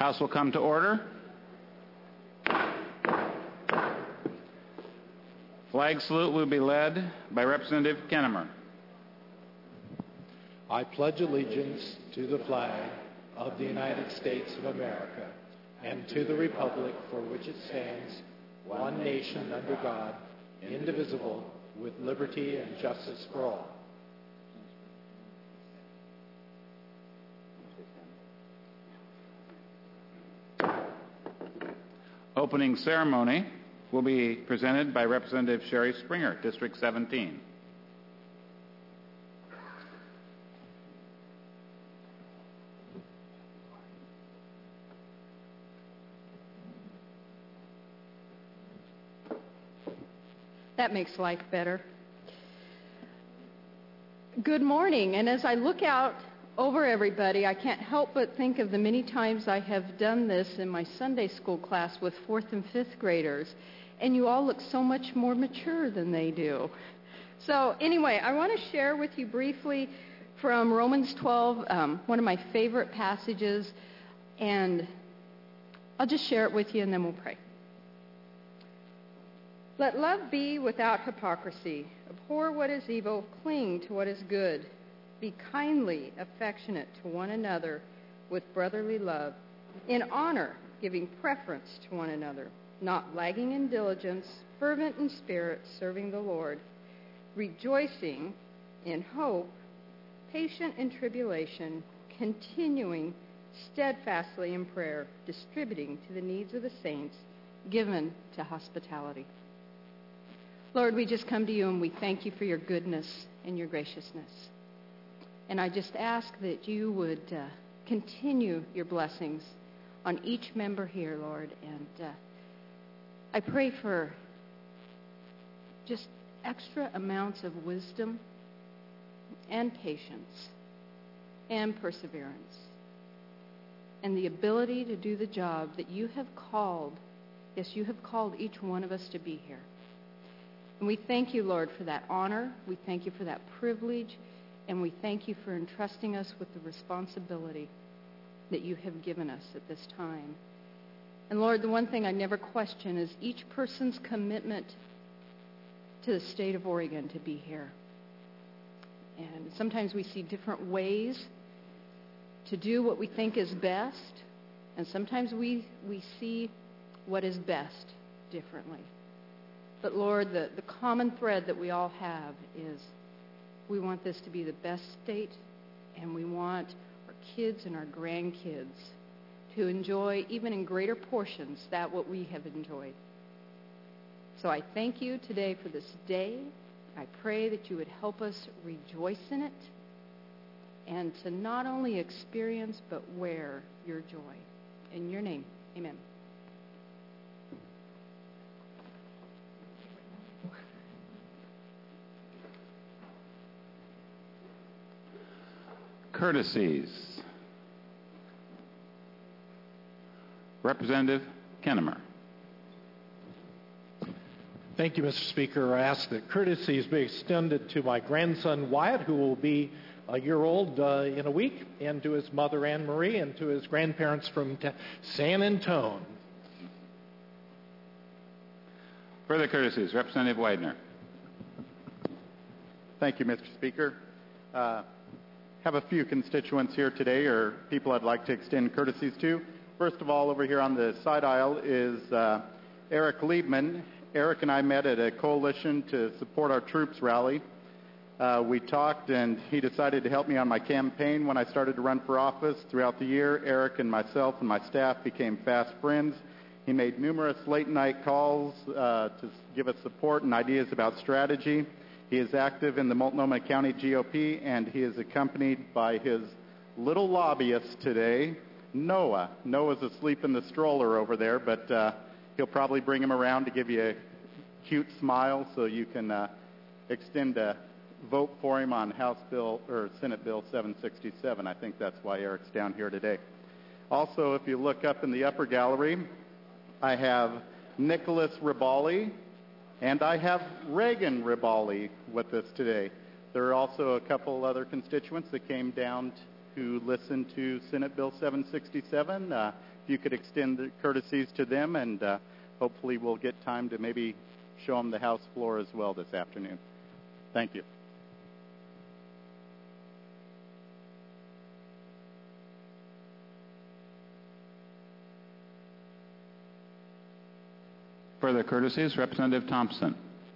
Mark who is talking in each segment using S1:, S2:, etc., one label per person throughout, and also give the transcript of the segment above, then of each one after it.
S1: House will come to order. Flag salute will be led by Representative Kennemer.
S2: I pledge allegiance to the flag of the United States of America and to the republic for which it stands, one nation under God, indivisible, with liberty and justice for all.
S1: Opening ceremony will be presented by Representative Sherry Springer, District 17.
S3: That makes life better. Good morning, and as I look out over everybody, I can't help but think of the many times I have done this in my Sunday school class with 4th and 5th graders, and you all look so much more mature than they do. So anyway, I want to share with you briefly from Romans 12, one of my favorite passages, and I'll just share it with you and then we'll pray. Let love be without hypocrisy. Abhor what is evil, cling to what is good. Be kindly affectionate to one another with brotherly love, in honor, giving preference to one another, not lagging in diligence, fervent in spirit, serving the Lord, rejoicing in hope, patient in tribulation, continuing steadfastly in prayer, distributing to the needs of the saints, given to hospitality. Lord, we just come to you and we thank you for your goodness and your graciousness. And I just ask that you would continue your blessings on each member here, Lord. And I pray for just extra amounts of wisdom and patience and perseverance and the ability to do the job that you have called, yes, you have called each one of us to be here. And we thank you, Lord, for that honor. We thank you for that privilege. And we thank you for entrusting us with the responsibility that you have given us at this time. And Lord, the one thing I never question is each person's commitment to the state of Oregon to be here. And sometimes we see different ways to do what we think is best. And sometimes we see what is best differently. But Lord, the common thread that we all have is we want this to be the best state, and we want our kids and our grandkids to enjoy, even in greater portions, that what we have enjoyed. So I thank you today for this day. I pray that you would help us rejoice in it and to not only experience but wear your joy. In your name, amen.
S1: Courtesies. Representative Kennemer.
S2: Thank you, Mr. Speaker. I ask that courtesies be extended to my grandson Wyatt, who will be a year old in a week, and to his mother Anne Marie, and to his grandparents from San Antone.
S1: Further courtesies. Representative Widener.
S4: Thank you, Mr. Speaker. Have a few constituents here today, or people I'd like to extend courtesies to. First of all, over here on the side aisle is Eric Liebman. Eric and I met at a coalition to support our troops rally. We talked, and he decided to help me on my campaign when I started to run for office. Throughout the year, Eric and myself and my staff became fast friends. He made numerous late-night calls to give us support and ideas about strategy. He is active in the Multnomah County GOP, and he is accompanied by his little lobbyist today, Noah. Noah's asleep in the stroller over there, but he'll probably bring him around to give you a cute smile so you can extend a vote for him on House Bill or Senate Bill 767. I think that's why Eric's down here today. Also, if you look up in the upper gallery, I have Nicholas Ribali, and I have Reagan Ribali with us today. There are also a couple other constituents that came down to listen to Senate Bill 767. if you could extend the courtesies to them, and hopefully we'll get time to maybe show them the House floor as well this afternoon. Thank you.
S1: Further courtesies, Representative Thompson.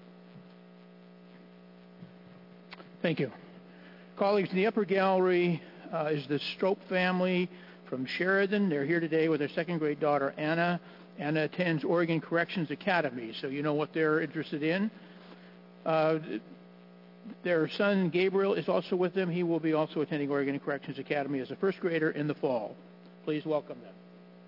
S5: Thank you. Colleagues, in the upper gallery is the Strope family from Sheridan. They're here today with their second-grade daughter, Anna. Anna attends Oregon Corrections Academy, so you know what they're interested in. Their son, Gabriel, is also with them. He will be also attending Oregon Corrections Academy as a first grader in the fall. Please welcome them.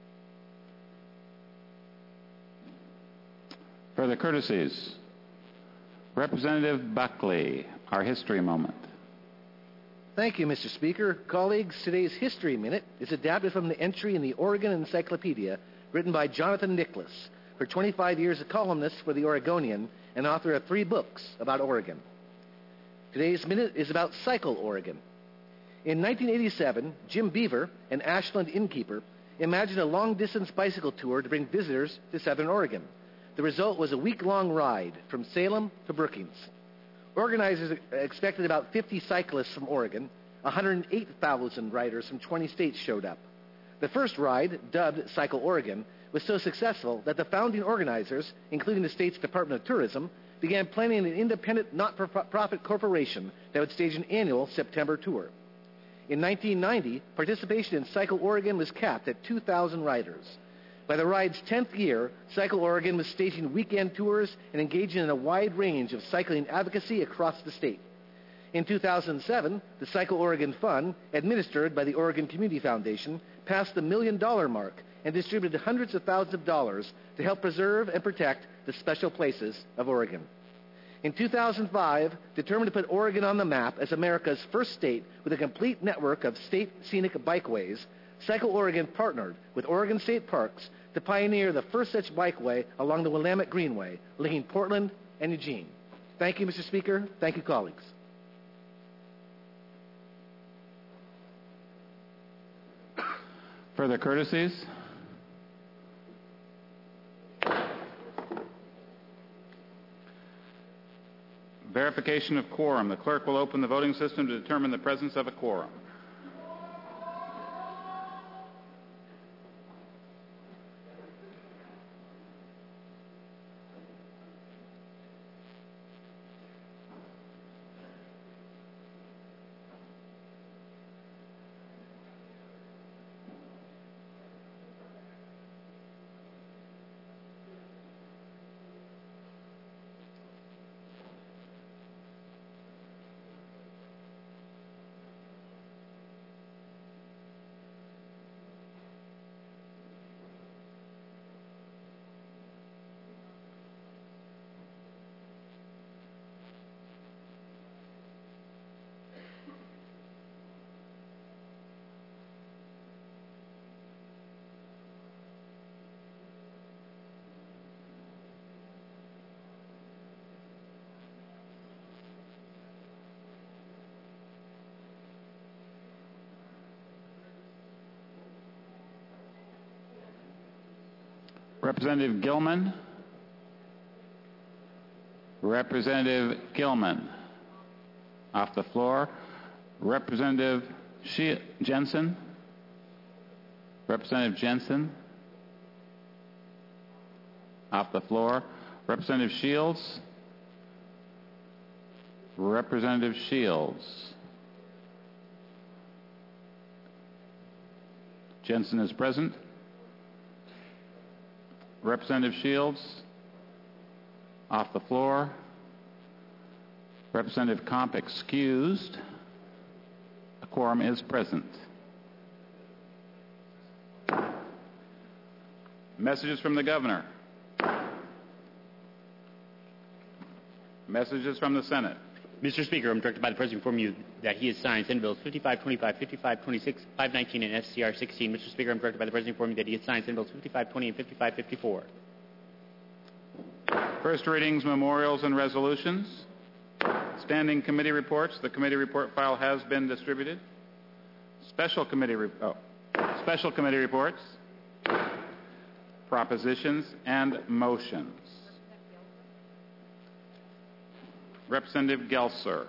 S1: Further courtesies, Representative Buckley, our history moment.
S6: Thank you, Mr. Speaker. Colleagues, today's History Minute is adapted from the entry in the Oregon Encyclopedia written by Jonathan Nicholas, for 25 years a columnist for the Oregonian and author of 3 books about Oregon. Today's minute is about Cycle Oregon. In 1987, Jim Beaver, an Ashland innkeeper, imagined a long-distance bicycle tour to bring visitors to Southern Oregon. The result was a week-long ride from Salem to Brookings. Organizers expected about 50 cyclists from Oregon. 108,000 riders from 20 states showed up. The first ride, dubbed Cycle Oregon, was so successful that the founding organizers, including the state's Department of Tourism, began planning an independent not-for-profit corporation that would stage an annual September tour. In 1990, participation in Cycle Oregon was capped at 2,000 riders. By the ride's 10th year, Cycle Oregon was staging weekend tours and engaging in a wide range of cycling advocacy across the state. In 2007, the Cycle Oregon Fund, administered by the Oregon Community Foundation, passed the $1 million mark and distributed hundreds of thousands of dollars to help preserve and protect the special places of Oregon. In 2005, determined to put Oregon on the map as America's first state with a complete network of state scenic bikeways, Cycle Oregon partnered with Oregon State Parks to pioneer the first such bikeway along the Willamette Greenway, linking Portland and Eugene. Thank you, Mr. Speaker. Thank you, colleagues.
S1: Further courtesies? Verification of quorum. The clerk will open the voting system to determine the presence of a quorum. Representative Gilman. Representative Gilman. Off the floor. Representative Jensen. Representative Jensen. Off the floor. Representative Shields. Representative Shields. Jensen is present. Representative Shields, off the floor. Representative Comp excused. A quorum is present. Messages from the governor. Messages from the Senate.
S7: Mr. Speaker, I'm directed by the President to inform you that he has signed Senate Bills 5525, 5526, 519, and SCR 16. Mr. Speaker, I'm directed by the President to inform you that he has signed Senate Bills 5520 and 5554.
S1: First readings, memorials, and resolutions. Standing committee reports. The committee report file has been distributed. Special committee reports. propositions, and motions. Representative Gelser.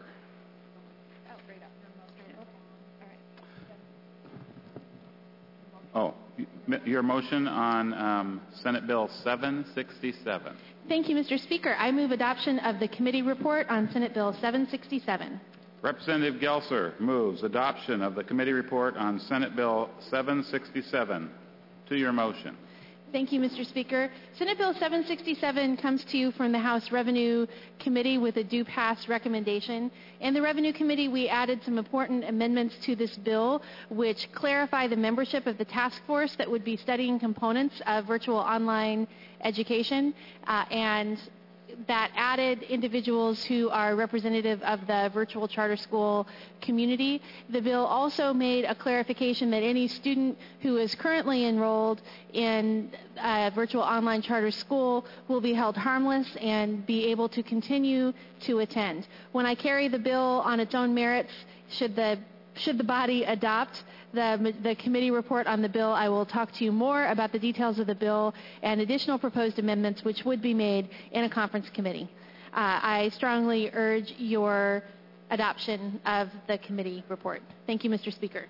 S1: Oh, your motion on Senate Bill 767.
S8: Thank you, Mr. Speaker. I move adoption of the committee report on Senate Bill 767.
S1: Representative Gelser moves adoption of the committee report on Senate Bill 767. To your motion.
S8: Thank you, Mr. Speaker. Senate Bill 767 comes to you from the House Revenue Committee with a due pass recommendation. In the Revenue Committee, we added some important amendments to this bill, which clarify the membership of the task force that would be studying components of virtual online education, and that added individuals who are representative of the virtual charter school community. The bill also made a clarification that any student who is currently enrolled in a virtual online charter school will be held harmless and be able to continue to attend. When I carry the bill on its own merits, should the body adopt the committee report on the bill, I will talk to you more about the details of the bill and additional proposed amendments which would be made in a conference committee. I strongly urge your adoption of the committee report. Thank you, Mr. Speaker.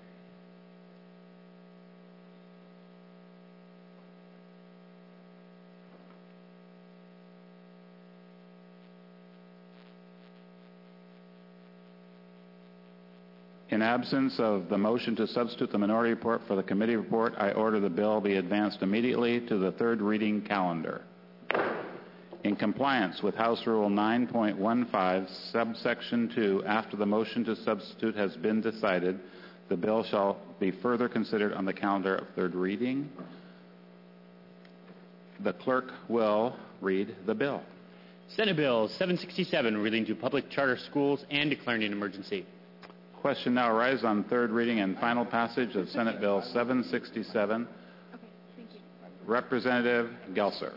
S1: In absence of the motion to substitute the minority report for the committee report, I order the bill be advanced immediately to the third reading calendar. In compliance with House Rule 9.15, subsection 2, after the motion to substitute has been decided, the bill shall be further considered on the calendar of third reading. The clerk will read the bill.
S7: Senate Bill 767, relating to public charter schools and declaring an emergency.
S1: Question now arises on third reading and final passage of Senate Bill 767.
S8: Okay, thank you.
S1: Representative Gelser.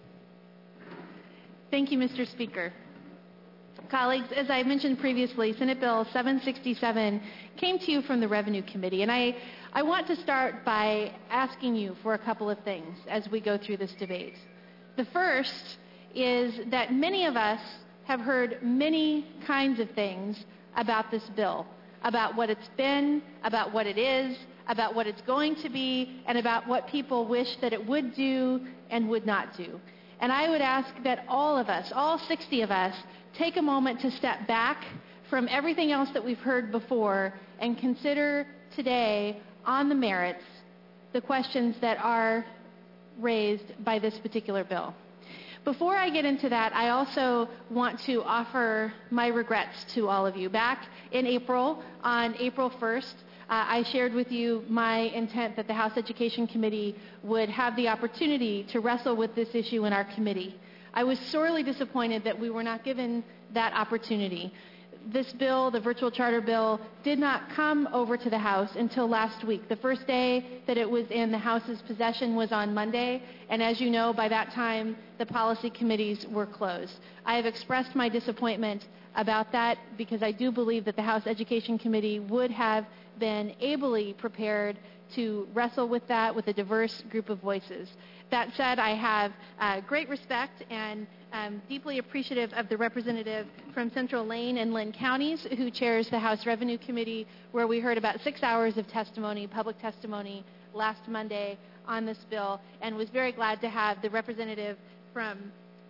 S8: Thank you, Mr. Speaker. Colleagues, as I mentioned previously, Senate Bill 767 came to you from the Revenue Committee, and I want to start by asking you for a couple of things as we go through this debate. The first is that many of us have heard many kinds of things about this bill, about what it's been, about what it is, about what it's going to be, and about what people wish that it would do and would not do. And I would ask that all of us, all 60 of us, take a moment to step back from everything else that we've heard before and consider today on the merits the questions that are raised by this particular bill. Before I get into that, I also want to offer my regrets to all of you. Back in April, on April 1st, I shared with you my intent that the House Education Committee would have the opportunity to wrestle with this issue in our committee. I was sorely disappointed that we were not given that opportunity. This bill, the virtual charter bill, did not come over to the House until last week. The first day that it was in the House's possession was on Monday, and as you know, by that time, the policy committees were closed. I have expressed my disappointment about that because I do believe that the House Education Committee would have been ably prepared to wrestle with that with a diverse group of voices. That said, I have great respect and deeply appreciative of the representative from Central Lane and Lynn counties who chairs the House Revenue Committee, where we heard about 6 hours of testimony, public testimony, last Monday on this bill, and was very glad to have the representative from,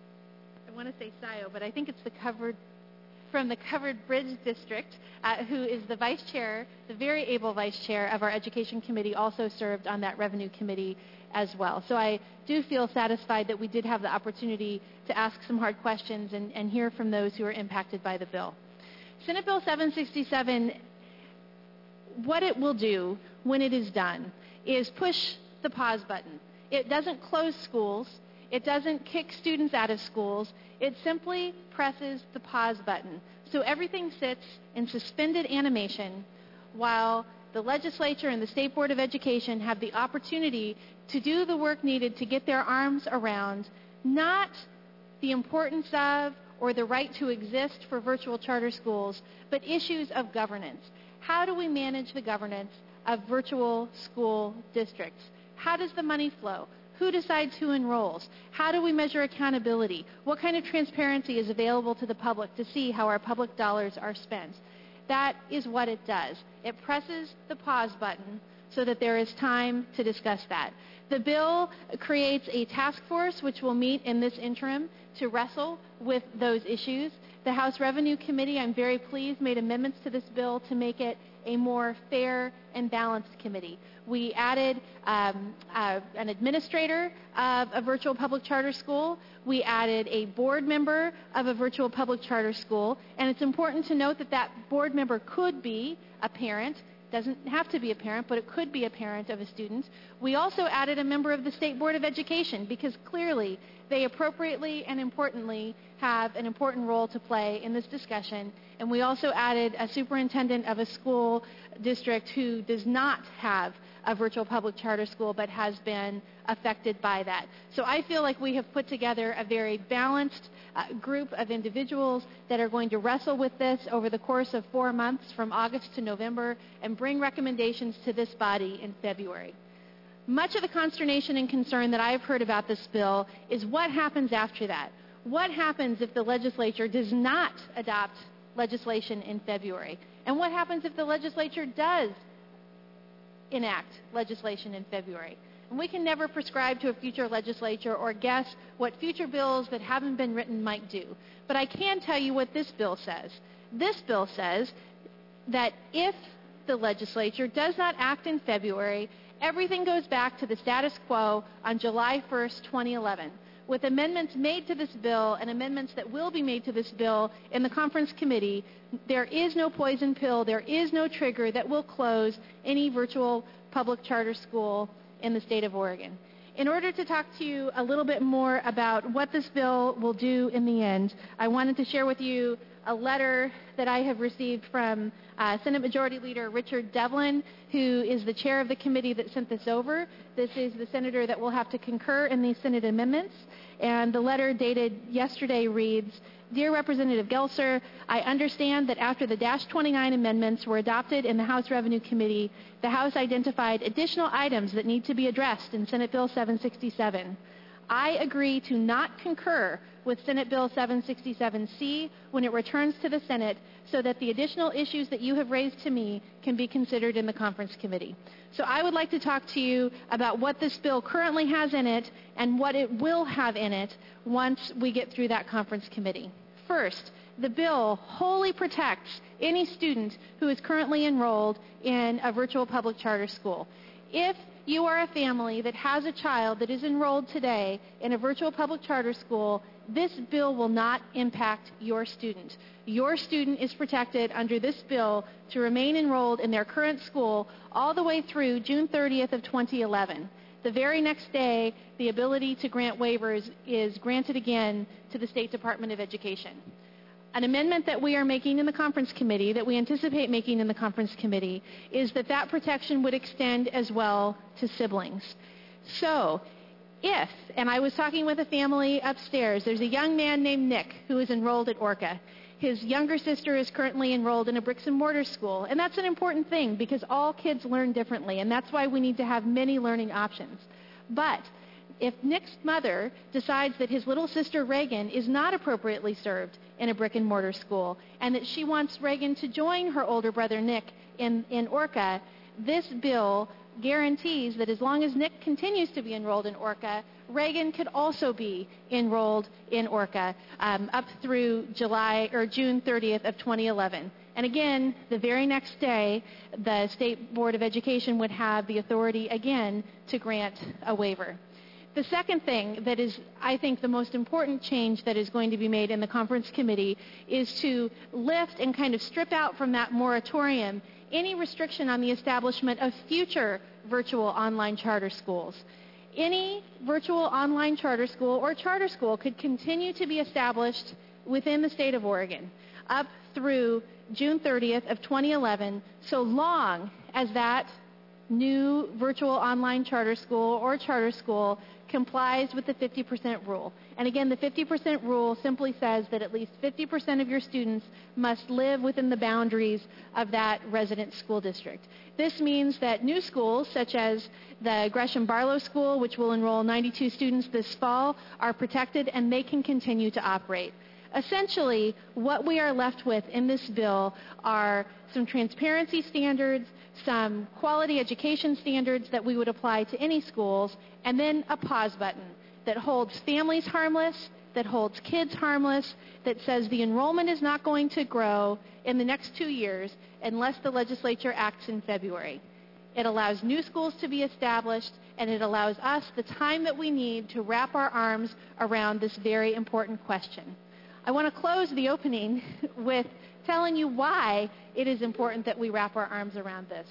S8: I want to say SIO, but I think it's from the Covered Bridge District, who is the vice chair, the very able vice chair of our Education Committee, also served on that Revenue Committee as well. So I do feel satisfied that we did have the opportunity to ask some hard questions and hear from those who are impacted by the bill. Senate Bill 767, what it will do when it is done is push the pause button. It doesn't close schools. It doesn't kick students out of schools. It simply presses the pause button. So everything sits in suspended animation while the legislature and the State Board of Education have the opportunity to do the work needed to get their arms around not the importance of or the right to exist for virtual charter schools, but issues of governance. How do we manage the governance of virtual school districts? How does the money flow? Who decides who enrolls? How do we measure accountability? What kind of transparency is available to the public to see how our public dollars are spent? That is what it does. It presses the pause button so that there is time to discuss that. The bill creates a task force which will meet in this interim to wrestle with those issues. The House Revenue Committee, I'm very pleased, made amendments to this bill to make it a more fair and balanced committee. We added an administrator of a virtual public charter school. We added a board member of a virtual public charter school. And it's important to note that that board member could be a parent. Doesn't have to be a parent, but it could be a parent of a student. We also added a member of the State Board of Education because clearly they appropriately and importantly have an important role to play in this discussion. And we also added a superintendent of a school district who does not have a virtual public charter school but has been affected by that. So I feel like we have put together a very balanced group of individuals that are going to wrestle with this over the course of 4 months from August to November and bring recommendations to this body in February. Much of the consternation and concern that I've heard about this bill is what happens after that. What happens if the legislature does not adopt legislation in February? And what happens if the legislature does enact legislation in February? And we can never prescribe to a future legislature or guess what future bills that haven't been written might do. But I can tell you what this bill says. This bill says that if the legislature does not act in February, everything goes back to the status quo on July 1st, 2011. With amendments made to this bill and amendments that will be made to this bill in the conference committee, there is no poison pill, there is no trigger that will close any virtual public charter school in the state of Oregon. In order to talk to you a little bit more about what this bill will do in the end, I wanted to share with you a letter that I have received from Senate Majority Leader Richard Devlin, who is the chair of the committee that sent this over. This is the senator that will have to concur in these Senate amendments. And the letter dated yesterday reads, Dear Representative Gelser, I understand that after the -29 amendments were adopted in the House Revenue Committee, the House identified additional items that need to be addressed in Senate Bill 767. I agree to not concur with Senate Bill 767C when it returns to the Senate so that the additional issues that you have raised to me can be considered in the conference committee. So I would like to talk to you about what this bill currently has in it and what it will have in it once we get through that conference committee. First, the bill wholly protects any student who is currently enrolled in a virtual public charter school. If you are a family that has a child that is enrolled today in a virtual public charter school, this bill will not impact your student. Your student is protected under this bill to remain enrolled in their current school all the way through June 30th of 2011. The very next day, the ability to grant waivers is granted again to the State Department of Education. An amendment that we are making in the conference committee, that we anticipate making in the conference committee, is that that protection would extend as well to siblings. So, if, and I was talking with a family upstairs, there's a young man named Nick who is enrolled at Orca. His younger sister is currently enrolled in a bricks and mortar school, and that's an important thing because all kids learn differently, and that's why we need to have many learning options. But if Nick's mother decides that his little sister Reagan is not appropriately served in a brick and mortar school and that she wants Reagan to join her older brother Nick in Orca, this bill guarantees that as long as Nick continues to be enrolled in Orca, Reagan could also be enrolled in Orca up through June 30th of 2011. And again, the very next day, the State Board of Education would have the authority again to grant a waiver. The second thing that is, I think, the most important change that is going to be made in the conference committee is to lift and kind of strip out from that moratorium any restriction on the establishment of future virtual online charter schools. Any virtual online charter school or charter school could continue to be established within the state of Oregon up through June 30th of 2011, so long as that new virtual online charter school or charter school complies with the 50% rule. And again, the 50% rule simply says that at least 50% of your students must live within the boundaries of that resident school district. This means that new schools, such as the Gresham Barlow School, which will enroll 92 students this fall, are protected and they can continue to operate. Essentially, what we are left with in this bill are some transparency standards, some quality education standards that we would apply to any schools, and then a pause button that holds families harmless, that holds kids harmless, that says the enrollment is not going to grow in the next 2 years unless the legislature acts in February. It allows new schools to be established, and it allows us the time that we need to wrap our arms around this very important question. I want to close the opening with telling you why it is important that we wrap our arms around this.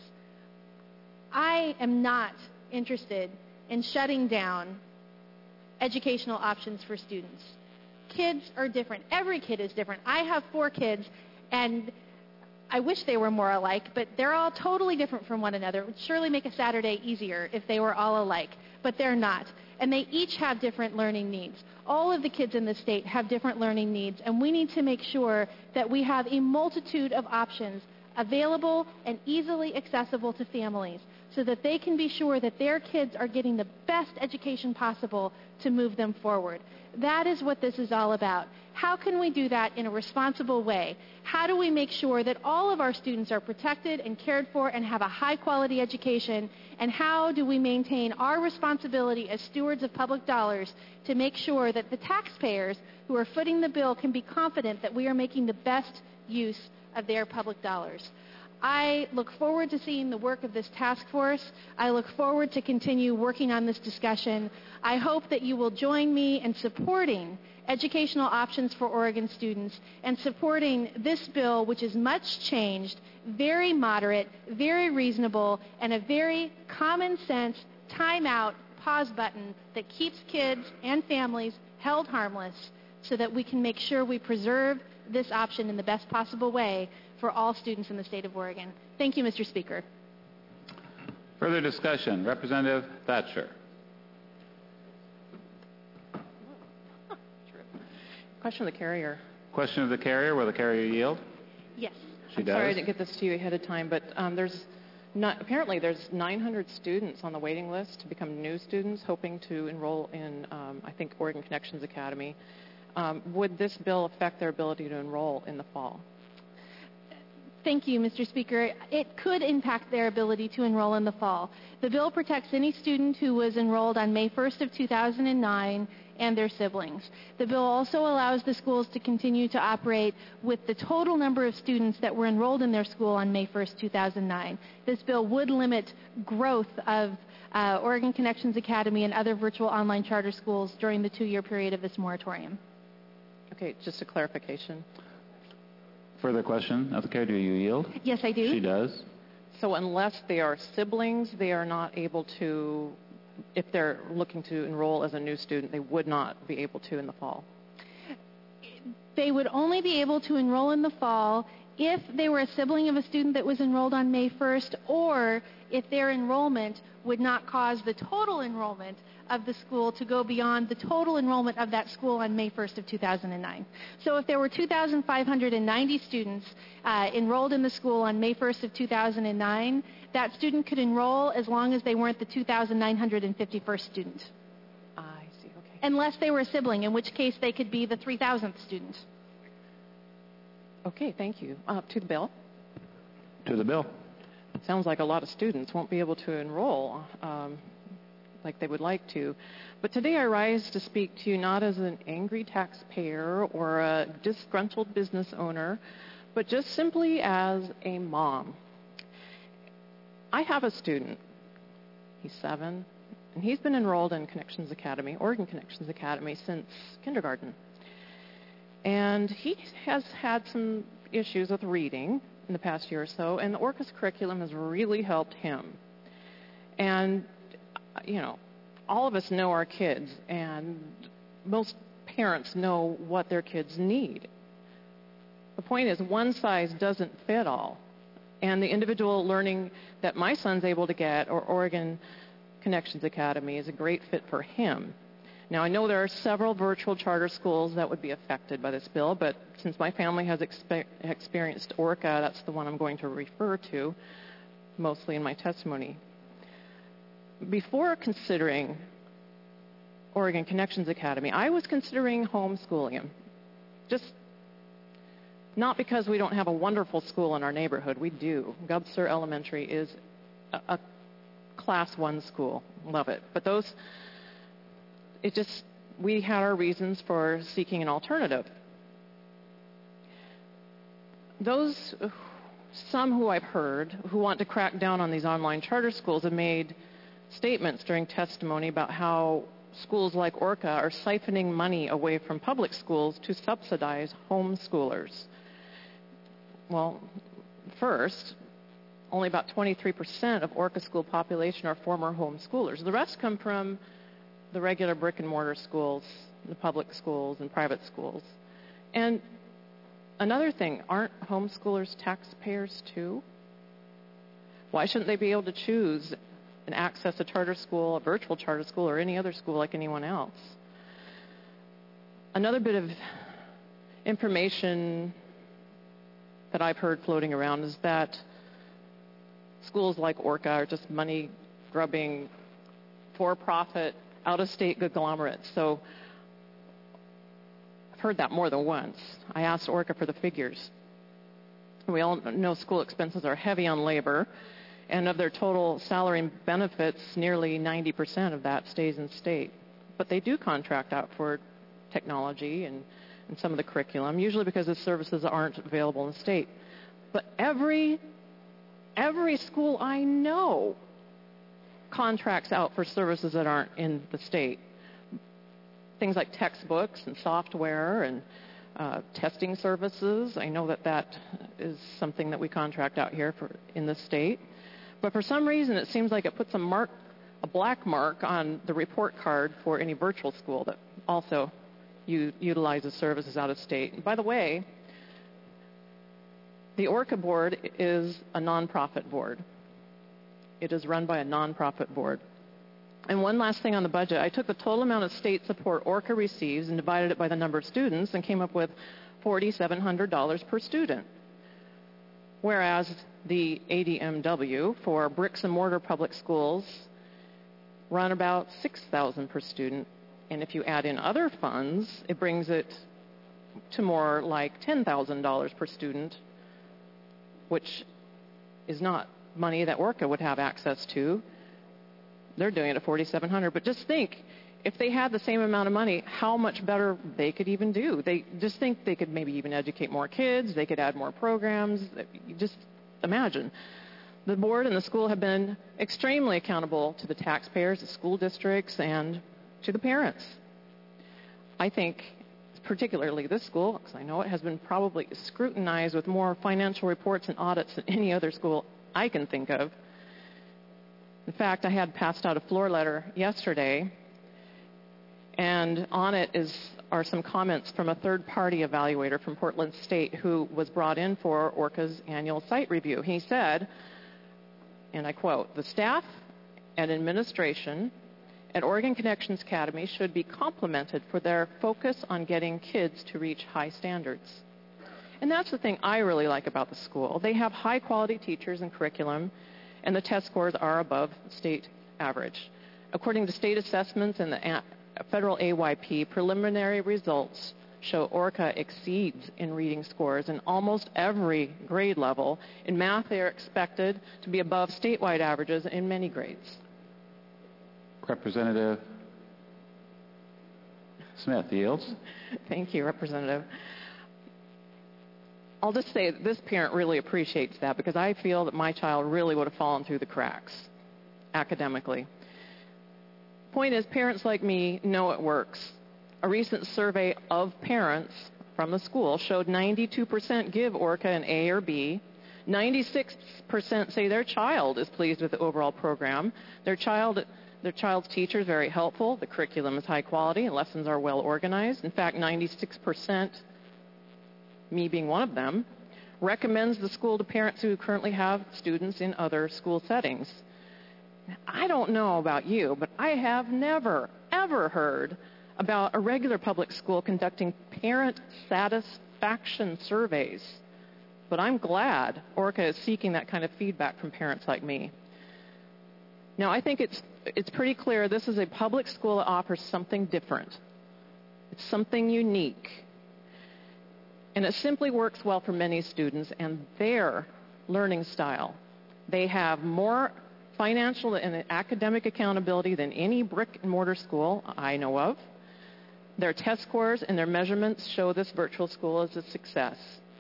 S8: I am not interested in shutting down educational options for students. Kids are different. Every kid is different. I have 4 kids, and I wish they were more alike, but they're all totally different from one another. It would surely make a Saturday easier if they were all alike, but they're not. And they each have different learning needs. All of the kids in the state have different learning needs, and we need to make sure that we have a multitude of options available and easily accessible to families so that they can be sure that their kids are getting the best education possible to move them forward. That is what this is all about. How can we do that in a responsible way? How do we make sure that all of our students are protected and cared for and have a high-quality education? And how do we maintain our responsibility as stewards of public dollars to make sure that the taxpayers who are footing the bill can be confident that we are making the best use of their public dollars? I look forward to seeing the work of this task force. I look forward to continue working on this discussion. I hope that you will join me in supporting educational options for Oregon students and supporting this bill, which is much changed, very moderate, very reasonable, and a very common sense timeout pause button that keeps kids and families held harmless so that we can make sure we preserve this option in the best possible way for all students in the state of Oregon. Thank you, Mr. Speaker.
S1: Further discussion. Representative Thatcher.
S9: Question of the carrier.
S1: Question of the carrier. Will the carrier yield?
S8: Yes.
S1: She does.
S9: Sorry I didn't get this to you ahead of time, but apparently there's 900 students on the waiting list to become new students hoping to enroll in, I think, Oregon Connections Academy. Would this bill affect their ability to enroll in the fall?
S8: Thank you, Mr. Speaker. It could impact their ability to enroll in the fall. The bill protects any student who was enrolled on May 1st of 2009 and their siblings. The bill also allows the schools to continue to operate with the total number of students that were enrolled in their school on May 1st, 2009. This bill would limit growth of Oregon Connections Academy and other virtual online charter schools during the 2-year period of this moratorium.
S9: Okay, just a clarification.
S1: Further question of the carrier. Do you yield?
S8: Yes, I do.
S1: She does.
S9: So unless they are siblings, they are not able to, if they're looking to enroll as a new student, they would not be able to in the fall?
S8: They would only be able to enroll in the fall if they were a sibling of a student that was enrolled on May 1st, or if their enrollment would not cause the total enrollment of the school to go beyond the total enrollment of that school on May 1st of 2009. So if there were 2,590 students enrolled in the school on May 1st of 2009, that student could enroll as long as they weren't the 2,951st student.
S9: I see, okay.
S8: Unless they were a sibling, in which case they could be the 3,000th student.
S9: Okay, thank you. To the bill.
S1: To the bill.
S9: It sounds like a lot of students won't be able to enroll like they would like to. But today I rise to speak to you not as an angry taxpayer or a disgruntled business owner, but just simply as a mom. I have a student. He's 7, and he's been enrolled in Connections Academy, Oregon Connections Academy, since kindergarten. And he has had some issues with reading in the past year or so, and the ORCAS curriculum has really helped him. And, you know, all of us know our kids, and most parents know what their kids need. The point is, one size doesn't fit all. and the individual learning that my son's able to get, or Oregon Connections Academy, is a great fit for him. Now, I know there are several virtual charter schools that would be affected by this bill, but since my family has experienced Orca, that's the one I'm going to refer to mostly in my testimony. Before considering Oregon Connections Academy, I was considering homeschooling him. Just not because we don't have a wonderful school in our neighborhood. We do. Gubser Elementary is a Class 1 school. Love it. But we had our reasons for seeking an alternative. Some who I've heard who want to crack down on these online charter schools have made statements during testimony about how schools like Orca are siphoning money away from public schools to subsidize homeschoolers. Well, first, only about 23% of Orca school population are former homeschoolers. The rest come from the regular brick-and-mortar schools, the public schools, and private schools. And another thing, aren't homeschoolers taxpayers too? Why shouldn't they be able to choose and access a charter school, a virtual charter school, or any other school like anyone else? Another bit of information that I've heard floating around is that schools like Orca are just money-grubbing, for-profit, out-of-state conglomerates. So I've heard that more than once. I asked Orca for the figures. We all know school expenses are heavy on labor, and of their total salary and benefits, nearly 90% of that stays in state. But they do contract out for technology and some of the curriculum, usually because the services aren't available in the state. But every school I know contracts out for services that aren't in the state. Things like textbooks and software and testing services. I know that is something that we contract out here in the state. But for some reason, it seems like it puts a black mark on the report card for any virtual school that also utilizes services out of state. And by the way, the Orca board is a nonprofit board. It is run by a nonprofit board. And one last thing on the budget. I took the total amount of state support Orca receives and divided it by the number of students and came up with $4,700 per student. Whereas the ADMW for bricks and mortar public schools run about $6,000 per student. And if you add in other funds, it brings it to more like $10,000 per student, which is not money that Orca would have access to. They're doing it at $4,700. But just think, if they had the same amount of money, how much better they could even do. They just think they could maybe even educate more kids. They could add more programs. Just imagine. The board and the school have been extremely accountable to the taxpayers, the school districts, and to the parents. I think particularly this school, because I know it has been probably scrutinized with more financial reports and audits than any other school I can think of. In fact, I had passed out a floor letter yesterday, and on it are some comments from a third-party evaluator from Portland State who was brought in for Orca's annual site review. He said, and I quote, "The staff and administration at Oregon Connections Academy should be complimented for their focus on getting kids to reach high standards." And that's the thing I really like about the school. They have high-quality teachers and curriculum, and the test scores are above state average. According to state assessments and the federal AYP, preliminary results show Orca exceeds in reading scores in almost every grade level. In math, they are expected to be above statewide averages in many grades.
S1: Representative Smith yields.
S9: Thank you, Representative. I'll just say that this parent really appreciates that, because I feel that my child really would have fallen through the cracks academically. Point is, parents like me know it works. A recent survey of parents from the school showed 92% give Orca an A or B. 96% say their child is pleased with the overall program. Their child's teacher is very helpful. The curriculum is high quality and lessons are well organized. In fact, 96%, me being one of them, recommends the school to parents who currently have students in other school settings. I don't know about you, but I have never, ever heard about a regular public school conducting parent satisfaction surveys. But I'm glad Orca is seeking that kind of feedback from parents like me. Now, I think it's pretty clear this is a public school that offers something different. It's something unique. And it simply works well for many students and their learning style. They have more financial and academic accountability than any brick-and-mortar school I know of. Their test scores and their measurements show this virtual school is a success.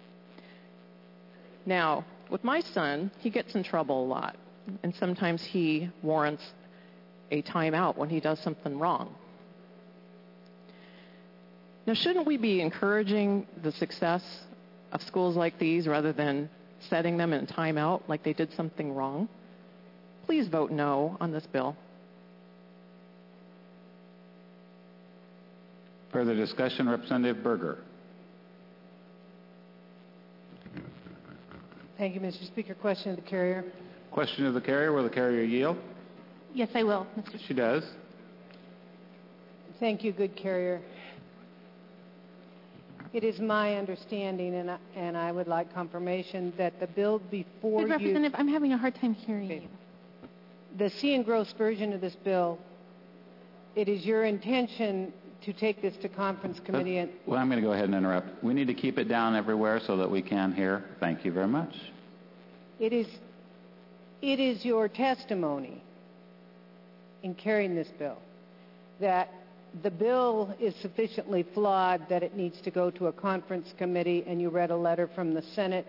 S9: Now, with my son, he gets in trouble a lot, and sometimes he warrants a timeout when he does something wrong. Now, shouldn't we be encouraging the success of schools like these rather than setting them in timeout like they did something wrong? Please vote no on this bill.
S1: Further discussion, Representative Berger.
S10: Thank you, Mr. Speaker. Question of the carrier.
S1: Question of the carrier. Will the carrier yield?
S8: Yes, I will, Mr. Speaker.
S1: She does.
S10: Thank you, good carrier. It is my understanding, and I would like confirmation, that the bill before you...
S8: Representative, I'm having a hard time hearing you.
S10: The C and gross version of this bill, it is your intention to take this to conference committee and...
S1: Well, I'm going to go ahead and interrupt. We need to keep it down everywhere so that we can hear. Thank you very much.
S10: It is your testimony in carrying this bill that the bill is sufficiently flawed that it needs to go to a conference committee, and you read a letter from the Senate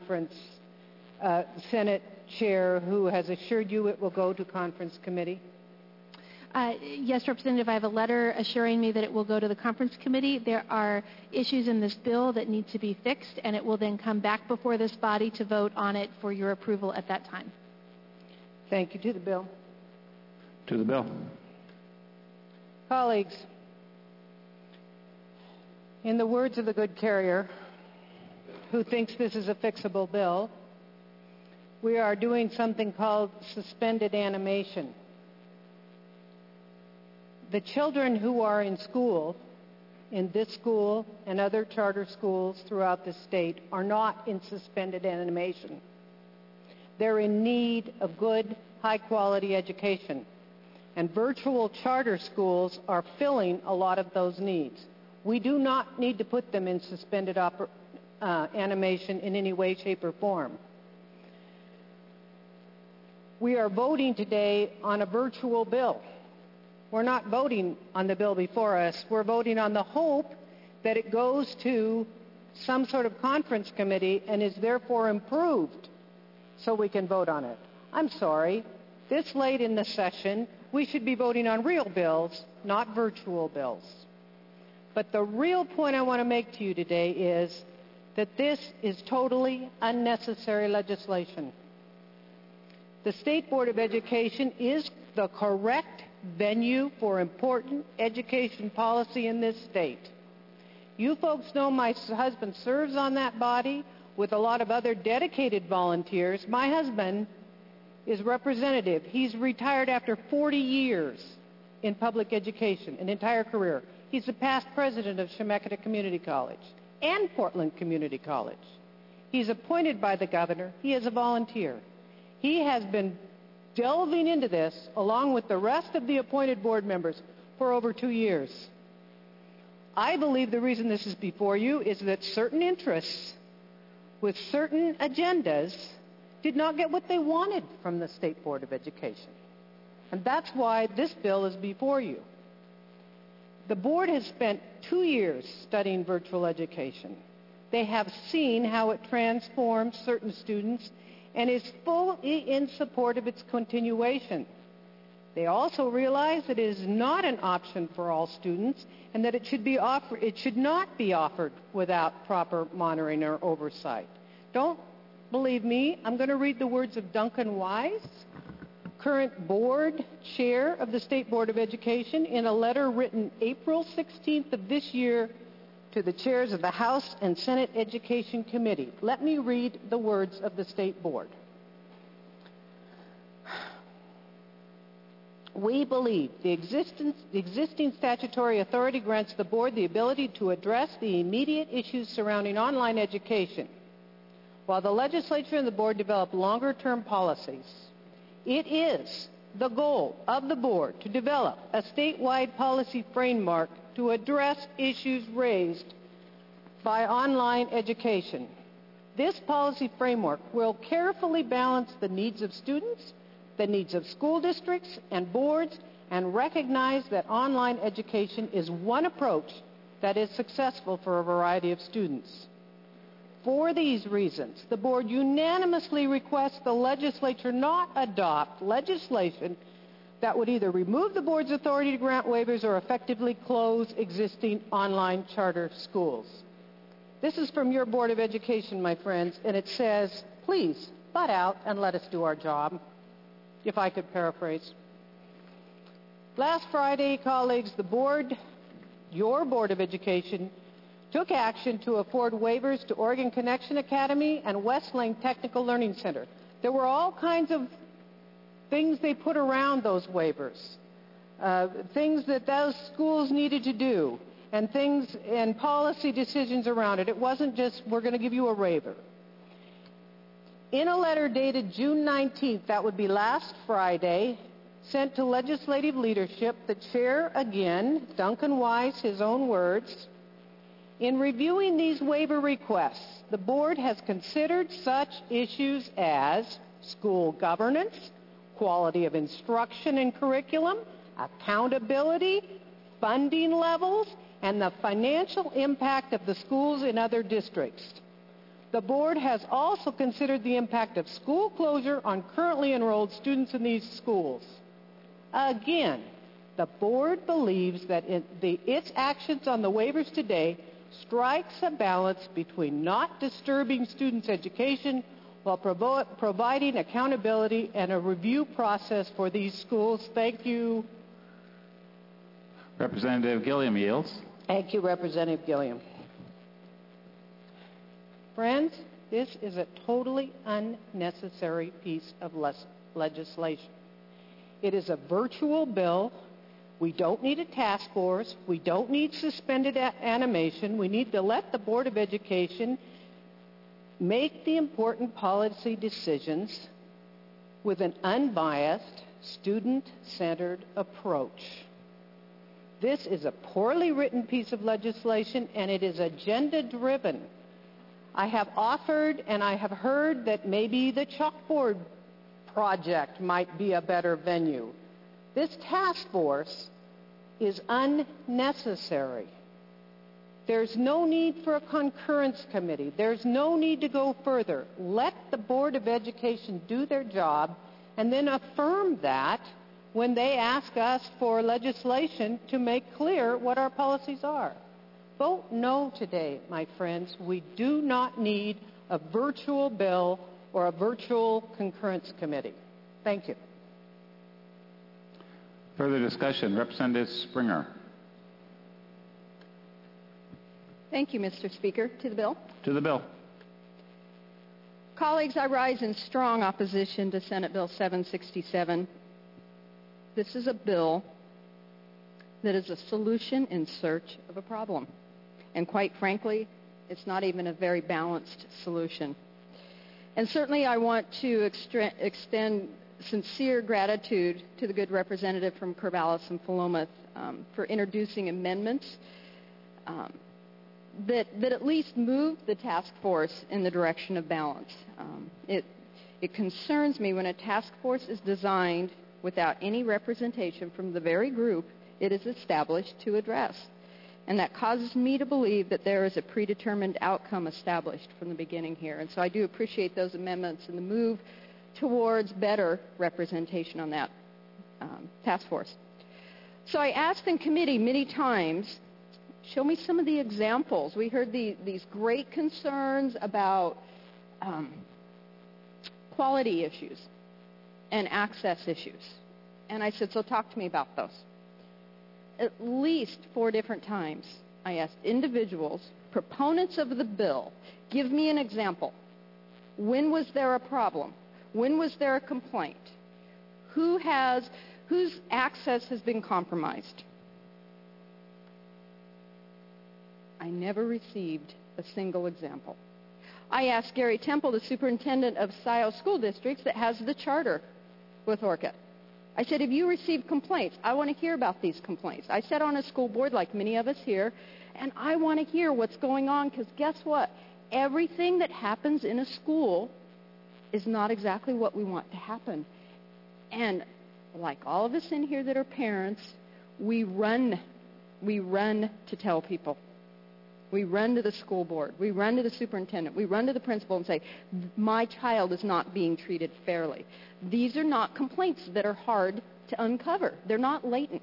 S10: Senate chair who has assured you it will go to conference committee?
S8: Yes, Representative, I have a letter assuring me that it will go to the conference committee. There are issues in this bill that need to be fixed, and it will then come back before this body to vote on it for your approval at that time.
S10: Thank you. To the bill.
S1: To the bill.
S10: Colleagues, in the words of the good carrier, who thinks this is a fixable bill, we are doing something called suspended animation. The children who are in school, in this school and other charter schools throughout the state, are not in suspended animation. They're in need of good, high-quality education. And virtual charter schools are filling a lot of those needs. We do not need to put them in suspended animation in any way, shape, or form. We are voting today on a virtual bill. We're not voting on the bill before us. We're voting on the hope that it goes to some sort of conference committee and is therefore improved so we can vote on it. I'm sorry. This late in the session, we should be voting on real bills, not virtual bills. But the real point I want to make to you today is that this is totally unnecessary legislation. The State Board of Education is the correct venue for important education policy in this state. You folks know my husband serves on that body with a lot of other dedicated volunteers. My husband is representative. He's retired after 40 years in public education, an entire career. He's the past president of Chemeketa Community College and Portland Community College. He's appointed by the governor. He is a volunteer. He has been delving into this, along with the rest of the appointed board members, for over 2 years. I believe the reason this is before you is that certain interests with certain agendas did not get what they wanted from the State Board of Education. And that's why this bill is before you. The board has spent 2 years studying virtual education. They have seen how it transforms certain students and is fully in support of its continuation. They also realize that it is not an option for all students and that it should not be offered without proper monitoring or oversight. Don't believe me? I'm going to read the words of Duncan Wise, current board chair of the State Board of Education, in a letter written April 16th of this year to to the chairs of the House and Senate Education Committee. Let me read the words of the State Board. We believe the existing statutory authority grants the Board the ability to address the immediate issues surrounding online education, while the legislature and the Board develop longer-term policies. It is the goal of the Board to develop a statewide policy framework to address issues raised by online education. This policy framework will carefully balance the needs of students, the needs of school districts and boards, and recognize that online education is one approach that is successful for a variety of students. For these reasons, the Board unanimously requests the legislature not adopt legislation that would either remove the Board's authority to grant waivers or effectively close existing online charter schools. This is from your Board of Education, my friends, and it says, please, butt out and let us do our job, if I could paraphrase. Last Friday, colleagues, the Board, your Board of Education, took action to afford waivers to Oregon Connection Academy and Wesleyan Technical Learning Center. There were all kinds of things they put around those waivers, things that those schools needed to do, and things and policy decisions around it. It wasn't just, we're going to give you a waiver. In a letter dated June 19th, that would be last Friday, sent to legislative leadership, the chair, again, Duncan Weiss, his own words, in reviewing these waiver requests, the Board has considered such issues as school governance, quality of instruction and curriculum, accountability, funding levels, and the financial impact of the schools in other districts. The Board has also considered the impact of school closure on currently enrolled students in these schools. Again, the Board believes that its actions on the waivers today strikes a balance between not disturbing students' education while providing accountability and a review process for these schools. Thank you.
S1: Representative Gilliam yields.
S10: Thank you, Representative Gilliam. Friends, this is a totally unnecessary piece of legislation. It is a virtual bill. We don't need a task force. We don't need suspended animation. We need to let the Board of Education make the important policy decisions with an unbiased, student-centered approach. This is a poorly written piece of legislation, and it is agenda-driven. I have offered and I have heard that maybe the chalkboard project might be a better venue. This task force is unnecessary. There's no need for a concurrence committee. There's no need to go further. Let the Board of Education do their job and then affirm that when they ask us for legislation to make clear what our policies are. Vote no today, my friends. We do not need a virtual bill or a virtual concurrence committee. Thank you.
S1: Further discussion. Representative Springer.
S3: Thank you, Mr. Speaker. To the bill.
S1: To the bill.
S3: Colleagues, I rise in strong opposition to Senate Bill 767. This is a bill that is a solution in search of a problem. And quite frankly, it's not even a very balanced solution. And certainly I want to extend sincere gratitude to the good representative from Corvallis and Philomath for introducing amendments that at least move the task force in the direction of balance. It concerns me when a task force is designed without any representation from the very group it is established to address. And that causes me to believe that there is a predetermined outcome established from the beginning here. And so I do appreciate those amendments and the move towards better representation on that task force. So I asked in committee many times, show me some of the examples. We heard these great concerns about quality issues and access issues. And I said, so talk to me about those. At least 4 different times I asked individuals, proponents of the bill, give me an example. When was there a problem? When was there a complaint? Whose access has been compromised? I never received a single example. I asked Gary Temple, the superintendent of Scioto School Districts that has the charter with Orcutt. I said, have you received complaints? I want to hear about these complaints. I sat on a school board like many of us here, and I want to hear what's going on because guess what? Everything that happens in a school is not exactly what we want to happen. And like all of us in here that are parents, we run to tell people. We run to the school board. We run to the superintendent. We run to the principal and say, my child is not being treated fairly. These are not complaints that are hard to uncover. They're not latent.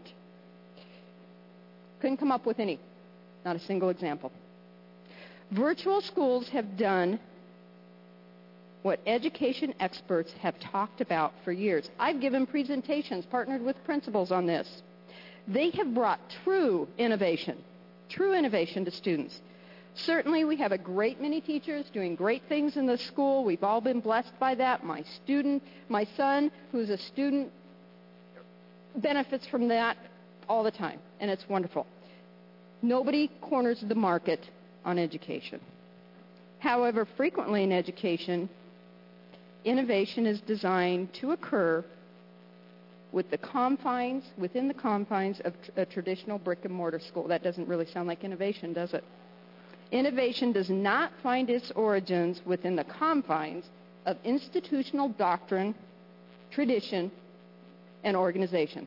S3: Couldn't come up with any. Not a single example. Virtual schools have done what education experts have talked about for years. I've given presentations, partnered with principals on this. They have brought true innovation to students. Certainly, we have a great many teachers doing great things in the school. We've all been blessed by that. My son, who's a student, benefits from that all the time, and it's wonderful. Nobody corners the market on education. However, frequently in education, innovation is designed to occur within the confines of a traditional brick-and-mortar school. That doesn't really sound like innovation, does it? Innovation does not find its origins within the confines of institutional doctrine, tradition, and organizations.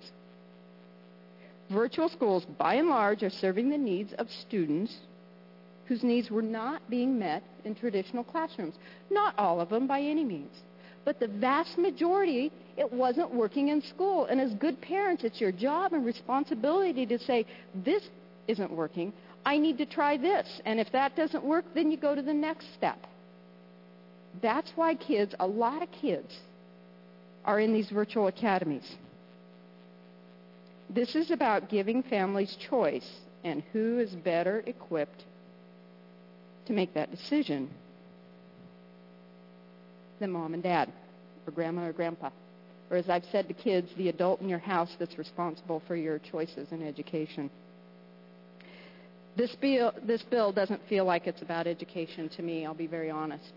S3: Virtual schools, by and large, are serving the needs of students whose needs were not being met in traditional classrooms. Not all of them, by any means. But the vast majority, it wasn't working in school. And as good parents, it's your job and responsibility to say, this isn't working. I need to try this. And if that doesn't work, then you go to the next step. That's why a lot of kids, are in these virtual academies. This is about giving families choice and who is better equipped to make that decision than mom and dad, or grandma or grandpa. Or as I've said to kids, the adult in your house that's responsible for your choices in education. This bill doesn't feel like it's about education to me, I'll be very honest.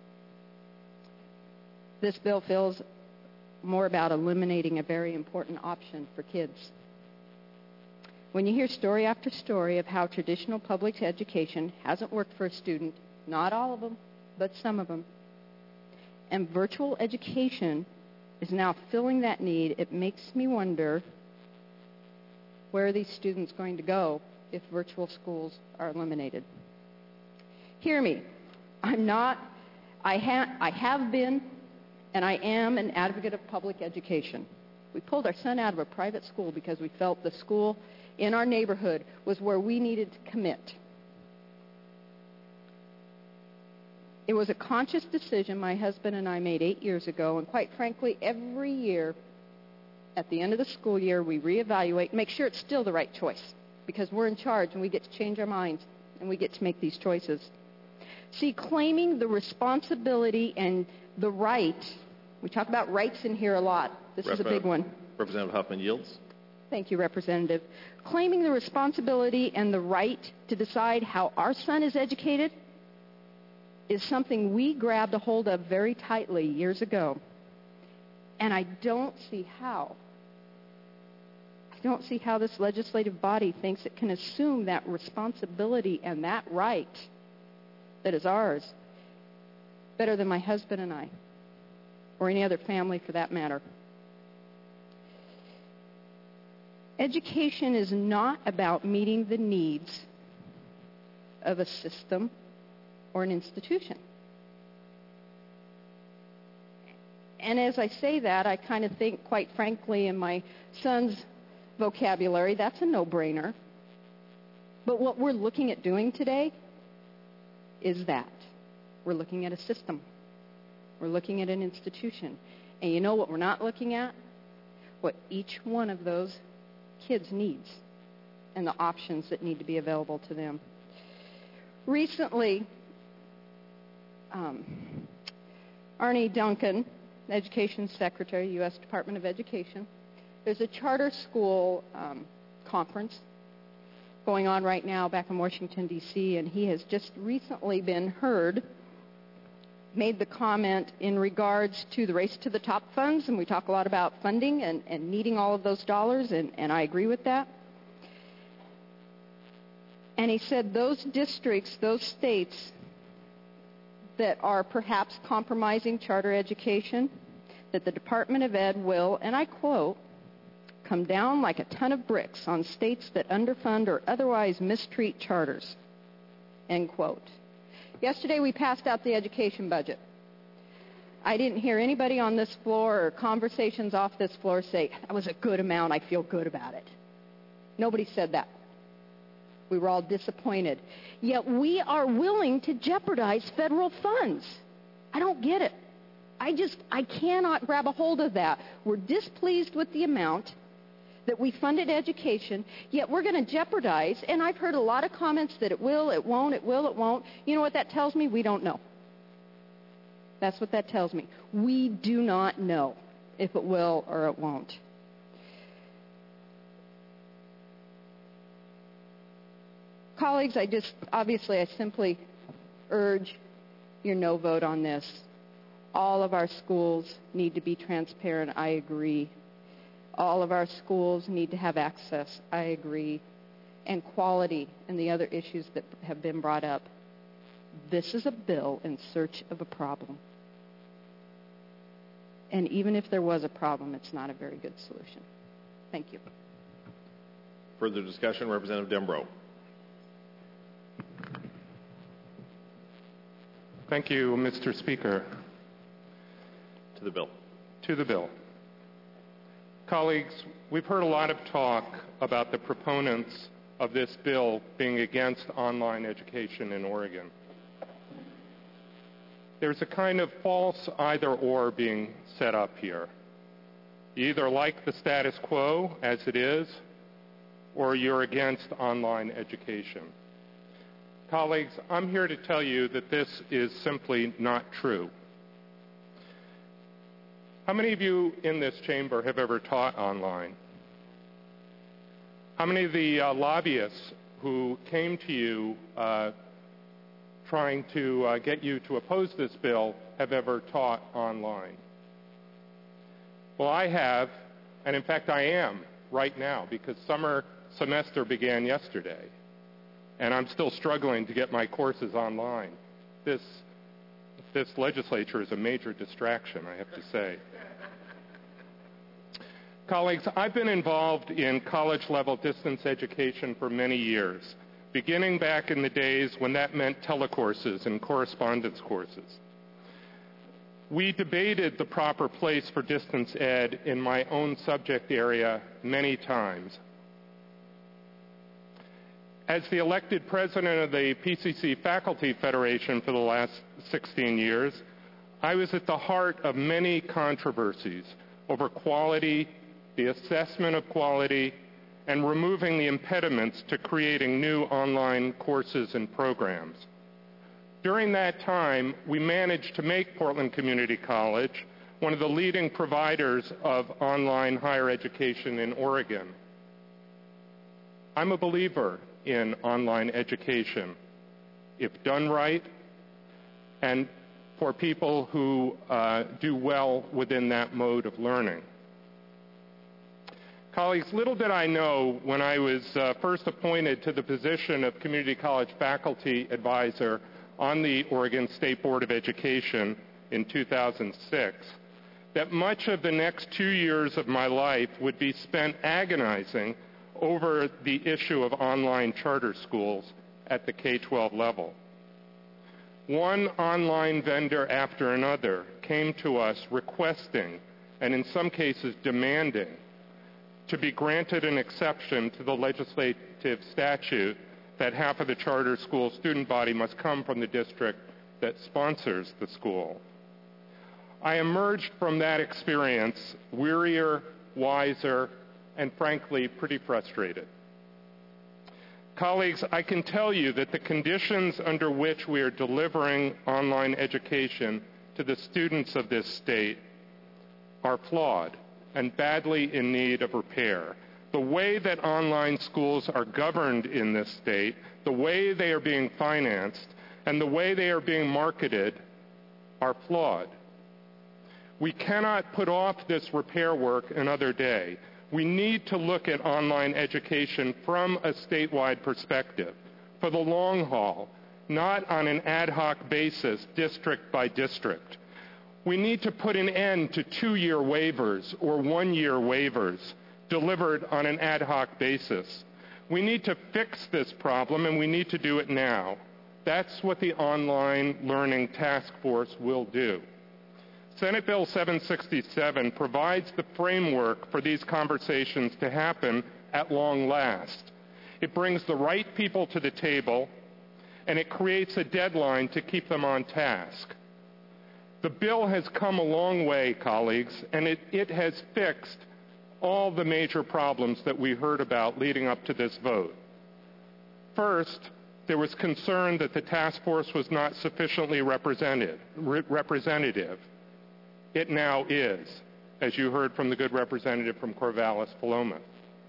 S3: This bill feels more about eliminating a very important option for kids. When you hear story after story of how traditional public education hasn't worked for a student, not all of them, but some of them, and virtual education is now filling that need, it makes me wonder, where are these students going to go if virtual schools are eliminated? Hear me. I have been, and I am an advocate of public education. We pulled our son out of a private school because we felt the school in our neighborhood was where we needed to commit. It was a conscious decision my husband and I made 8 years ago, and quite frankly, every year, at the end of the school year, we reevaluate, make sure it's still the right choice, because we're in charge and we get to change our minds and we get to make these choices. See, claiming the responsibility and the right, we talk about rights in here a lot. This is a big one.
S11: Representative Huffman yields.
S3: Thank you, Representative. Claiming the responsibility and the right to decide how our son is educated is something we grabbed a hold of very tightly years ago. And I don't see how this legislative body thinks it can assume that responsibility and that right that is ours better than my husband and I, or any other family for that matter. Education is not about meeting the needs of a system or an institution. And as I say that, I kind of think, quite frankly, in my son's vocabulary, that's a no-brainer. But what we're looking at doing today is that. We're looking at a system. We're looking at an institution. And you know what we're not looking at? What each one of those kids needs and the options that need to be available to them. Recently, Arnie Duncan, Education Secretary, U.S. Department of Education, there's a charter school conference going on right now back in Washington, D.C., and he has just recently been heard, made the comment in regards to the Race to the Top funds, and we talk a lot about funding and needing all of those dollars, and I agree with that. And he said those districts, those states that are perhaps compromising charter education, that the Department of Ed will, and I quote, come down like a ton of bricks on states that underfund or otherwise mistreat charters, end quote. Yesterday we passed out the education budget. I didn't hear anybody on this floor or conversations off this floor say, that was a good amount, I feel good about it. Nobody said that. We were all disappointed. Yet we are willing to jeopardize federal funds. I don't get it. I cannot grab a hold of that. We're displeased with the amount that we funded education, yet we're going to jeopardize, and I've heard a lot of comments that it will, it won't, it will, it won't. You know what that tells me? We don't know. That's what that tells me. We do not know if it will or it won't. Colleagues, I simply urge your no vote on this. All of our schools need to be transparent. I agree. All of our schools need to have access. I agree. And quality and the other issues that have been brought up. This is a bill in search of a problem. And even if there was a problem, it's not a very good solution. Thank you.
S11: Further discussion, Representative Dembro.
S12: Thank you, Mr. Speaker.
S11: To the bill.
S12: To the bill. Colleagues, we've heard a lot of talk about the proponents of this bill being against online education in Oregon. There's a kind of false either-or being set up here. You either like the status quo as it is, or you're against online education. Colleagues, I'm here to tell you that this is simply not true. How many of you in this chamber have ever taught online? How many of the lobbyists who came to you trying to get you to oppose this bill have ever taught online? Well, I have, and in fact I am right now, because summer semester began yesterday, and I'm still struggling to get my courses online. This legislature is a major distraction, I have to say. Colleagues, I've been involved in college-level distance education for many years, beginning back in the days when that meant telecourses and correspondence courses. We debated the proper place for distance ed in my own subject area many times. As the elected president of the PCC Faculty Federation for the last 16 years, I was at the heart of many controversies over quality, the assessment of quality, and removing the impediments to creating new online courses and programs. During that time, we managed to make Portland Community College one of the leading providers of online higher education in Oregon. I'm a believer in online education, if done right, and for people who do well within that mode of learning. Colleagues, little did I know when I was first appointed to the position of Community College Faculty Advisor on the Oregon State Board of Education in 2006, that much of the next 2 years of my life would be spent agonizing over the issue of online charter schools at the K-12 level. One online vendor after another came to us requesting, and in some cases demanding, to be granted an exception to the legislative statute that half of the charter school student body must come from the district that sponsors the school. I emerged from that experience wearier, wiser, and frankly, pretty frustrated. Colleagues, I can tell you that the conditions under which we are delivering online education to the students of this state are flawed and badly in need of repair. The way that online schools are governed in this state, the way they are being financed, and the way they are being marketed are flawed. We cannot put off this repair work another day. We need to look at online education from a statewide perspective, for the long haul, not on an ad hoc basis, district by district. We need to put an end to 2-year waivers or 1-year waivers delivered on an ad hoc basis. We need to fix this problem, and we need to do it now. That's what the Online Learning Task Force will do. Senate Bill 767 provides the framework for these conversations to happen at long last. It brings the right people to the table, and it creates a deadline to keep them on task. The bill has come a long way, colleagues, and it has fixed all the major problems that we heard about leading up to this vote. First, there was concern that the task force was not sufficiently representative. It now is, as you heard from the good representative from Corvallis-Paloma.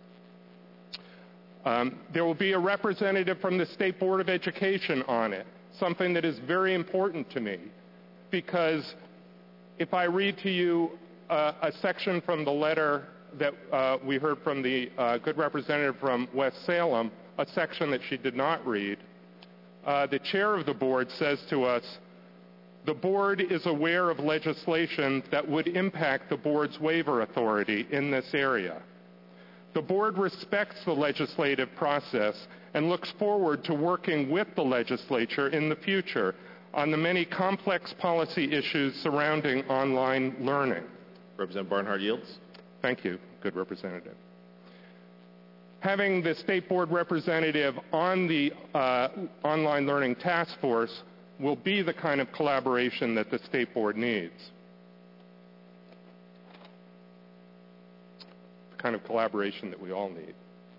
S12: There will be a representative from the State Board of Education on it, something that is very important to me, because if I read to you a section from the letter that we heard from the good representative from West Salem, a section that she did not read, the chair of the board says to us, the board is aware of legislation that would impact the board's waiver authority in this area. The board respects the legislative process and looks forward to working with the legislature in the future on the many complex policy issues surrounding online learning.
S11: Representative Barnhart yields.
S12: Thank you, good representative. Having the State Board representative on the Online Learning Task Force will be the kind of collaboration that the State Board needs. The kind of collaboration that we all need.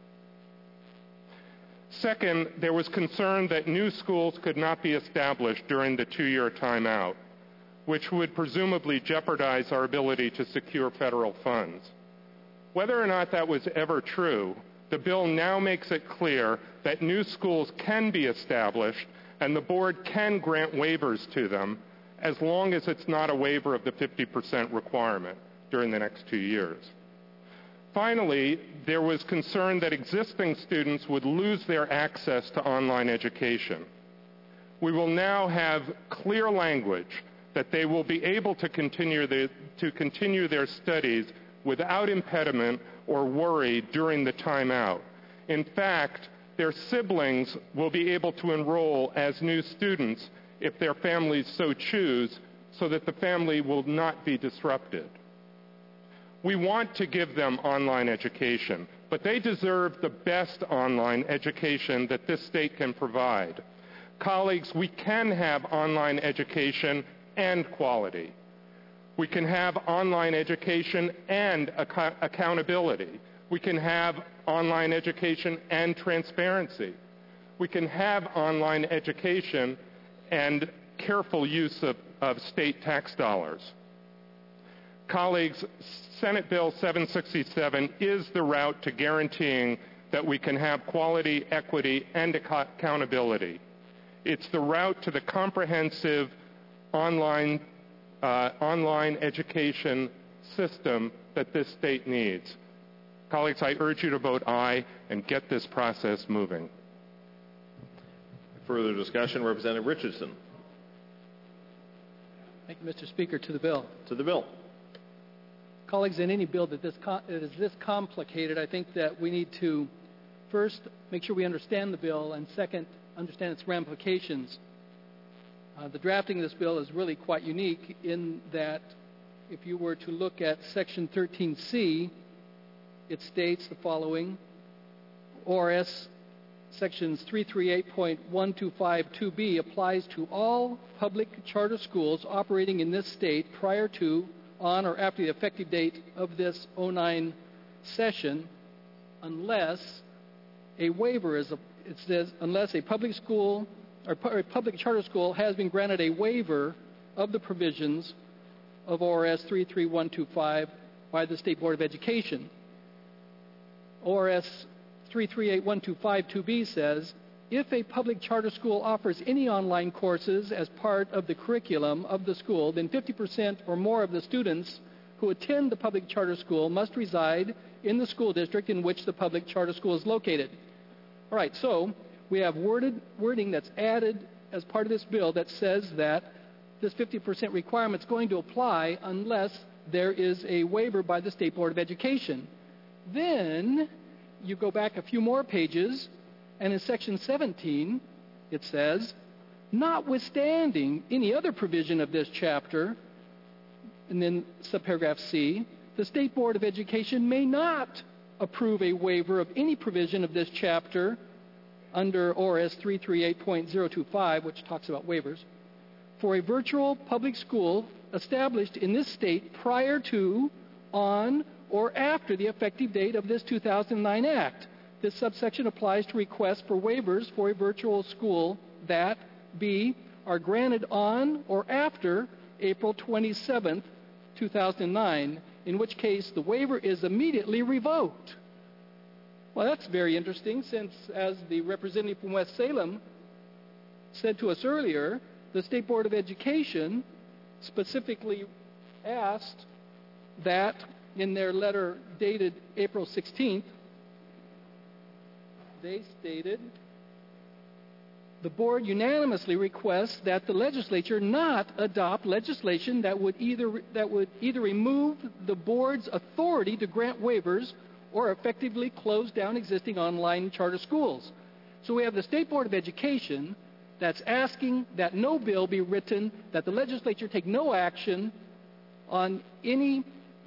S12: Second, there was concern that new schools could not be established during the 2-year timeout, which would presumably jeopardize our ability to secure federal funds. Whether or not that was ever true, the bill now makes it clear that new schools can be established and the board can grant waivers to them as long as it's not a waiver of the 50% requirement during the next 2 years. Finally, there was concern that existing students would lose their access to online education. We will now have clear language that they will be able to continue their studies without impediment or worry during the timeout. In fact, their siblings will be able to enroll as new students if their families so choose, so that the family will not be disrupted. We want to give them online education, but they deserve the best online education that this state can provide. Colleagues, we can have online education and quality. We can have online education and accountability. We can have online education and transparency. We can have online education and careful use of state tax dollars. Colleagues, Senate Bill 767 is the route to guaranteeing that we can have quality, equity, and accountability. It's the route to the comprehensive online education system that this state needs. Colleagues, I urge you to vote aye and get this process moving.
S11: Further discussion, Representative Richardson.
S13: Thank you, Mr. Speaker. To the bill.
S11: To the bill.
S13: Colleagues, in any bill that is this complicated, I think that we need to first make sure we understand the bill, and second, understand its ramifications. The drafting of this bill is really quite unique in that if you were to look at Section 13C, it states the following: ORS Sections 338.1252B applies to all public charter schools operating in this state prior to, on, or after the effective date of this 09 session, unless a waiver it says, unless a public school or a public charter school has been granted a waiver of the provisions of ORS 33125 by the State Board of Education. ORS 338125-2B says, if a public charter school offers any online courses as part of the curriculum of the school, then 50% or more of the students who attend the public charter school must reside in the school district in which the public charter school is located. All right, so we have wording that's added as part of this bill that says that this 50% requirement is going to apply unless there is a waiver by the State Board of Education. Then you go back a few more pages, and in Section 17, it says, notwithstanding any other provision of this chapter, and then subparagraph C, the State Board of Education may not approve a waiver of any provision of this chapter under ORS 338.025, which talks about waivers, for a virtual public school established in this state prior to, on, or after the effective date of this 2009 Act. This subsection applies to requests for waivers for a virtual school that, B, are granted on or after April 27, 2009, in which case the waiver is immediately revoked. Well, that's very interesting, since, as the representative from West Salem said to us earlier, the State Board of Education specifically asked that in their letter dated April 16th, they stated, the board unanimously requests that the legislature not adopt legislation that would either remove the board's authority to grant waivers or effectively close down existing online charter schools. So we have the State Board of Education that's asking that no bill be written, that the legislature take no action on any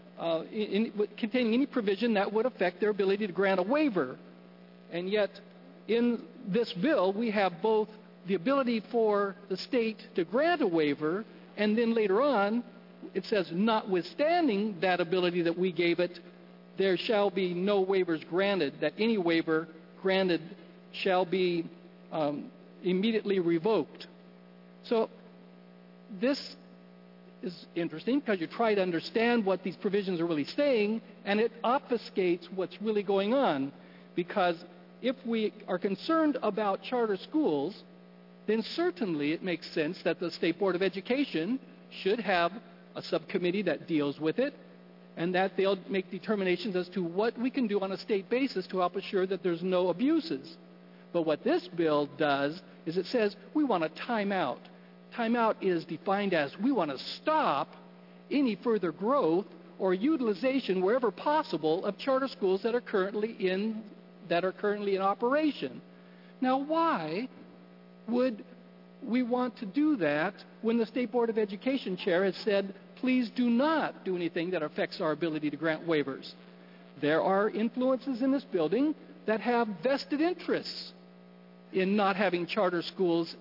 S13: containing any provision that would affect their ability to grant a waiver. And yet, in this bill, we have both the ability for the state to grant a waiver, and then later on, it says, notwithstanding that ability that we gave it, there shall be no waivers granted, that any waiver granted shall be immediately revoked. So this is interesting because you try to understand what these provisions are really saying, and it obfuscates what's really going on. Because if we are concerned about charter schools, then certainly it makes sense that the State Board of Education should have a subcommittee that deals with it, and that they'll make determinations as to what we can do on a state basis to help assure that there's no abuses. But what this bill does is it says we want a timeout. Timeout is defined as we want to stop any further growth or utilization wherever possible of charter schools that are currently in operation. Now, why would we want to do that when the State Board of Education chair has said, please do not do anything that affects our ability to grant waivers? There are influences in this building that have vested interests in not having charter schools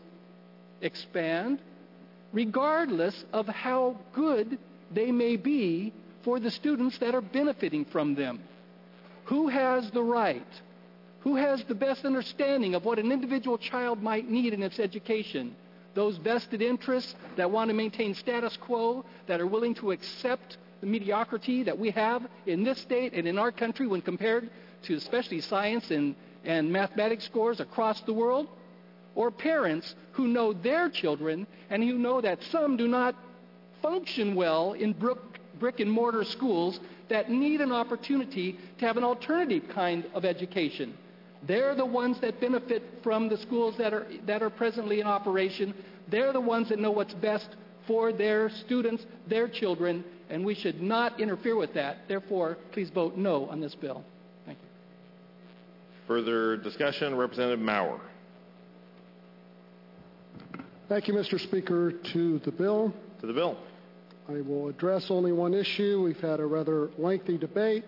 S13: expand, regardless of how good they may be for the students that are benefiting from them. Who has the right? Who has the best understanding of what an individual child might need in its education? Those vested interests that want to maintain status quo, that are willing to accept the mediocrity that we have in this state and in our country when compared to especially science and mathematics scores across the world? Or parents who know their children and who know that some do not function well in brick and mortar schools that need an opportunity to have an alternative kind of education. They're the ones that benefit from the schools that are presently in operation. They're the ones that know what's best for their students, their children, and we should not interfere with that. Therefore, please vote no on this bill. Thank you.
S11: Further discussion, Representative Maurer.
S14: Thank you, Mr. Speaker. To the bill.
S11: To the bill.
S14: I will address only one issue. We've had a rather lengthy debate.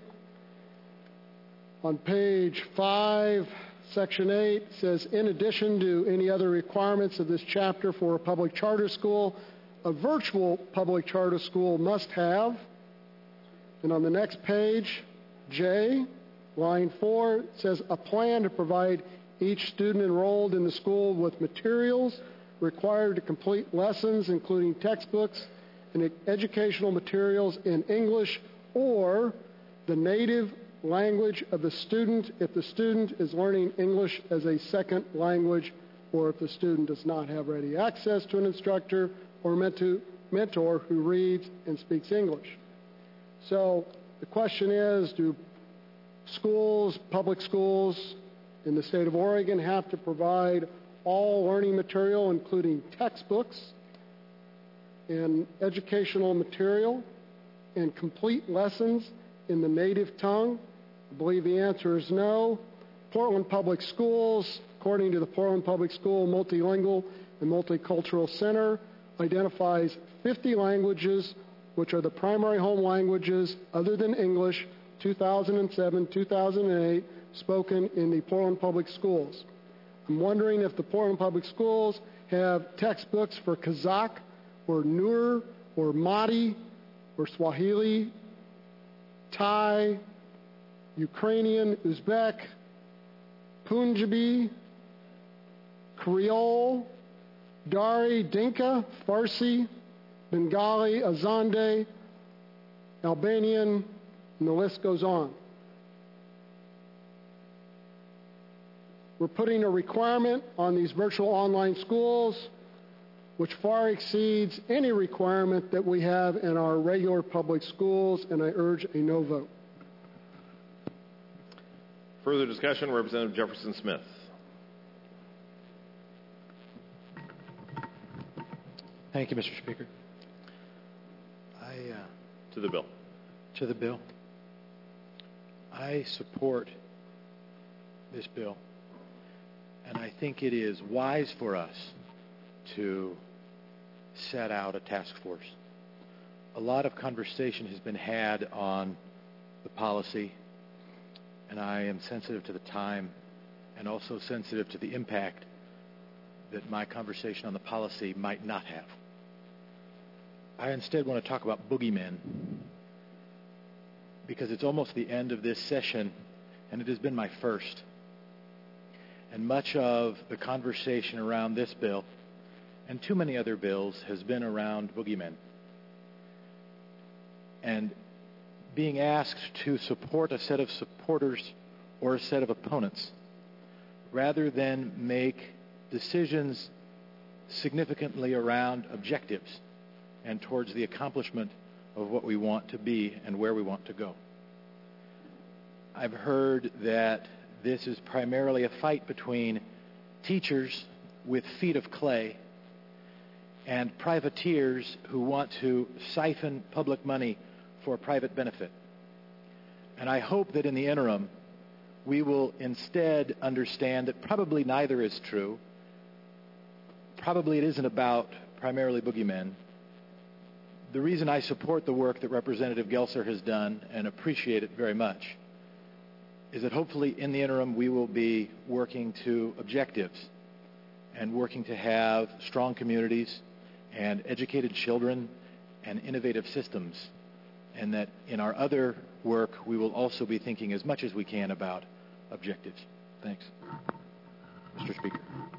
S14: On page 5, Section 8 says, in addition to any other requirements of this chapter for a public charter school, a virtual public charter school must have. And on the next page, J, line 4, it says, a plan to provide each student enrolled in the school with materials required to complete lessons, including textbooks and educational materials in English or the native language of the student if the student is learning English as a second language, or if the student does not have ready access to an instructor or mentor who reads and speaks English. So the question is, do schools, public schools in the state of Oregon, have to provide all learning material, including textbooks and educational material and complete lessons in the native tongue? I believe the answer is no. Portland Public Schools, according to the Portland Public School Multilingual and Multicultural Center, identifies 50 languages which are the primary home languages other than English, 2007, 2008, spoken in the Portland Public Schools. I'm wondering if the Portland Public Schools have textbooks for Kazakh or Nur or Madi or Swahili, Thai, Ukrainian, Uzbek, Punjabi, Creole, Dari, Dinka, Farsi, Bengali, Azande, Albanian, and the list goes on. We're putting a requirement on these virtual online schools which far exceeds any requirement that we have in our regular public schools, and I urge a no vote.
S11: Further discussion, Representative Jefferson Smith.
S15: Thank you, Mr. Speaker.
S11: To the bill.
S15: To the bill. I support this bill, and I think it is wise for us to set out a task force. A lot of conversation has been had on the policy, and I am sensitive to the time and also sensitive to the impact that my conversation on the policy might not have. I instead want to talk about boogeymen, because it's almost the end of this session, and it has been my first. And much of the conversation around this bill, and too many other bills, has been around boogeymen. And being asked to support a set of supporters or a set of opponents, rather than make decisions significantly around objectives and towards the accomplishment of what we want to be and where we want to go. I've heard that this is primarily a fight between teachers with feet of clay and privateers who want to siphon public money for private benefit. And I hope that in the interim, we will instead understand that probably neither is true. Probably it isn't about primarily boogeymen. The reason I support the work that Representative Gelser has done, and appreciate it very much, is that hopefully in the interim we will be working to objectives and working to have strong communities and educated children and innovative systems, and that in our other work we will also be thinking as much as we can about objectives. Thanks. Mr. Speaker.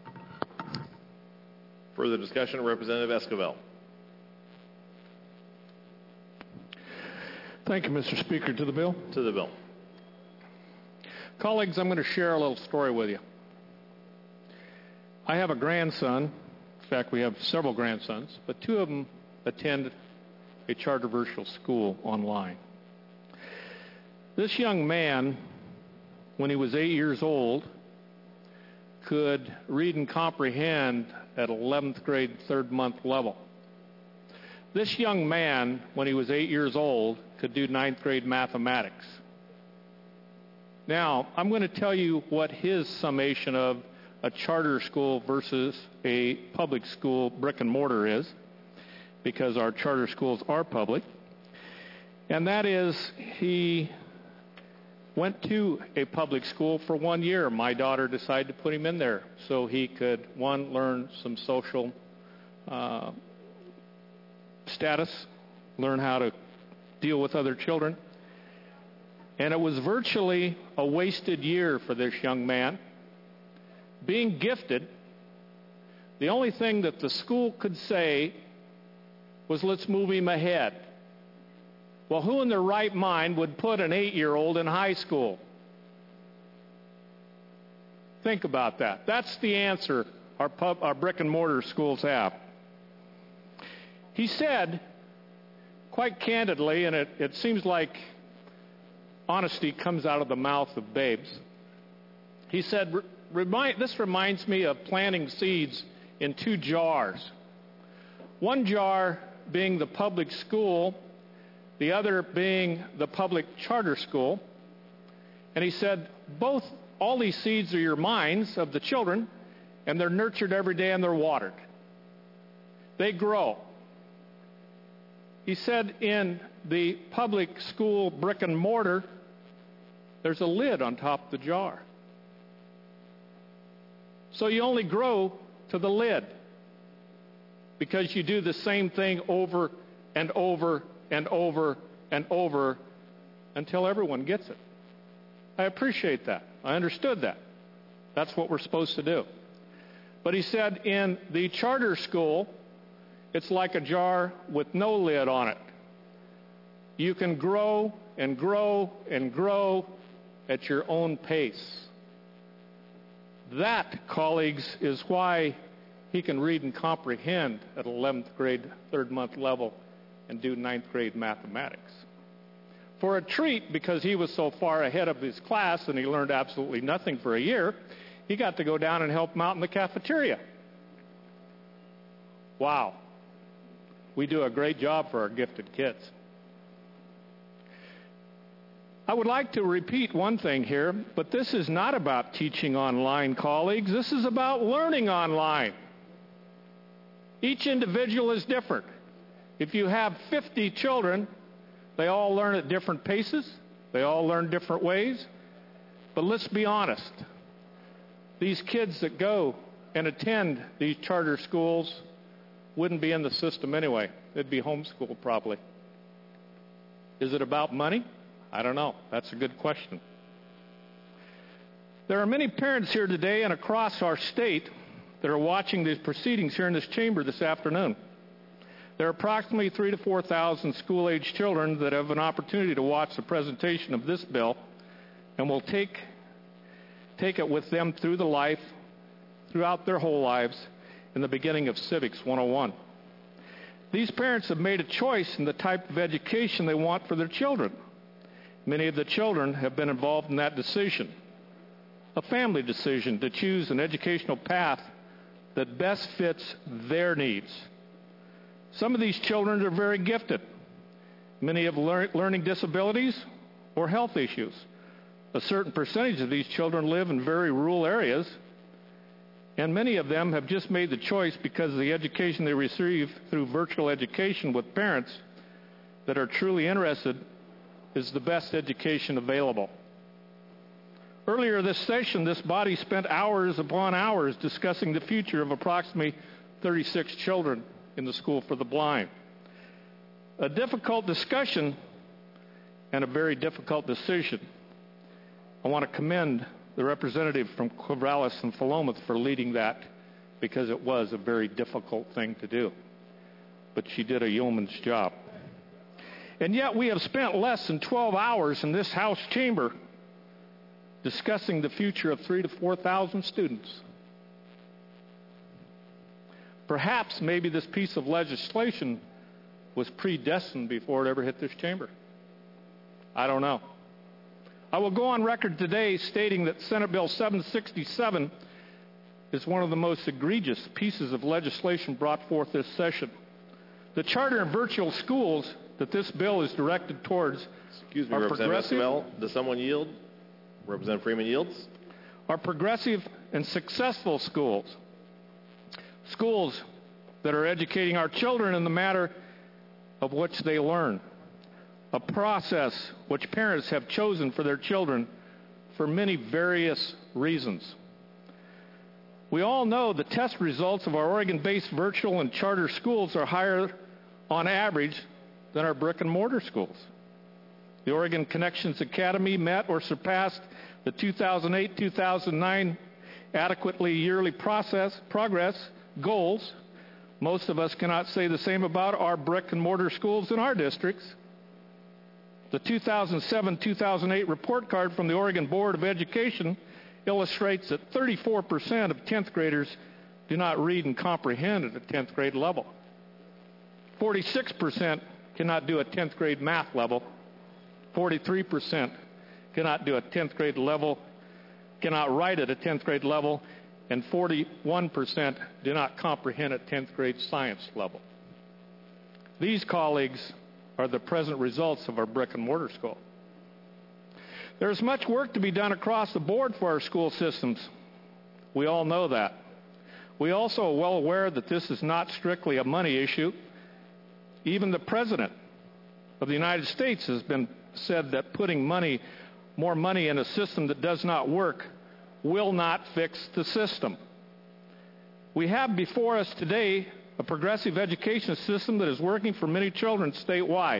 S11: Further discussion, Representative Esquivel.
S16: Thank you, Mr. Speaker. To the bill?
S11: To the bill.
S16: Colleagues, I'm going to share a little story with you. I have a grandson. In fact, we have several grandsons, but two of them attend a charter virtual school online. This young man, when he was 8 years old, could read and comprehend at 11th grade, third month level. This young man, when he was 8 years old, could do 9th grade mathematics. Now, I'm going to tell you what his summation of a charter school versus a public school brick and mortar is, because our charter schools are public. And that is, he went to a public school for 1 year. My daughter decided to put him in there so he could, one, learn some social status, learn how to deal with other children. And it was virtually a wasted year for this young man being gifted, the only thing that the school could say was, let's move him ahead. Well, who in their right mind would put an 8-year-old in high school? Think about that. That's the answer our brick and mortar schools have. He said, quite candidly, and it seems like honesty comes out of the mouth of babes. He said, this reminds me of planting seeds in 2 jars. One jar being the public school, the other being the public charter school. And he said, all these seeds are your minds of the children, and they're nurtured every day and they're watered. They grow. He said in the public school brick and mortar, there's a lid on top of the jar. So you only grow to the lid because you do the same thing over and over and over and over until everyone gets it. I appreciate that. I understood that. That's what we're supposed to do. But he said in the charter school, it's like a jar with no lid on it. You can grow and grow and grow at your own pace. That, colleagues, is why he can read and comprehend at 11th grade, 3rd month level, and do 9th grade mathematics. For a treat, because he was so far ahead of his class and he learned absolutely nothing for a year, he got to go down and help him out in the cafeteria. Wow. We do a great job for our gifted kids. I would like to repeat one thing here, but this is not about teaching online, colleagues. This is about learning online. Each individual is different. If you have 50 children, they all learn at different paces. They all learn different ways. But let's be honest. These kids that go and attend these charter schools wouldn't be in the system anyway. They'd be homeschooled probably. Is it about money? I don't know. That's a good question. There are many parents here today and across our state that are watching these proceedings here in this chamber this afternoon. There are approximately 3,000 to 4,000 school-age children that have an opportunity to watch the presentation of this bill and will take it with them throughout their whole lives in the beginning of Civics 101. These parents have made a choice in the type of education they want for their children. Many of the children have been involved in that decision, a family decision to choose an educational path that best fits their needs. Some of these children are very gifted. Many have learning disabilities or health issues. A certain percentage of these children live in very rural areas, and many of them have just made the choice because of the education they receive through virtual education with parents that are truly interested is the best education available. Earlier this session, this body spent hours upon hours discussing the future of approximately 36 children in the School for the Blind. A difficult discussion and a very difficult decision. I want to commend the representative from Corvallis and Philomath for leading that because it was a very difficult thing to do. But she did a yeoman's job. And yet we have spent less than 12 hours in this House chamber discussing the future of 3,000 to 4,000 students. Perhaps maybe this piece of legislation was predestined before it ever hit this chamber. I don't know. I will go on record today stating that Senate Bill 767 is one of the most egregious pieces of legislation brought forth this session. The charter and virtual schools that this bill is directed towards
S11: Excuse me, Representative Esquivel, does someone yield? Representative Freeman yields.
S16: Are progressive and successful schools. Schools that are educating our children in the matter of which they learn. A process which parents have chosen for their children for many various reasons. We all know the test results of our Oregon-based virtual and charter schools are higher on average than our brick and mortar schools. The Oregon Connections Academy met or surpassed the 2008-2009 adequately yearly progress goals. Most of us cannot say the same about our brick and mortar schools in our districts. The 2007-2008 report card from the Oregon Board of Education illustrates that 34% of 10th graders do not read and comprehend at the 10th grade level. 46% cannot do a 10th grade math level. 43% cannot do a 10th grade level, cannot write at a 10th grade level, and 41% do not comprehend at 10th grade science level. These, colleagues, are the present results of our brick and mortar school. There is much work to be done across the board for our school systems. We all know that. We also are well aware that this is not strictly a money issue. Even the President of the United States has been said that putting more money in a system that does not work will not fix the system. We have before us today a progressive education system that is working for many children statewide.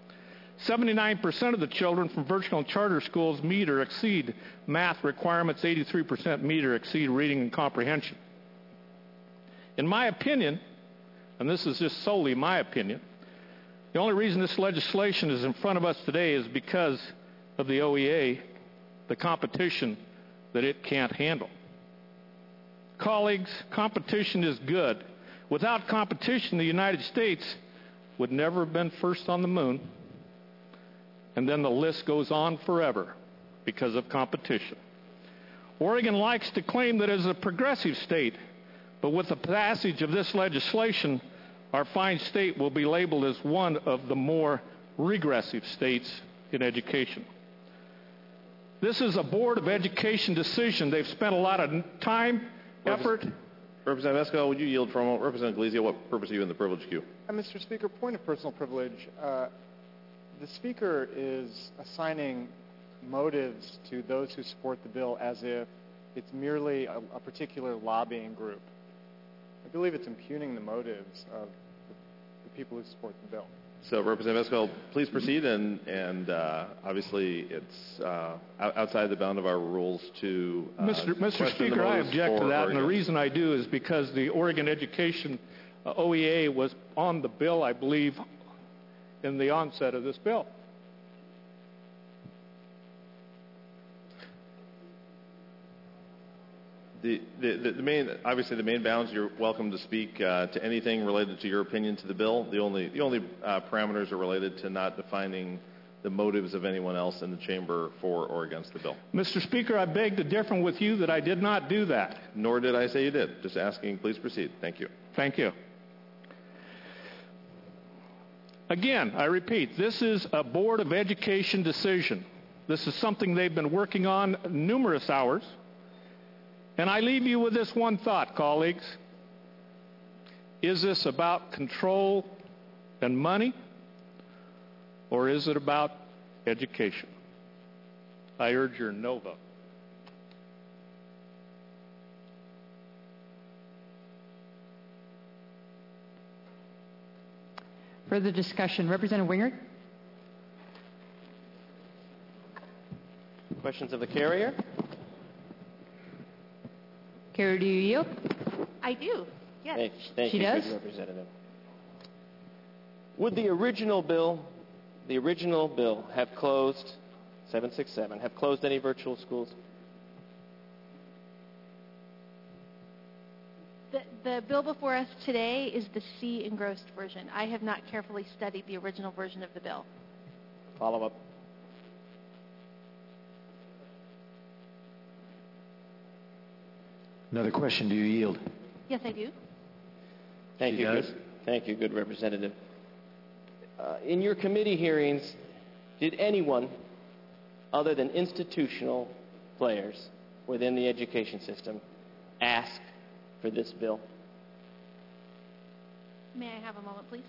S16: 79% of the children from virtual and charter schools meet or exceed math requirements. 83% meet or exceed reading and comprehension. In my opinion, and this is just solely my opinion, the only reason this legislation is in front of us today is because of the OEA, the competition that it can't handle. Colleagues, competition is good. Without competition, the United States would never have been first on the moon. And then the list goes on forever because of competition. Oregon likes to claim that it is a progressive state, but with the passage of this legislation, our fine state will be labeled as one of the more regressive states in education. This is a Board of Education decision. They've spent a lot of time, effort.
S11: Representative Esco, would you yield for a moment? Representative Galizia, what purpose are you in the privilege queue?
S4: Mr. Speaker, point of personal privilege. The Speaker is assigning motives to those who support the bill as if it's merely a particular lobbying group. I believe it's impugning the motives of the people who support the bill.
S11: So, Representative Esco, please proceed, and obviously it's outside the bound of our rules to
S16: Mr. Speaker, I object to that, and the reason I do is because the Oregon Education OEA was on the bill, I believe, in the onset of this bill.
S11: Obviously the main bounds, you're welcome to speak to anything related to your opinion to the bill. The only parameters are related to not defining the motives of anyone else in the chamber for or against the bill.
S16: Mr. Speaker, I beg to differ with you that I did not do that.
S11: Nor did I say you did. Just asking, please proceed. Thank you.
S16: Thank you. Again, I repeat, this is a Board of Education decision. This is something they've been working on numerous hours. And I leave you with this one thought, colleagues. Is this about control and money, or is it about education? I urge your no vote.
S17: Further discussion. Representative Wingert.
S18: Questions of the carrier?
S17: Carrier, do you yield?
S8: I do. Yes.
S18: Thank you,
S17: does?
S18: good Representative. Would the original bill have closed 767 have closed any virtual schools?
S8: The bill before us today is the C engrossed version. I have not carefully studied the original version of the bill.
S18: Follow up.
S15: Another question. Do you yield?
S8: Yes, I do.
S18: Thank you, good Representative. In your committee hearings, did anyone other than institutional players within the education system ask for this bill?
S8: May I have a moment, please?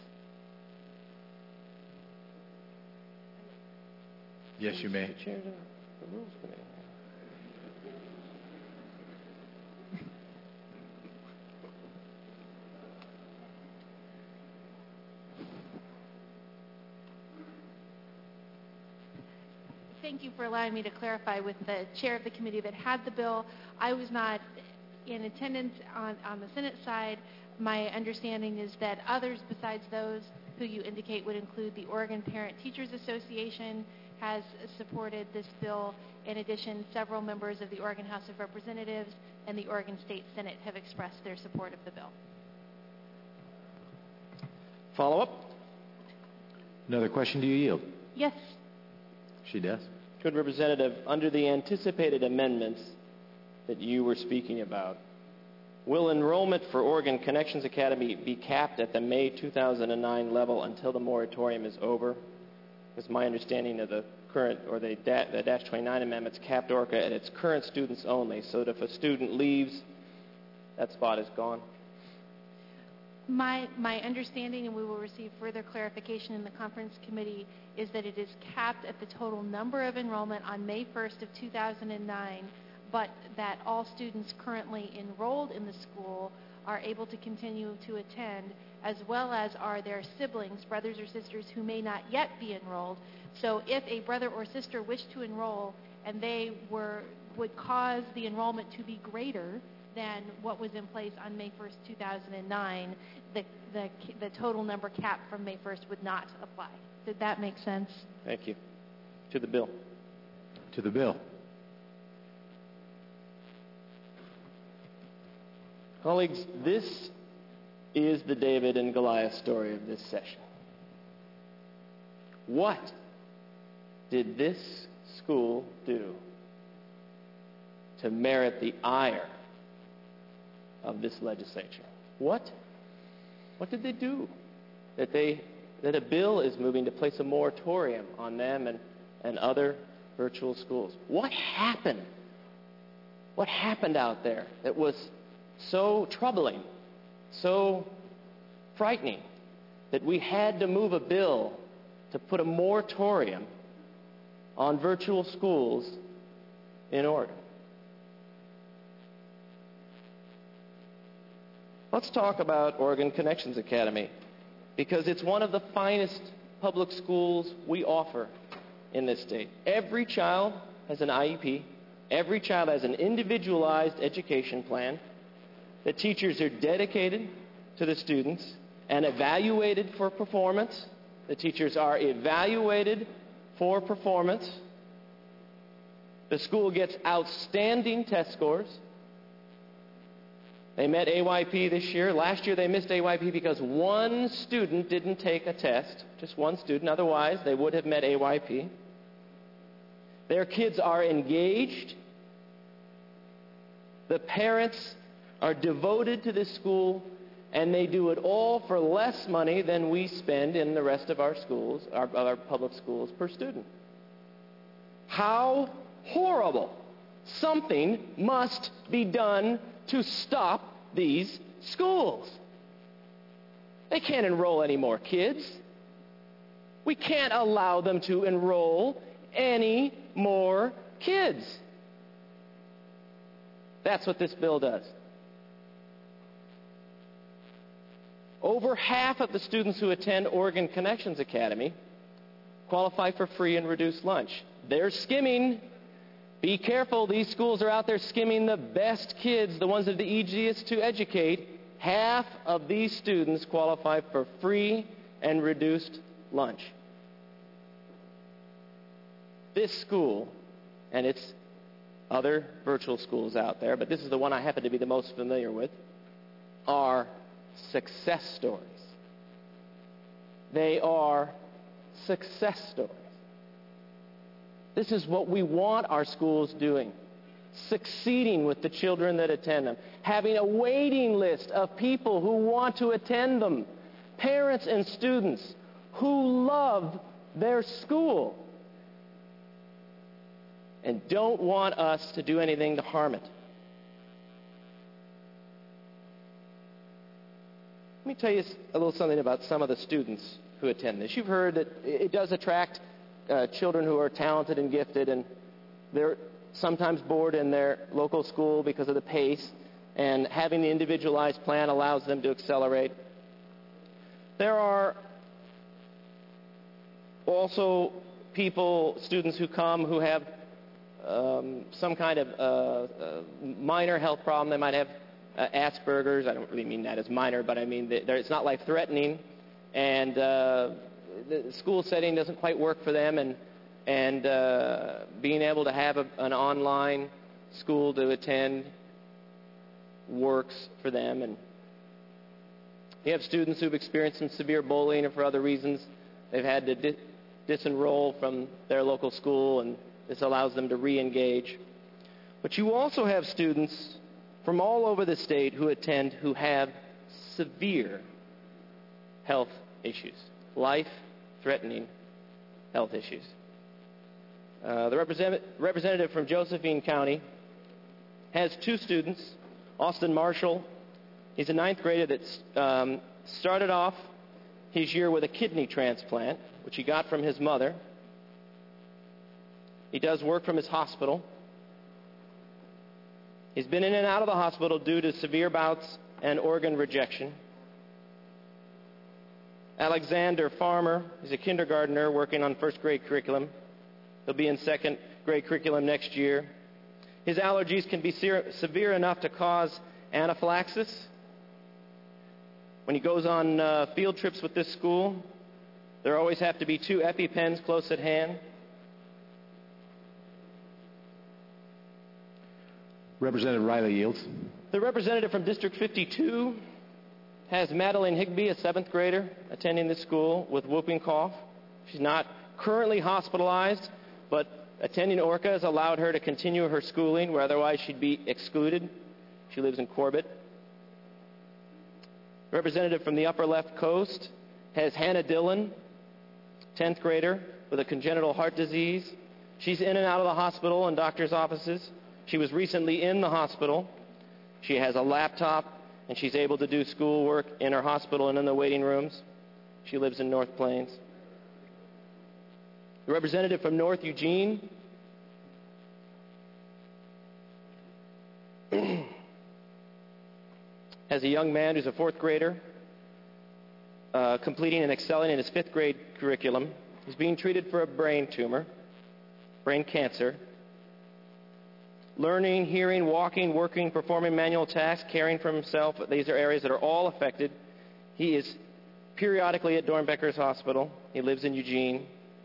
S15: Yes, you may.
S18: Chair of the Rules Committee.
S8: Thank you for allowing me to clarify with the chair of the committee that had the bill. I was not in attendance on the Senate side. My understanding is that others besides those who you indicate would include the Oregon Parent Teachers Association has supported this bill. In addition, several members of the Oregon House of Representatives and the Oregon State Senate have expressed their support of the bill.
S18: Follow-up?
S15: Another question. Do you yield?
S8: Yes.
S15: She does.
S18: Good Representative, under the anticipated amendments that you were speaking about, will enrollment for Oregon Connections Academy be capped at the May 2009 level until the moratorium is over? Because my understanding of the current, or the Dash 29 amendments, capped ORCA at its current students only, so that if a student leaves, that spot is gone.
S8: My understanding, and we will receive further clarification in the conference committee, is that it is capped at the total number of enrollment on May 1st of 2009, but that all students currently enrolled in the school are able to continue to attend, as well as are their siblings, brothers or sisters, who may not yet be enrolled. So if a brother or sister wished to enroll and they would cause the enrollment to be greater than what was in place on May 1st, 2009, the total number cap from May 1st would not apply. Did that make sense?
S18: Thank you. To the bill.
S15: To the bill.
S18: Colleagues, this is the David and Goliath story of this session. What did this school do to merit the ire of this legislature? What did they do that a bill is moving to place a moratorium on them and other virtual schools? What happened? What happened out there that was so troubling, so frightening, that we had to move a bill to put a moratorium on virtual schools in Oregon? Let's talk about Oregon Connections Academy, because it's one of the finest public schools we offer in this state. Every child has an IEP. Every child has an individualized education plan. The teachers are dedicated to the students and evaluated for performance. The teachers are evaluated for performance. The school gets outstanding test scores. They met AYP this year. Last year they missed AYP because one student didn't take a test, just one student. Otherwise, they would have met AYP. Their kids are engaged. The parents are devoted to this school, and they do it all for less money than we spend in the rest of our schools, our public schools, per student. How horrible! Something must be done to stop these schools. They can't enroll any more kids. We can't allow them to enroll any more kids. That's what this bill does. Over half of the students who attend Oregon Connections Academy qualify for free and reduced lunch. They're skimming. Be careful, these schools are out there skimming the best kids, the ones that are the easiest to educate. Half of these students qualify for free and reduced lunch. This school, and its other virtual schools out there, but this is the one I happen to be the most familiar with, are success stories. They are success stories. This is what we want our schools doing. Succeeding with the children that attend them. Having a waiting list of people who want to attend them. Parents and students who love their school and don't want us to do anything to harm it. Let me tell you a little something about some of the students who attend this. You've heard that it does attract children who are talented and gifted, and they're sometimes bored in their local school because of the pace, and having the individualized plan allows them to accelerate. There are also students who come who have some kind of minor health problem. They might have Asperger's. I don't really mean that as minor, but I mean it's not life-threatening, and the school setting doesn't quite work for them, and being able to have an online school to attend works for them. And you have students who've experienced some severe bullying, or for other reasons they've had to disenroll from their local school, and this allows them to re-engage. But you also have students from all over the state who attend who have severe health issues, life-threatening health issues. The representative from Josephine County has two students. Austin Marshall, he's a ninth grader that started off his year with a kidney transplant, which he got from his mother. He does work from his hospital. He's been in and out of the hospital due to severe bouts and organ rejection. Alexander Farmer, he's a kindergartner working on first grade curriculum. He'll be in second grade curriculum next year. His allergies can be severe enough to cause anaphylaxis. When he goes on field trips with this school, there always have to be 2 EpiPens close at hand.
S15: Representative Riley yields.
S18: The representative from District 52 has Madeline Higby, a 7th grader, attending this school with whooping cough. She's not currently hospitalized, but attending Orca has allowed her to continue her schooling, where otherwise she'd be excluded. She lives in Corbett. The representative from the Upper Left Coast has Hannah Dillon, 10th grader, with a congenital heart disease. She's in and out of the hospital and doctor's offices. She was recently in the hospital. She has a laptop, and she's able to do schoolwork in her hospital and in the waiting rooms. She lives in North Plains. The representative from North Eugene has a young man who's a 4th grader, completing and excelling in his 5th grade curriculum. He's being treated for a brain tumor, brain cancer. Learning, hearing, walking, working, performing manual tasks, caring for himself. These are areas that are all affected. He is periodically at Dornbecker's Hospital. He lives in Eugene.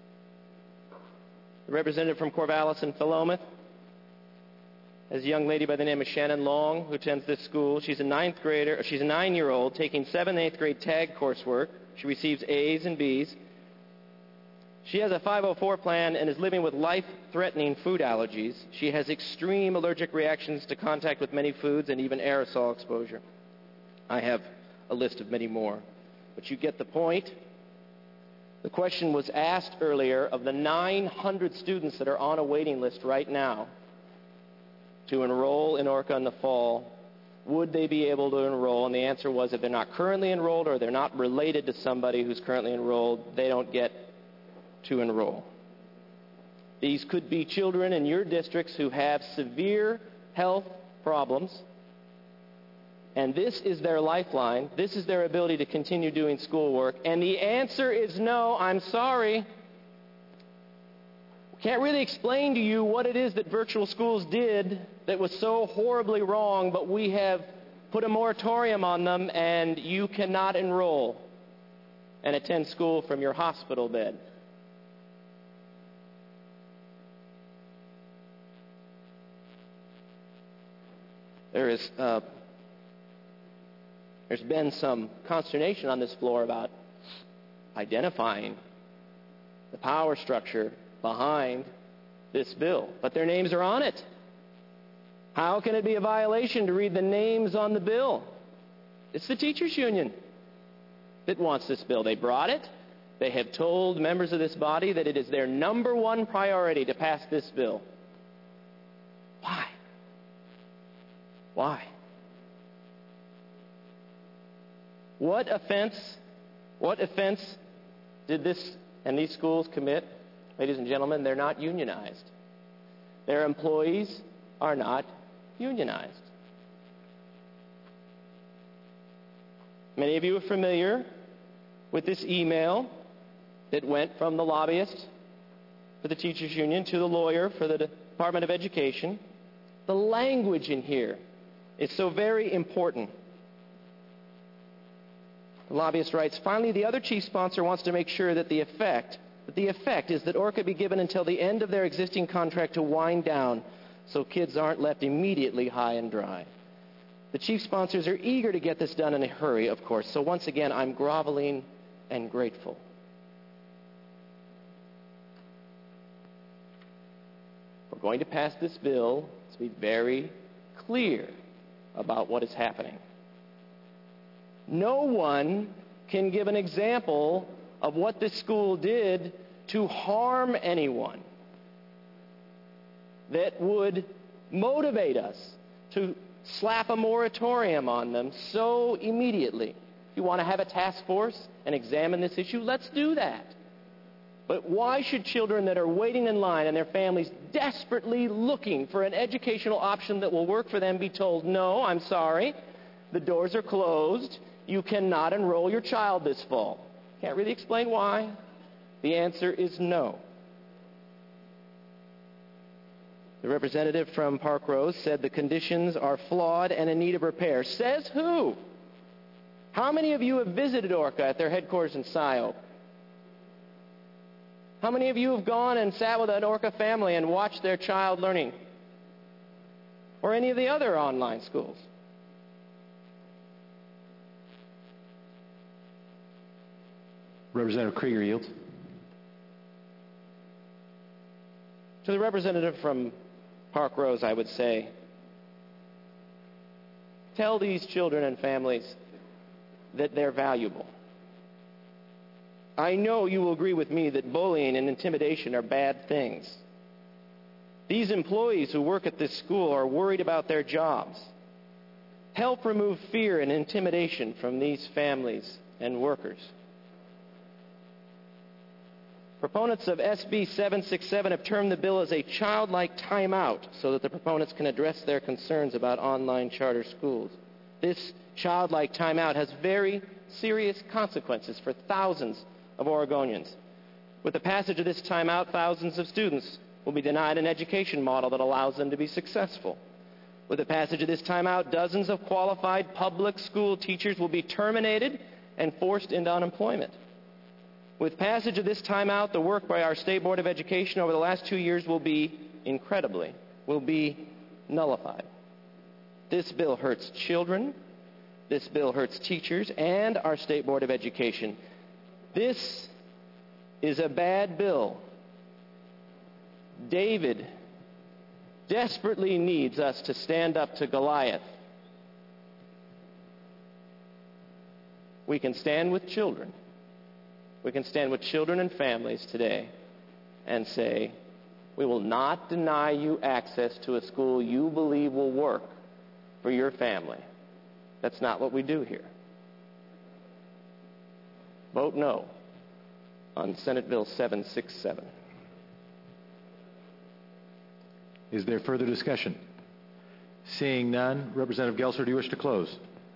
S18: The representative from Corvallis and Philomath is a young lady by the name of Shannon Long, who attends this school. She's a 9th grader. She's a 9-year-old taking 7th and 8th grade tag coursework. She receives A's and B's. She has a 504 plan and is living with life-threatening food allergies. She has extreme allergic reactions to contact with many foods and even aerosol exposure. I have a list of many more, but you get the point. The question was asked earlier, of the 900 students that are on a waiting list right now to enroll in Orca in the fall, would they be able to enroll? And the answer was, if they're not currently enrolled or they're not related to somebody who's currently enrolled, they don't get to enroll. These could be children in your districts who have severe health problems, and this is their lifeline. This is their ability to continue doing schoolwork. And the answer is no. I'm sorry. Can't really explain to you what it is that virtual schools did that was so horribly wrong, but we have put a moratorium on them, and you cannot enroll and attend school from your hospital bed. There's been some consternation on this floor about identifying the power structure behind this bill, but their names are on it. How can it be a violation to read the names on the bill? It's the teachers' union that wants this bill. They brought it. They have told members of this body that it is their number one priority to pass this bill. Why? Why? What offense did this and these schools commit? Ladies and gentlemen, they're not unionized. Their employees are not unionized. Many of you are familiar with this email that went from the lobbyist for the teachers union to the lawyer for the Department of Education. The language in here is so very important. The lobbyist writes, finally, the other chief sponsor wants to make sure that the effect is that ORCA be given until the end of their existing contract to wind down so kids aren't left immediately high and dry. The chief sponsors are eager to get this done in a hurry, of course, so once again, I'm groveling and grateful. We're going to pass this bill to be very clear about what is happening. No one can give an example of what this school did to harm anyone that would motivate us to slap a moratorium on them so immediately. If you want to have a task force and examine this issue, let's do that. But why should children that are waiting in line and their families desperately looking for an educational option that will work for them be told, no, I'm sorry, the doors are closed, you cannot enroll your child this fall? Can't really explain why. The answer is no. The representative from Park Rose said the conditions are flawed and in need of repair. Says who? How many of you have visited ORCA at their headquarters in Scio? How many of you have gone and sat with an ORCA family and watched their child learning? Or any of the other online schools?
S15: Representative Krieger yields.
S18: To the representative from Park Rose, I would say, tell these children and families that they're valuable. I know you will agree with me that bullying and intimidation are bad things. These employees who work at this school are worried about their jobs. Help remove fear and intimidation from these families and workers. Proponents of SB 767 have termed the bill as a childlike timeout so that the proponents can address their concerns about online charter schools. This childlike timeout has very serious consequences for thousands of Oregonians. With the passage of this timeout, thousands of students will be denied an education model that allows them to be successful. With the passage of this timeout, dozens of qualified public school teachers will be terminated and forced into unemployment. With passage of this timeout, the work by our State Board of Education over the last 2 years will be nullified. This bill hurts children. This bill hurts teachers and our State Board of Education. This is a bad bill. David desperately needs us to stand up to Goliath. We can stand with children. We can stand with children and families today and say, we will not deny you access to a school you believe will work for your family. That's not what we do here. Vote no on Senate Bill 767.
S15: Is there further discussion? Seeing none, Representative Gelser, do you wish to close?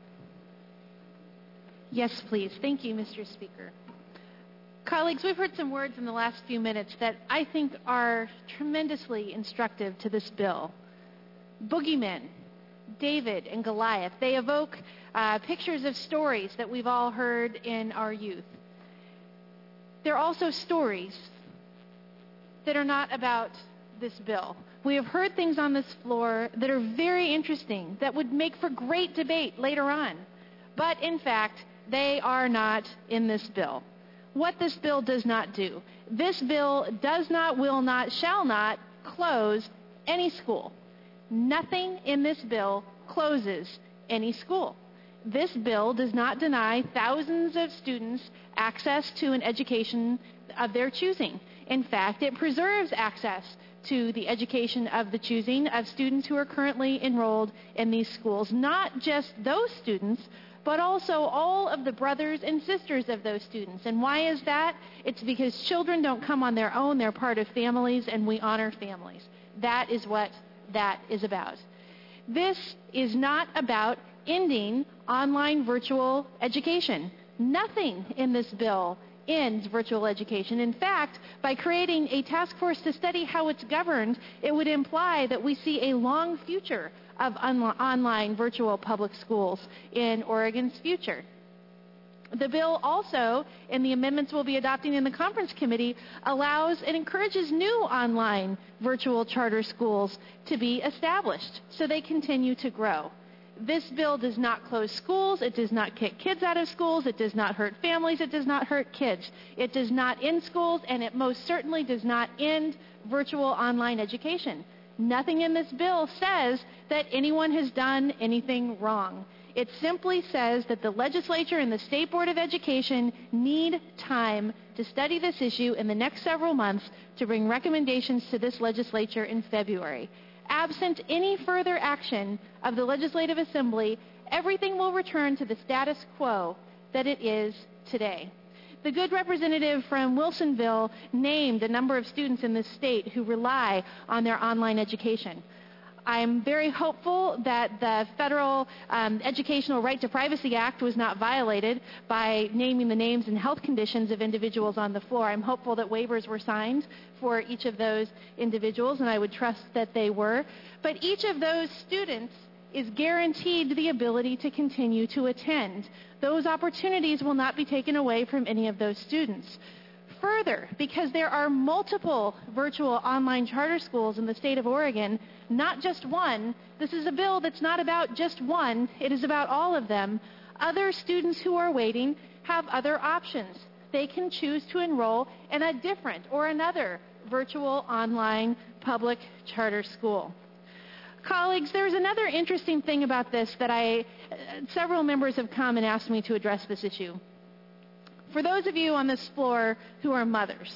S8: Yes, please. Thank you, Mr. Speaker. Colleagues, we've heard some words in the last few minutes that I think are tremendously instructive to this bill. Boogeymen, David and Goliath, they evoke pictures of stories that we've all heard in our youth. They're also stories that are not about this bill. We have heard things on this floor that are very interesting, that would make for great debate later on. But in fact, they are not in this bill. What this bill does not do. This bill does not, will not, shall not close any school. Nothing in this bill closes any school. This bill does not deny thousands of students access to an education of their choosing. In fact, it preserves access to the education of the choosing of students who are currently enrolled in these schools. Not just those students, but also all of the brothers and sisters of those students. And why is that? It's because children don't come on their own. They're part of families, and we honor families. That is what that is about. This is not about ending online virtual education. Nothing in this bill ends virtual education. In fact, by creating a task force to study how it's governed, it would imply that we see a long future of online virtual public schools in Oregon's future. The bill also, and the amendments we'll be adopting in the conference committee, allows and encourages new online virtual charter schools to be established so they continue to grow. This bill does not close schools. It does not kick kids out of schools. It does not hurt families. It does not hurt kids. It does not end schools, and it most certainly does not end virtual online education. Nothing in this bill says that anyone has done anything wrong. It simply says that the legislature and the State Board of Education need time to study this issue in the next several months to bring recommendations to this legislature in February. Absent any further action of the Legislative Assembly, everything will return to the status quo that it is today. The good representative from Wilsonville named a number of students in this state who rely on their online education. I'm very hopeful that the Federal Educational Right to Privacy Act was not violated by naming the names and health conditions of individuals on the floor. I'm hopeful that waivers were signed for each of those individuals, and I would trust that they were. But each of those students is guaranteed the ability to continue to attend. Those opportunities will not be taken away from any of those students. Further, because there are multiple virtual online charter schools in the state of Oregon, not just one, this is a bill that's not about just one, it is about all of them. Other students who are waiting have other options. They can choose to enroll in a different or another virtual online public charter school. Colleagues, there's another interesting thing about this that several members have come and asked me to address this issue. For those of you on this floor who are mothers,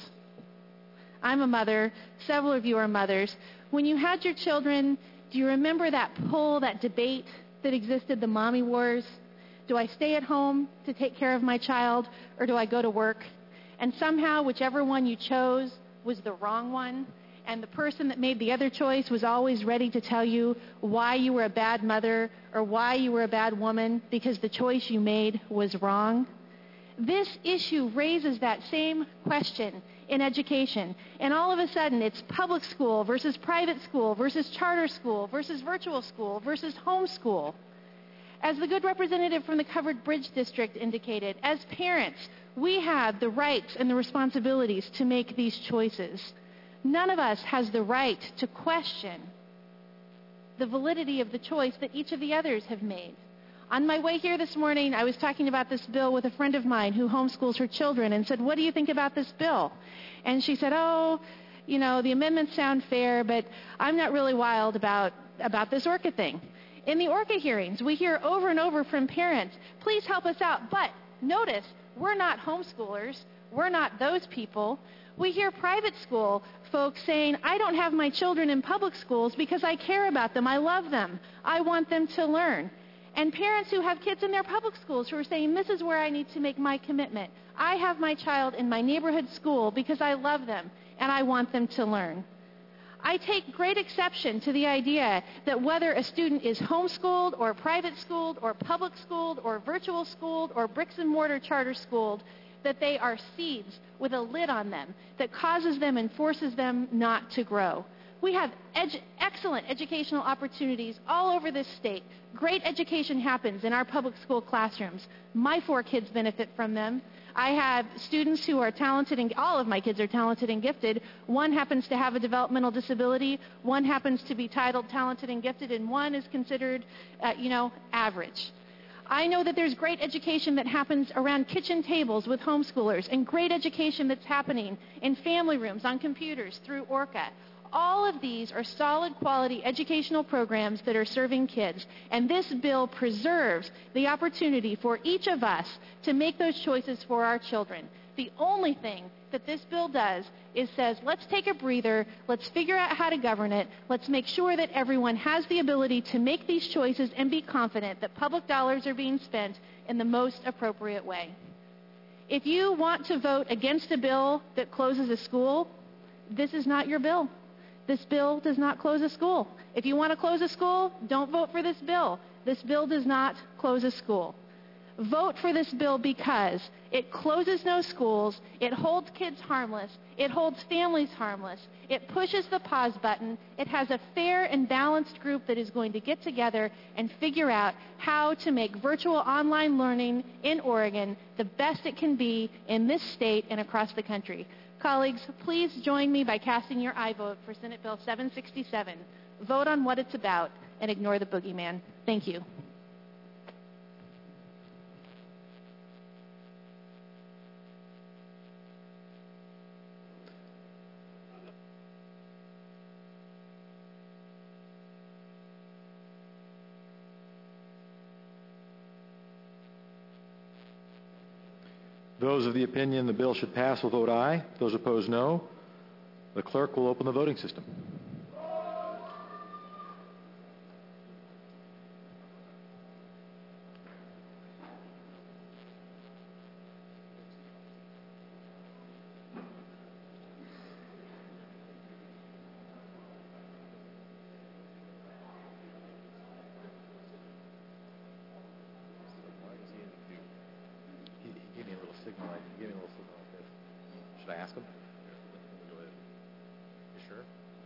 S8: I'm a mother, several of you are mothers. When you had your children, do you remember that pull, that debate that existed, the mommy wars? Do I stay at home to take care of my child, or do I go to work? And somehow, whichever one you chose was the wrong one, and the person that made the other choice was always ready to tell you why you were a bad mother or why you were a bad woman because the choice you made was wrong. This issue raises that same question in education, and all of a sudden it's public school versus private school versus charter school versus virtual school versus homeschool. As the good representative from the Covered Bridge District indicated, as parents, we have the rights and the responsibilities to make these choices. None of us has the right to question the validity of the choice that each of the others have made. On my way here this morning, I was talking about this bill with a friend of mine who homeschools her children and said, "What do you think about this bill?" And she said, "Oh, you know, the amendments sound fair, but I'm not really wild about this ORCA thing." In the ORCA hearings, we hear over and over from parents, "Please help us out." But notice, we're not homeschoolers. We're not those people. We hear private school folks saying, "I don't have my children in public schools because I care about them. I love them. I want them to learn." And parents who have kids in their public schools who are saying, "This is where I need to make my commitment. I have my child in my neighborhood school because I love them and I want them to learn." I take great exception to the idea that whether a student is homeschooled or private schooled or public schooled or virtual schooled or bricks and mortar charter schooled, that they are seeds with a lid on them that causes them and forces them not to grow. We have excellent educational opportunities all over this state. Great education happens in our public school classrooms. My 4 kids benefit from them. I have students who are talented, and all of my kids are talented and gifted. One happens to have a developmental disability. One happens to be titled talented and gifted, and one is considered, average. I know that there's great education that happens around kitchen tables with homeschoolers, and great education that's happening in family rooms on computers through ORCA. All of these are solid quality educational programs that are serving kids, and this bill preserves the opportunity for each of us to make those choices for our children. The only thing that this bill does is says, let's take a breather, let's figure out how to govern it, let's make sure that everyone has the ability to make these choices and be confident that public dollars are being spent in the most appropriate way. If you want to vote against a bill that closes a school, this is not your bill. This bill does not close a school. If you want to close a school, don't vote for this bill. This bill does not close a school. Vote for this bill because it closes no schools, it holds kids harmless, it holds families harmless, it pushes the pause button, it has a fair and balanced group that is going to get together and figure out how to make virtual online learning in Oregon the best it can be in this state and across the country. Colleagues, please join me by casting your aye vote for Senate Bill 767. Vote on what it's about and ignore the boogeyman. Thank you.
S15: Those of the opinion the bill should pass will vote aye. Those opposed, no. The clerk will open the voting system.
S11: Should I ask him? Go ahead. You sure?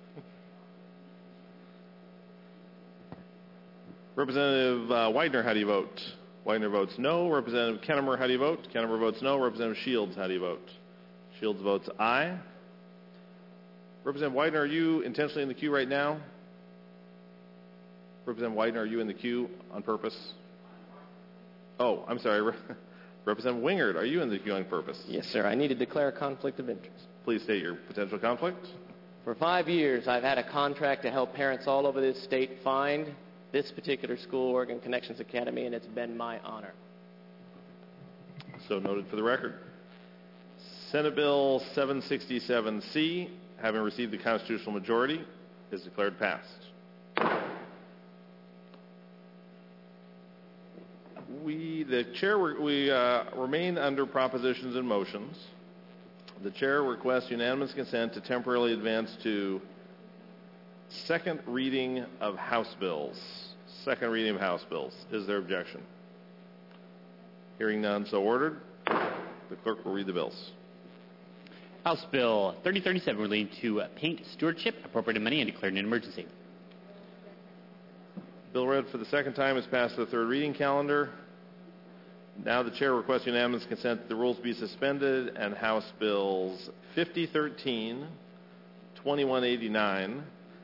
S11: Representative Widener, how do you vote? Widener votes no. Representative Kennemer, how do you vote? Kennemer votes no. Representative Shields, how do you vote? Shields votes aye. Representative Widener, are you intentionally in the queue right now? Representative Widener, are you in the queue on purpose? Oh, I'm sorry. Representative Wingard, are you in the queue on purpose?
S18: Yes, sir. I need to declare a conflict of interest.
S11: Please state your potential conflict.
S18: For 5 years, I've had a contract to help parents all over this state find this particular school, Oregon Connections Academy, and it's been my honor.
S11: So noted for the record. Senate Bill 767C, having received the constitutional majority, is declared passed. The chair, we remain under propositions and motions. The chair requests unanimous consent to temporarily advance to second reading of House bills. Second reading of House bills. Is there objection? Hearing none, so ordered. The clerk will read the bills.
S7: House Bill 3037 relating to paint stewardship, appropriated money, and declaring an emergency.
S11: Bill read for the second time is passed to the third reading calendar. Now the chair requests unanimous consent that the rules be suspended and House Bills 5013, 2189,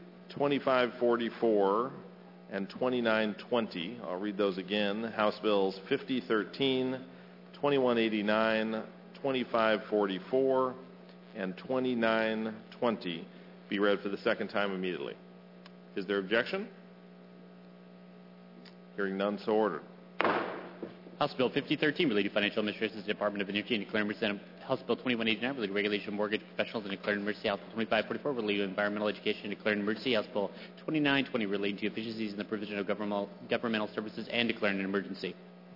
S11: 2544, and 2920. I'll read those again. House Bills 5013, 2189, 2544, and 2920 be read for the second time immediately. Is there objection? Hearing none, so ordered.
S7: House Bill 5013 related to financial administration of the Department of Energy and declaring emergency. House Bill 2189 related to regulation of mortgage professionals and declaring emergency. House Bill 2544 related to environmental education and declaring emergency. House Bill 2920 relating to efficiencies in the provision of governmental services and declaring an emergency.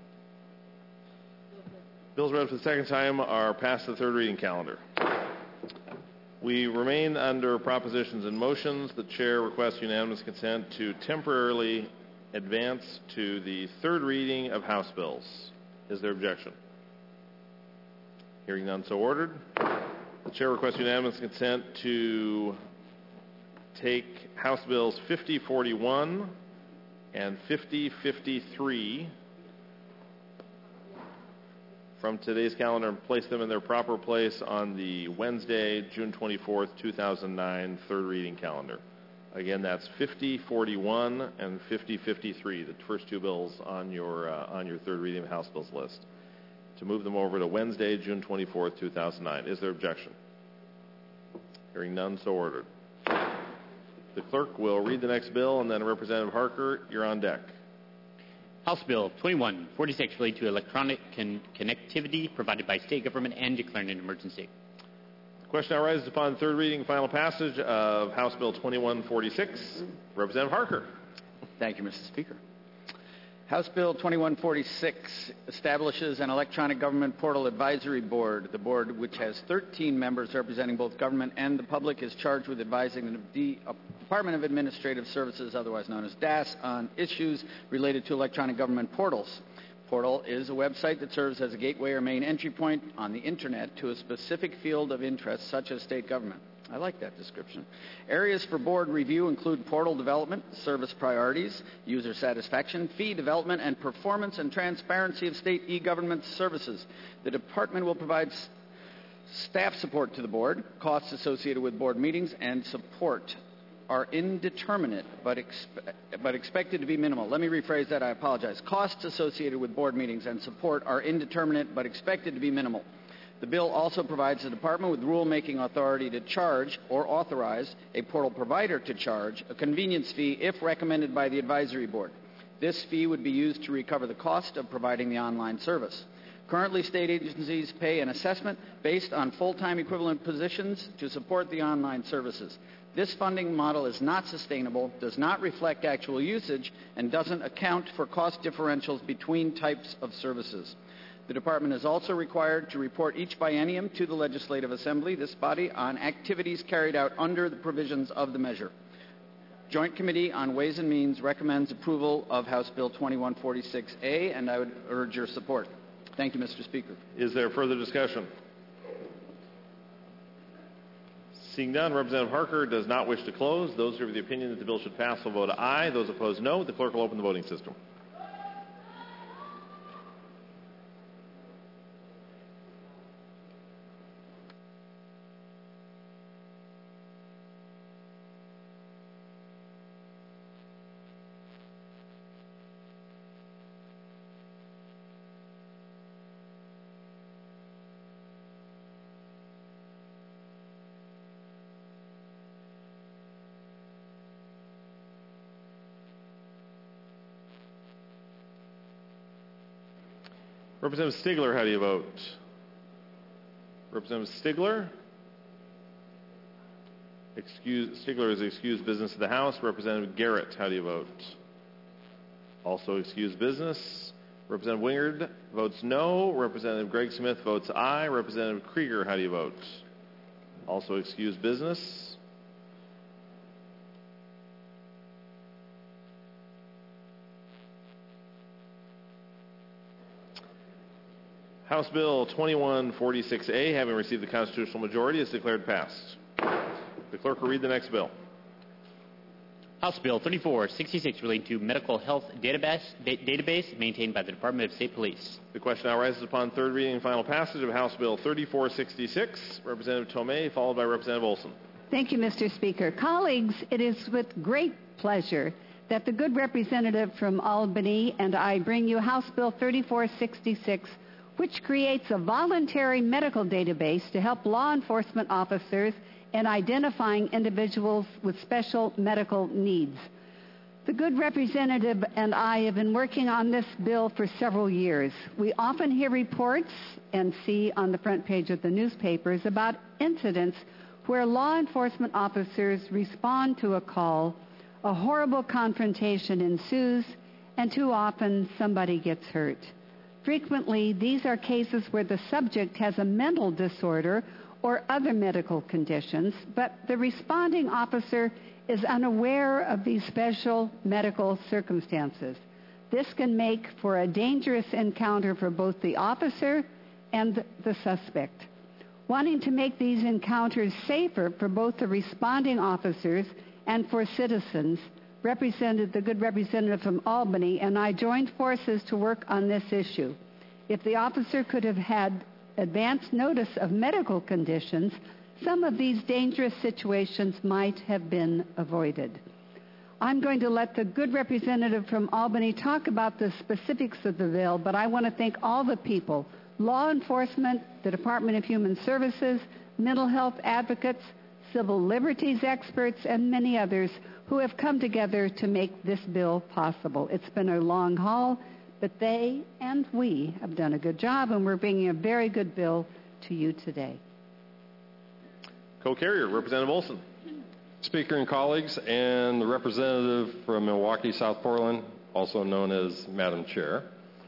S11: Bills read for the second time are passed to the third reading calendar. We remain under propositions and motions. The chair requests unanimous consent to temporarily advance to the third reading of House bills. Is there objection? Hearing none, so ordered. The chair requests unanimous consent to take House Bills 5041 and 5053 from today's calendar and place them in their proper place on the Wednesday, June 24th, 2009 third reading calendar. Again, that's 5041 and 5053, the first two bills on your third reading of House Bills list. To move them over to Wednesday, June 24th, 2009. Is there objection? Hearing none, so ordered. The clerk will read the next bill, and then Representative Harker, you're on deck.
S7: House Bill 2146 relating to electronic connectivity provided by state government and declaring an emergency.
S11: The question now arises upon third reading and final passage of House Bill 2146. Representative Harker.
S19: Thank you, Mr. Speaker. House Bill 2146 establishes an electronic government portal advisory board. The board, which has 13 members representing both government and the public, is charged with advising the Department of Administrative Services, otherwise known as DAS, on issues related to electronic government portals. Portal is a website that serves as a gateway or main entry point on the Internet to a specific field of interest, such as state government. I like that description. Areas for board review include portal development, service priorities, user satisfaction, fee development, and performance and transparency of state e-government services. The department will provide staff support to the board. Costs associated with board meetings and support are indeterminate but expected to be minimal. Let me rephrase that. I apologize. Costs associated with board meetings and support are indeterminate but expected to be minimal. The bill also provides the department with rulemaking authority to charge or authorize a portal provider to charge a convenience fee if recommended by the advisory board. This fee would be used to recover the cost of providing the online service. Currently, state agencies pay an assessment based on full-time equivalent positions to support the online services. This funding model is not sustainable, does not reflect actual usage, and doesn't account for cost differentials between types of services. The department is also required to report each biennium to the Legislative Assembly, this body, on activities carried out under the provisions of the measure. Joint Committee on Ways and Means recommends approval of House Bill 2146A, and I would urge your support. Thank you, Mr. Speaker.
S11: Is there further discussion? Seeing none, Representative Harker does not wish to close. Those who are of the opinion that the bill should pass will vote aye. Those opposed, no. The clerk will open the voting system. Representative Stigler, how do you vote? Representative Stigler? Stigler is excused business of the House. Representative Garrett, how do you vote? Also excused business. Representative Wingard votes no. Representative Greg Smith votes aye. Representative Krieger, how do you vote? Also excused business. House Bill 2146A, having received the constitutional majority, is declared passed. The clerk will read the next bill.
S7: House Bill 3466 relating to medical health database maintained by the Department of State Police.
S11: The question now rises upon third reading and final passage of House Bill 3466. Representative Tomei, followed by Representative Olson.
S20: Thank you, Mr. Speaker. Colleagues, it is with great pleasure that the good representative from Albany and I bring you House Bill 3466, which creates a voluntary medical database to help law enforcement officers in identifying individuals with special medical needs. The good representative and I have been working on this bill for several years. We often hear reports and see on the front page of the newspapers about incidents where law enforcement officers respond to a call, a horrible confrontation ensues, and too often somebody gets hurt. Frequently, these are cases where the subject has a mental disorder or other medical conditions, but the responding officer is unaware of these special medical circumstances. This can make for a dangerous encounter for both the officer and the suspect. Wanting to make these encounters safer for both the responding officers and for citizens, the good representative from Albany and I joined forces to work on this issue. If the officer could have had advance notice of medical conditions, some of these dangerous situations might have been avoided. I'm going to let the good representative from Albany talk about the specifics of the bill, but I want to thank all the people, law enforcement, the Department of Human Services, mental health advocates, civil liberties experts, and many others who have come together to make this bill possible. It's been a long haul, but they and we have done a good job, and we're bringing a very good bill to you today.
S11: Co-carrier, Representative Olson.
S21: Speaker and colleagues, and the representative from Milwaukee, South Portland, also known as Madam Chair.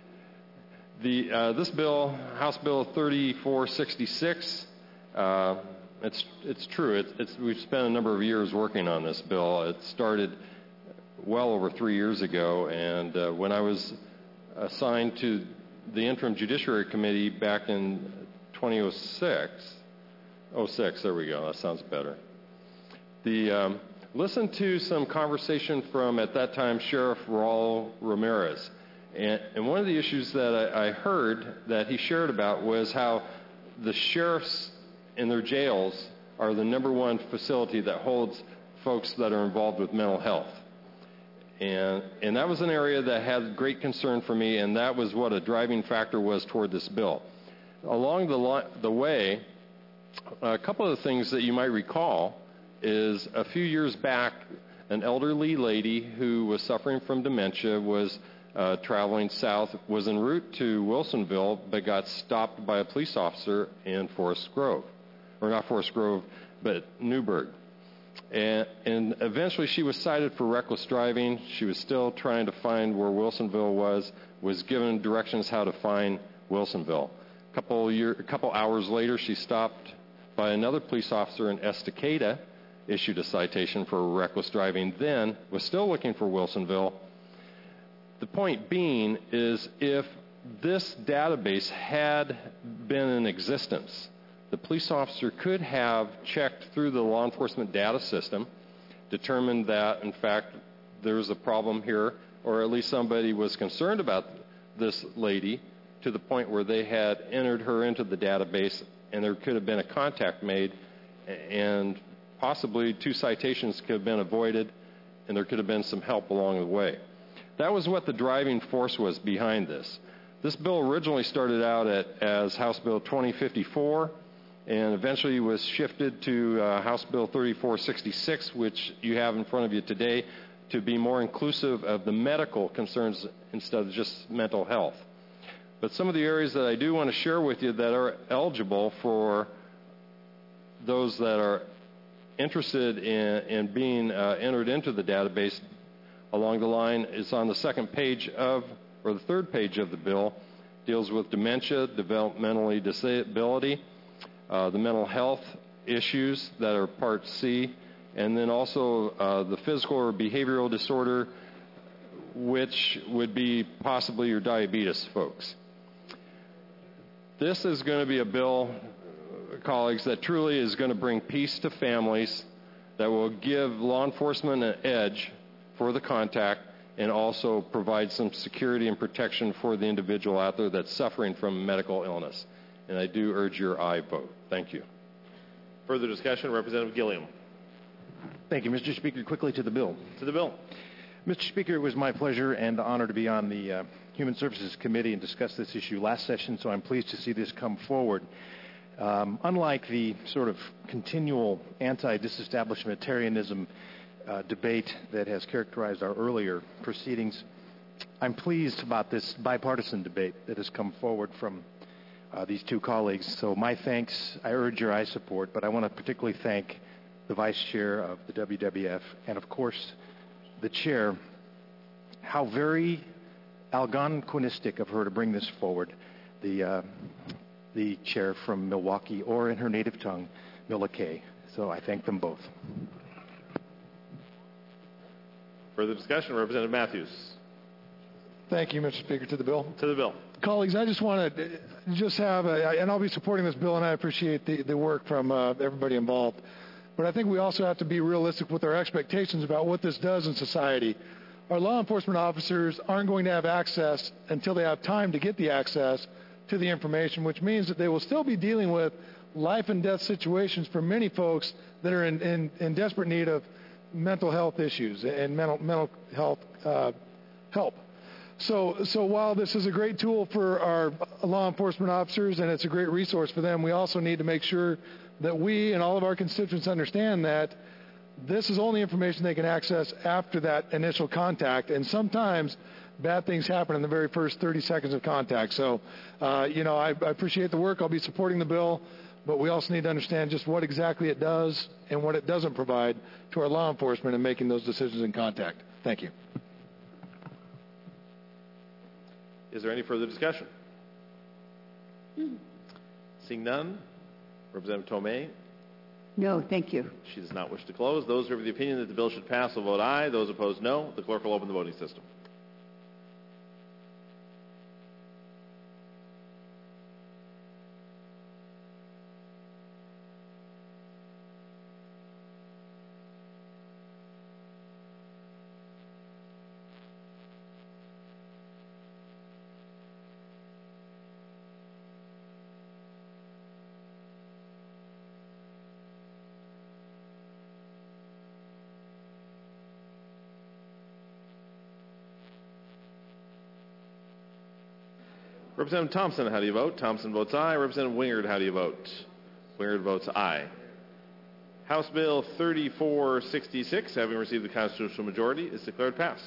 S21: This bill, House Bill 3466, it's true. We've spent a number of years working on this bill. It started well over 3 years ago, and when I was assigned to the Interim Judiciary Committee back in 2006. 06, there we go. That sounds better. Listen to some conversation from, at that time, Sheriff Raul Ramirez. And one of the issues that I heard that he shared about was how the sheriffs in their jails are the number one facility that holds folks that are involved with mental health. And that was an area that had great concern for me, and that was what a driving factor was toward this bill. Along the way, a couple of the things that you might recall is a few years back, an elderly lady who was suffering from dementia was traveling south, was en route to Wilsonville, but got stopped by a police officer in Forest Grove. Or not Forest Grove, but Newburgh. And eventually she was cited for reckless driving. She was still trying to find where Wilsonville was given directions how to find Wilsonville. A couple hours later, she stopped by another police officer in Estacada, issued a citation for reckless driving, then was still looking for Wilsonville. The point being is if this database had been in existence, the police officer could have checked through the law enforcement data system, determined that, in fact, there was a problem here, or at least somebody was concerned about this lady to the point where they had entered her into the database, and there could have been a contact made, and possibly 2 citations could have been avoided, and there could have been some help along the way. That was what the driving force was behind this. This bill originally started out as House Bill 2054, and eventually was shifted to House Bill 3466, which you have in front of you today, to be more inclusive of the medical concerns instead of just mental health. But some of the areas that I do want to share with you that are eligible for those that are interested in being entered into the database along the line is on the second page of, or the third page of the bill, deals with dementia, developmentally disability, the mental health issues that are Part C, and then also the physical or behavioral disorder, which would be possibly your diabetes folks. This is going to be a bill, colleagues, that truly is going to bring peace to families, that will give law enforcement an edge for the contact, and also provide some security and protection for the individual out there that's suffering from medical illness. And I do urge your aye vote. Thank you.
S11: Further discussion, Representative Gilliam.
S15: Thank you, Mr. Speaker. Quickly to the bill.
S11: To the bill.
S15: Mr. Speaker, it was my pleasure and honor to be on the Human Services Committee and discuss this issue last session, so I'm pleased to see this come forward. Unlike the sort of continual anti-disestablishmentarianism debate that has characterized our earlier proceedings, I'm pleased about this bipartisan debate that has come forward from these 2 colleagues. So my thanks. I urge your aye support, but I want to particularly thank the Vice Chair of the WWF and, of course, the Chair. How very Algonquinistic of her to bring this forward, the Chair from Milwaukee, or in her native tongue, Milwaukee. So I thank them both.
S11: Further discussion, Representative Matthews.
S2: Thank you, Mr. Speaker. To the bill.
S11: To the bill.
S2: Colleagues, I just want to have and I'll be supporting this bill, and I appreciate the work from everybody involved. But I think we also have to be realistic with our expectations about what this does in society. Our law enforcement officers aren't going to have access until they have time to get the access to the information, which means that they will still be dealing with life and death situations for many folks that are in desperate need of mental health issues and mental health help. So while this is a great tool for our law enforcement officers and it's a great resource for them, we also need to make sure that we and all of our constituents understand that this is only information they can access after that initial contact, and sometimes bad things happen in the very first 30 seconds of contact. So, I appreciate the work. I'll be supporting the bill, but we also need to understand just what exactly it does and what it doesn't provide to our law enforcement in making those decisions in contact. Thank you.
S11: Is there any further discussion? Seeing none, Representative Tomei.
S20: No, thank you.
S11: She does not wish to close. Those who are of the opinion that the bill should pass will vote aye. Those opposed, no. The clerk will open the voting system. Representative Thompson, how do you vote? Thompson votes aye. Representative Wingard, how do you vote? Wingard votes aye. House Bill 3466, having received the constitutional majority, is declared passed.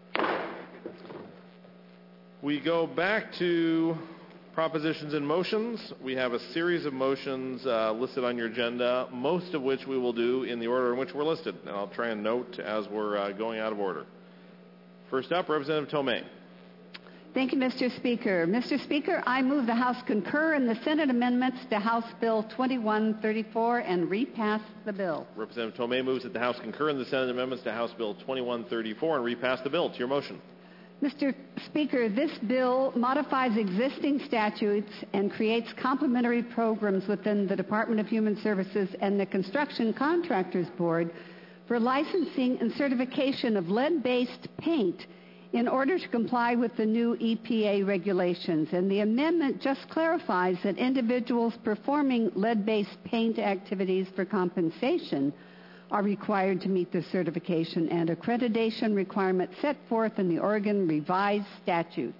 S11: We go back to propositions and motions. We have a series of motions listed on your agenda, most of which we will do in the order in which we're listed. And I'll try and note as we're going out of order. First up, Representative Tomei.
S20: Thank you, Mr. Speaker. Mr. Speaker, I move the House concur in the Senate amendments to House Bill 2134 and repass the bill.
S11: Representative Tomei moves that the House concur in the Senate amendments to House Bill 2134 and repass the bill. To your motion.
S20: Mr. Speaker, this bill modifies existing statutes and creates complementary programs within the Department of Human Services and the Construction Contractors Board for licensing and certification of lead-based paint in order to comply with the new EPA regulations. And the amendment just clarifies that individuals performing lead-based paint activities for compensation are required to meet the certification and accreditation requirements set forth in the Oregon revised statutes.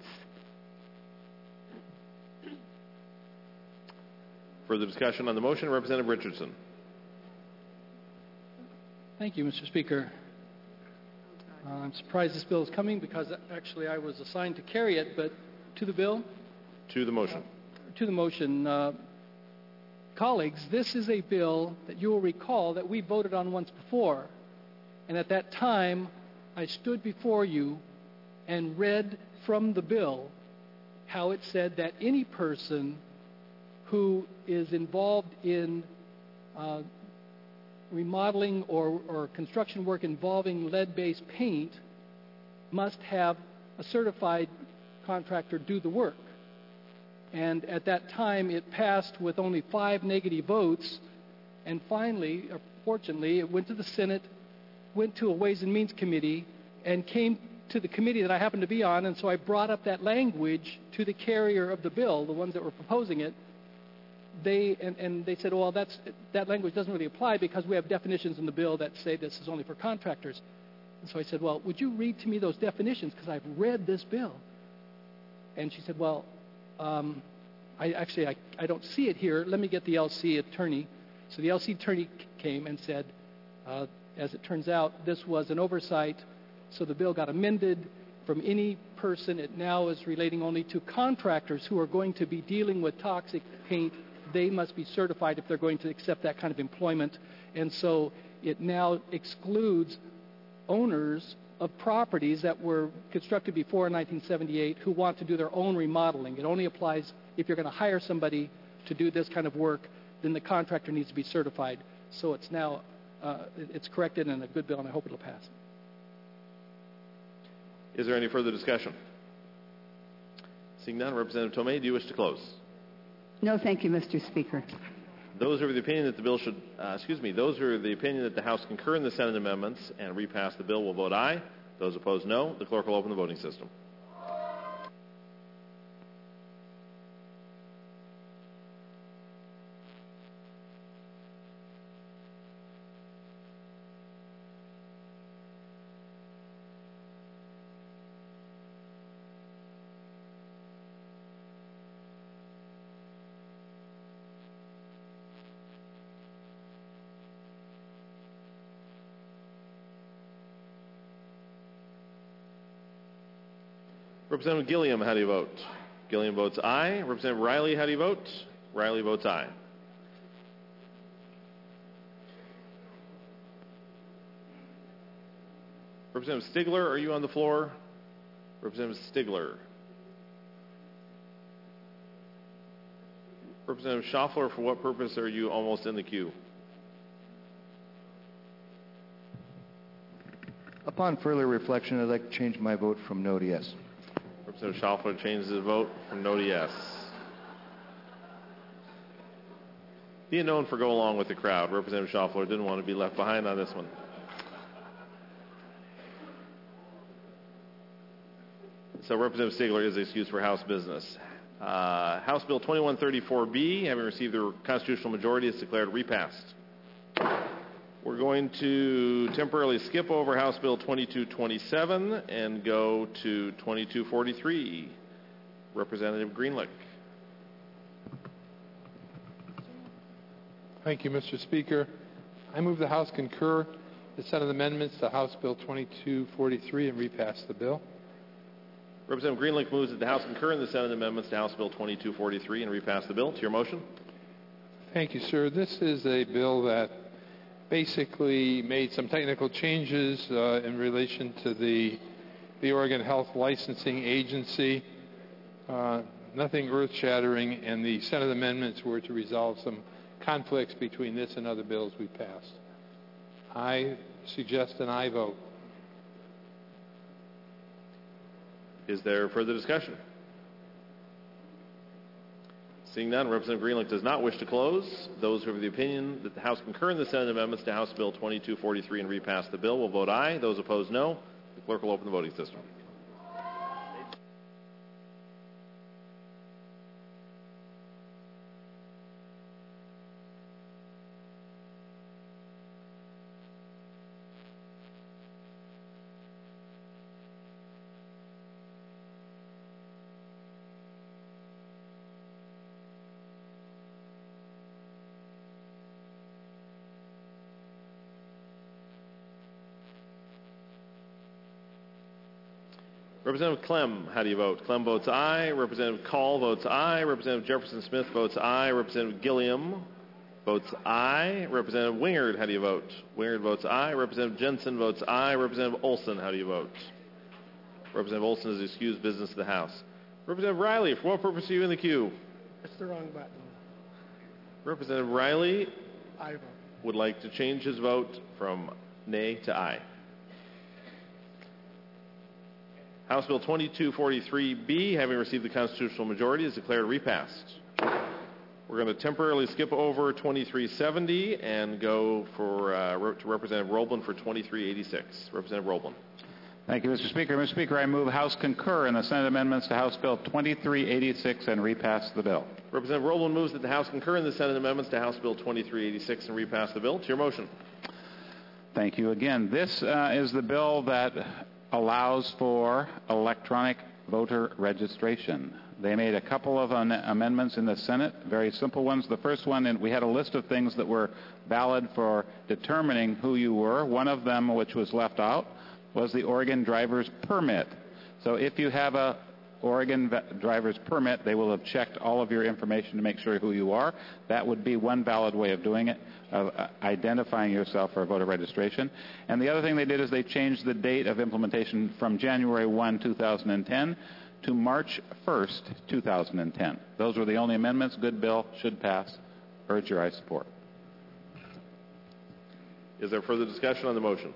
S11: Further discussion on the motion, Representative Richardson.
S13: Thank you, Mr. Speaker. I'm surprised this bill is coming because actually I was assigned to carry it, but to the bill?
S11: To the motion.
S13: To the motion. Colleagues, this is a bill that you will recall that we voted on once before. And at that time, I stood before you and read from the bill how it said that any person who is involved in remodeling or construction work involving lead-based paint must have a certified contractor do the work. And at that time, it passed with only 5 negative votes. And finally, fortunately, it went to the Senate, went to a Ways and Means Committee, and came to the committee that I happened to be on. And so I brought up that language to the carrier of the bill, the ones that were proposing it. They said, well, that language doesn't really apply because we have definitions in the bill that say this is only for contractors. And so I said, well, would you read to me those definitions because I've read this bill? And she said, well, I don't see it here. Let me get the LC attorney. So the LC attorney came and said, as it turns out, this was an oversight. So the bill got amended from any person. It now is relating only to contractors who are going to be dealing with toxic paint. They must be certified if they're going to accept that kind of employment. And so it now excludes owners of properties that were constructed before 1978 who want to do their own remodeling. It only applies if you're going to hire somebody to do this kind of work, then the contractor needs to be certified. So it's now, it's corrected and a good bill, and I hope it'll pass.
S11: Is there any further discussion? Seeing none, Representative Tomei, do you wish to close?
S20: No, thank you, Mr. Speaker.
S11: Those who are of the opinion that the bill should, those who are of the opinion that the House concur in the Senate amendments and repass the bill will vote aye. Those opposed, no. The clerk will open the voting system. Representative Gilliam, how do you vote? Gilliam votes aye. Representative Riley, how do you vote? Riley votes aye. Representative Stigler, are you on the floor? Representative Stigler. Representative Schaffler, for what purpose are you almost in the queue?
S5: Upon further reflection, I'd like to change my vote from no to yes.
S11: Representative Schaffler changes his vote from no to yes. Being known for go along with the crowd, Representative Schaffler didn't want to be left behind on this one. So Representative Stigler is excused for House business. House Bill 2134B, having received the constitutional majority, is declared repassed. We're going to temporarily skip over House Bill 2227 and go to 2243. Representative Greenlick.
S6: Thank you, Mr. Speaker. I move the House concur the Senate amendments to House Bill 2243 and repass the bill.
S11: Representative Greenlick moves that the House concur in the Senate amendments to House Bill 2243 and repass the bill. To your motion.
S6: Thank you, sir. This is a bill that basically made some technical changes in relation to the Oregon Health Licensing Agency. Nothing earth-shattering, and the Senate amendments were to resolve some conflicts between this and other bills we passed. I suggest an aye vote.
S11: Is there further discussion? Seeing none, Representative Greenlick does not wish to close. Those who are of the opinion that the House concur in the Senate amendments to House Bill 2243 and repass the bill will vote aye. Those opposed, no. The clerk will open the voting system. Representative Clem, how do you vote? Clem votes aye. Representative Call votes aye. Representative Jefferson Smith votes aye. Representative Gilliam votes aye. Representative Wingard, how do you vote? Wingard votes aye. Representative Jensen votes aye. Representative Olson, how do you vote? Representative Olson is excused business of the House. Representative Riley, for what purpose are you in the queue?
S22: That's the wrong button.
S11: Representative Riley
S22: I vote.
S11: would like to change his vote from nay to aye. House Bill 2243B, having received the constitutional majority, is declared repassed. We're going to temporarily skip over 2370 and go to Representative Roblin for 2386. Representative Roblin.
S1: Thank you, Mr. Speaker. Mr. Speaker, I move House concur in the Senate amendments to House Bill 2386 and repass the bill.
S11: Representative Roblin moves that the House concur in the Senate amendments to House Bill 2386 and repass the bill. To your motion.
S1: Thank you again. This is the bill that allows for electronic voter registration. They made a couple of amendments in the Senate, very simple ones. The first one, and we had a list of things that were valid for determining who you were. One of them, which was left out, was the Oregon driver's permit. So if you have a Oregon driver's permit, they will have checked all of your information to make sure who you are. That would be one valid way of doing it, of identifying yourself for voter registration. And the other thing they did is they changed the date of implementation from January 1, 2010 to March 1st, 2010. Those were the only amendments. Good bill, should pass. Urge your aye support.
S11: Is there further discussion on the motion?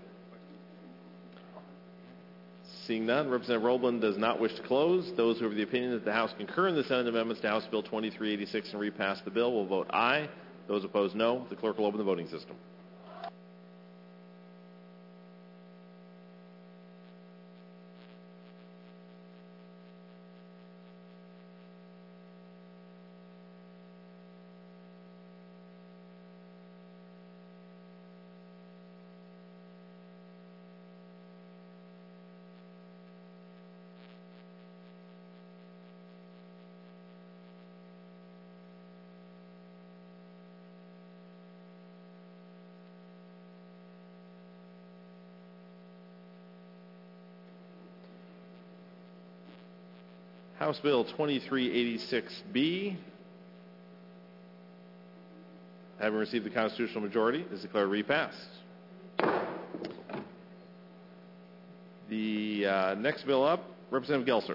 S11: Seeing none, Representative Roblin does not wish to close. Those who are of the opinion that the House concur in the Senate amendments to House Bill 2386 and repass the bill will vote aye. Those opposed, no. The clerk will open the voting system. House Bill 2386B, having received the constitutional majority, is declared repassed. The next bill up, Representative Gelser.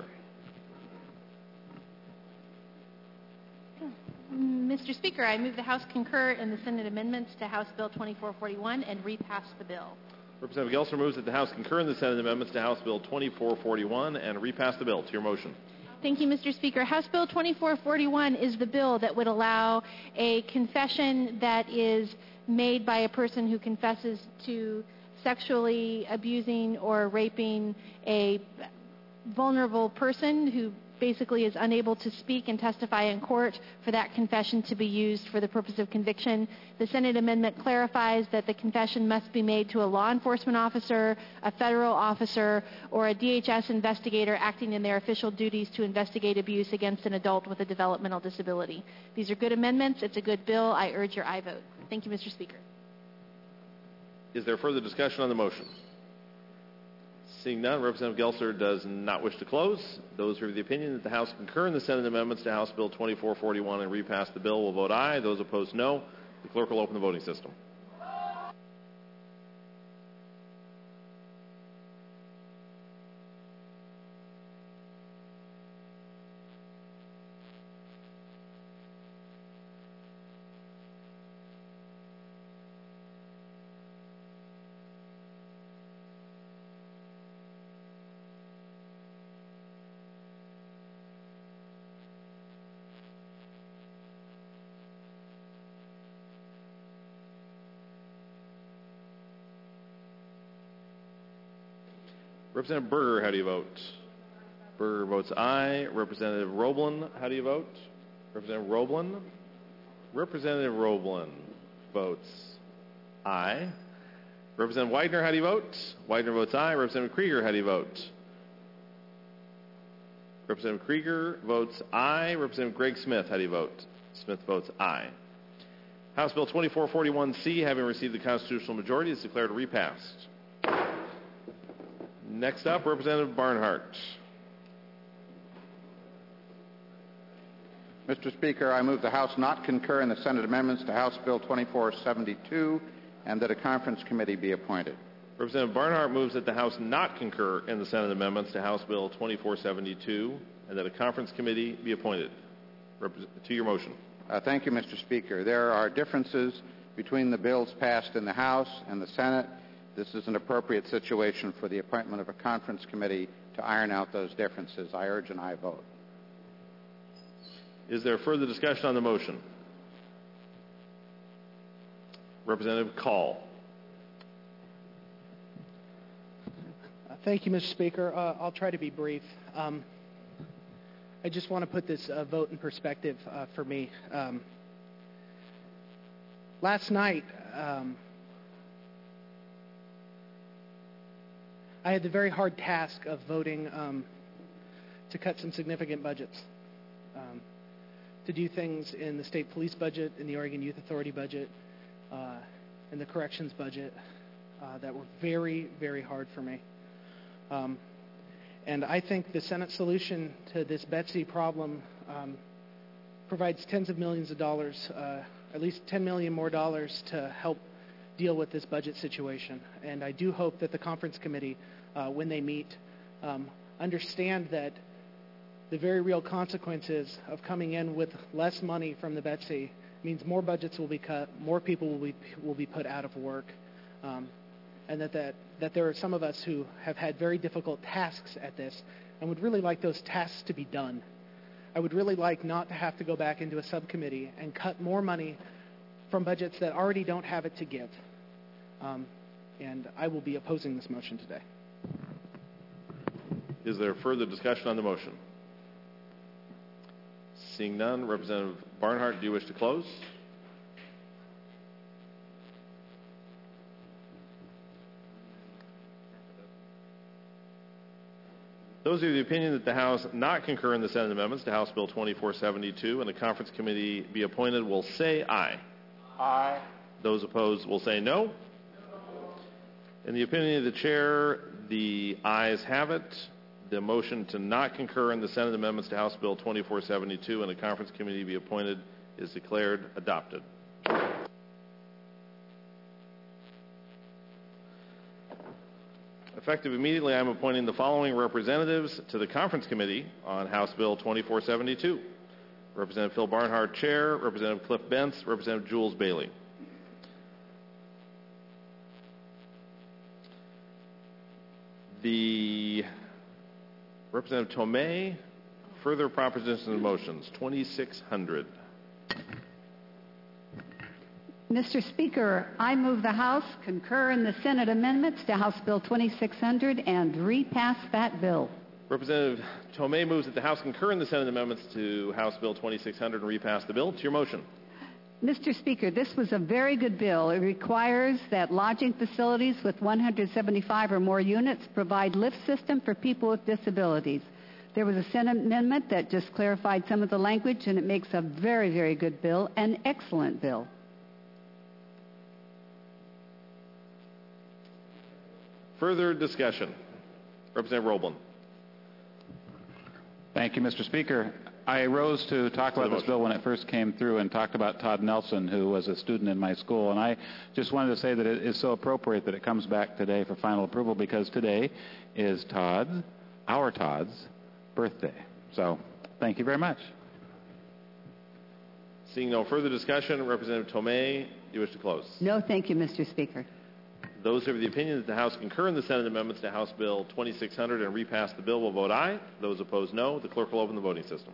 S8: Mr. Speaker, I move the House concur in the Senate amendments to House Bill 2441 and repass the bill.
S11: Representative Gelser moves that the House concur in the Senate amendments to House Bill 2441 and repass the bill. To your motion.
S8: Thank you, Mr. Speaker. House Bill 2441 is the bill that would allow a confession that is made by a person who confesses to sexually abusing or raping a vulnerable person who basically is unable to speak and testify in court for that confession to be used for the purpose of conviction. The Senate amendment clarifies that the confession must be made to a law enforcement officer, a federal officer, or a DHS investigator acting in their official duties to investigate abuse against an adult with a developmental disability. These are good amendments. It's a good bill. I urge your aye vote. Thank you, Mr. Speaker.
S11: Is there further discussion on the motion? Seeing none, Representative Gelser does not wish to close. Those who are of the opinion that the House concur in the Senate amendments to House Bill 2441 and repass the bill will vote aye. Those opposed, no. The clerk will open the voting system. Representative Berger, how do you vote? Berger votes aye. Representative Roblin, how do you vote? Representative Roblin? Representative Roblin votes aye. Representative Widener, how do you vote? Widener votes aye. Representative Krieger, how do you vote? Representative Krieger votes aye. Representative Greg Smith, how do you vote? Smith votes aye. House Bill 2441C, having received the constitutional majority, is declared repassed. Next up, Representative Barnhart.
S9: Mr. Speaker, I move the House not concur in the Senate amendments to House Bill 2472 and that a conference committee be appointed.
S11: Representative Barnhart moves that the House not concur in the Senate amendments to House Bill 2472 and that a conference committee be appointed. To your motion.
S9: Thank you, Mr. Speaker. There are differences between the bills passed in the House and the Senate. This is an appropriate situation for the appointment of a conference committee to iron out those differences. I urge an aye vote.
S11: Is there further discussion on the motion? Representative Call.
S10: Thank you, Mr. Speaker. I'll try to be brief. I just want to put this vote in perspective for me. Last night, I had the very hard task of voting to cut some significant budgets, to do things in the state police budget, in the Oregon Youth Authority budget, in the corrections budget that were very, very hard for me. And I think the Senate solution to this Betsy problem provides tens of millions of dollars, at least $10 million more dollars to help deal with this budget situation. And I do hope that the conference committee, when they meet, understand that the very real consequences of coming in with less money from the Betsy means more budgets will be cut, more people will be put out of work, and that there are some of us who have had very difficult tasks at this and would really like those tasks to be done. I would really like not to have to go back into a subcommittee and cut more money from budgets that already don't have it to give. And I will be opposing this motion today.
S11: Is there further discussion on the motion? Seeing none, Representative Barnhart, do you wish to close? Those of the opinion that the House not concur in the Senate amendments to House Bill 2472 and the conference committee be appointed will say aye.
S9: Aye.
S11: Those opposed will say no. In the opinion of the chair, the ayes have it. The motion to not concur in the Senate amendments to House Bill 2472 and a conference committee be appointed is declared adopted. Effective immediately, I am appointing the following representatives to the conference committee on House Bill 2472. Representative Phil Barnhart, Chair. Representative Cliff Bentz. Representative Jules Bailey. The Representative Tomei, further propositions and motions, 2600.
S20: Mr. Speaker, I move the House concur in the Senate amendments to House Bill 2600 and repass that bill.
S11: Representative Tomei moves that the House concur in the Senate amendments to House Bill 2600 and repass the bill. To your motion.
S20: Mr. Speaker, this was a very good bill. It requires that lodging facilities with 175 or more units provide lift system for people with disabilities. There was a Senate amendment that just clarified some of the language, and it makes a very, very good bill, an excellent bill.
S11: Further discussion. Representative Roblin.
S1: Thank you, Mr. Speaker. I rose to talk about this bill when it first came through and talked about Todd Nelson, who was a student in my school. And I just wanted to say that it is so appropriate that it comes back today for final approval, because today is our Todd's birthday. So thank you very much.
S11: Seeing no further discussion, Representative Tomei, do you wish to close?
S20: No, thank you, Mr. Speaker.
S11: Those who have the opinion that the House concur in the Senate amendments to House Bill 2600 and repass the bill will vote aye. Those opposed, no. The clerk will open the voting system.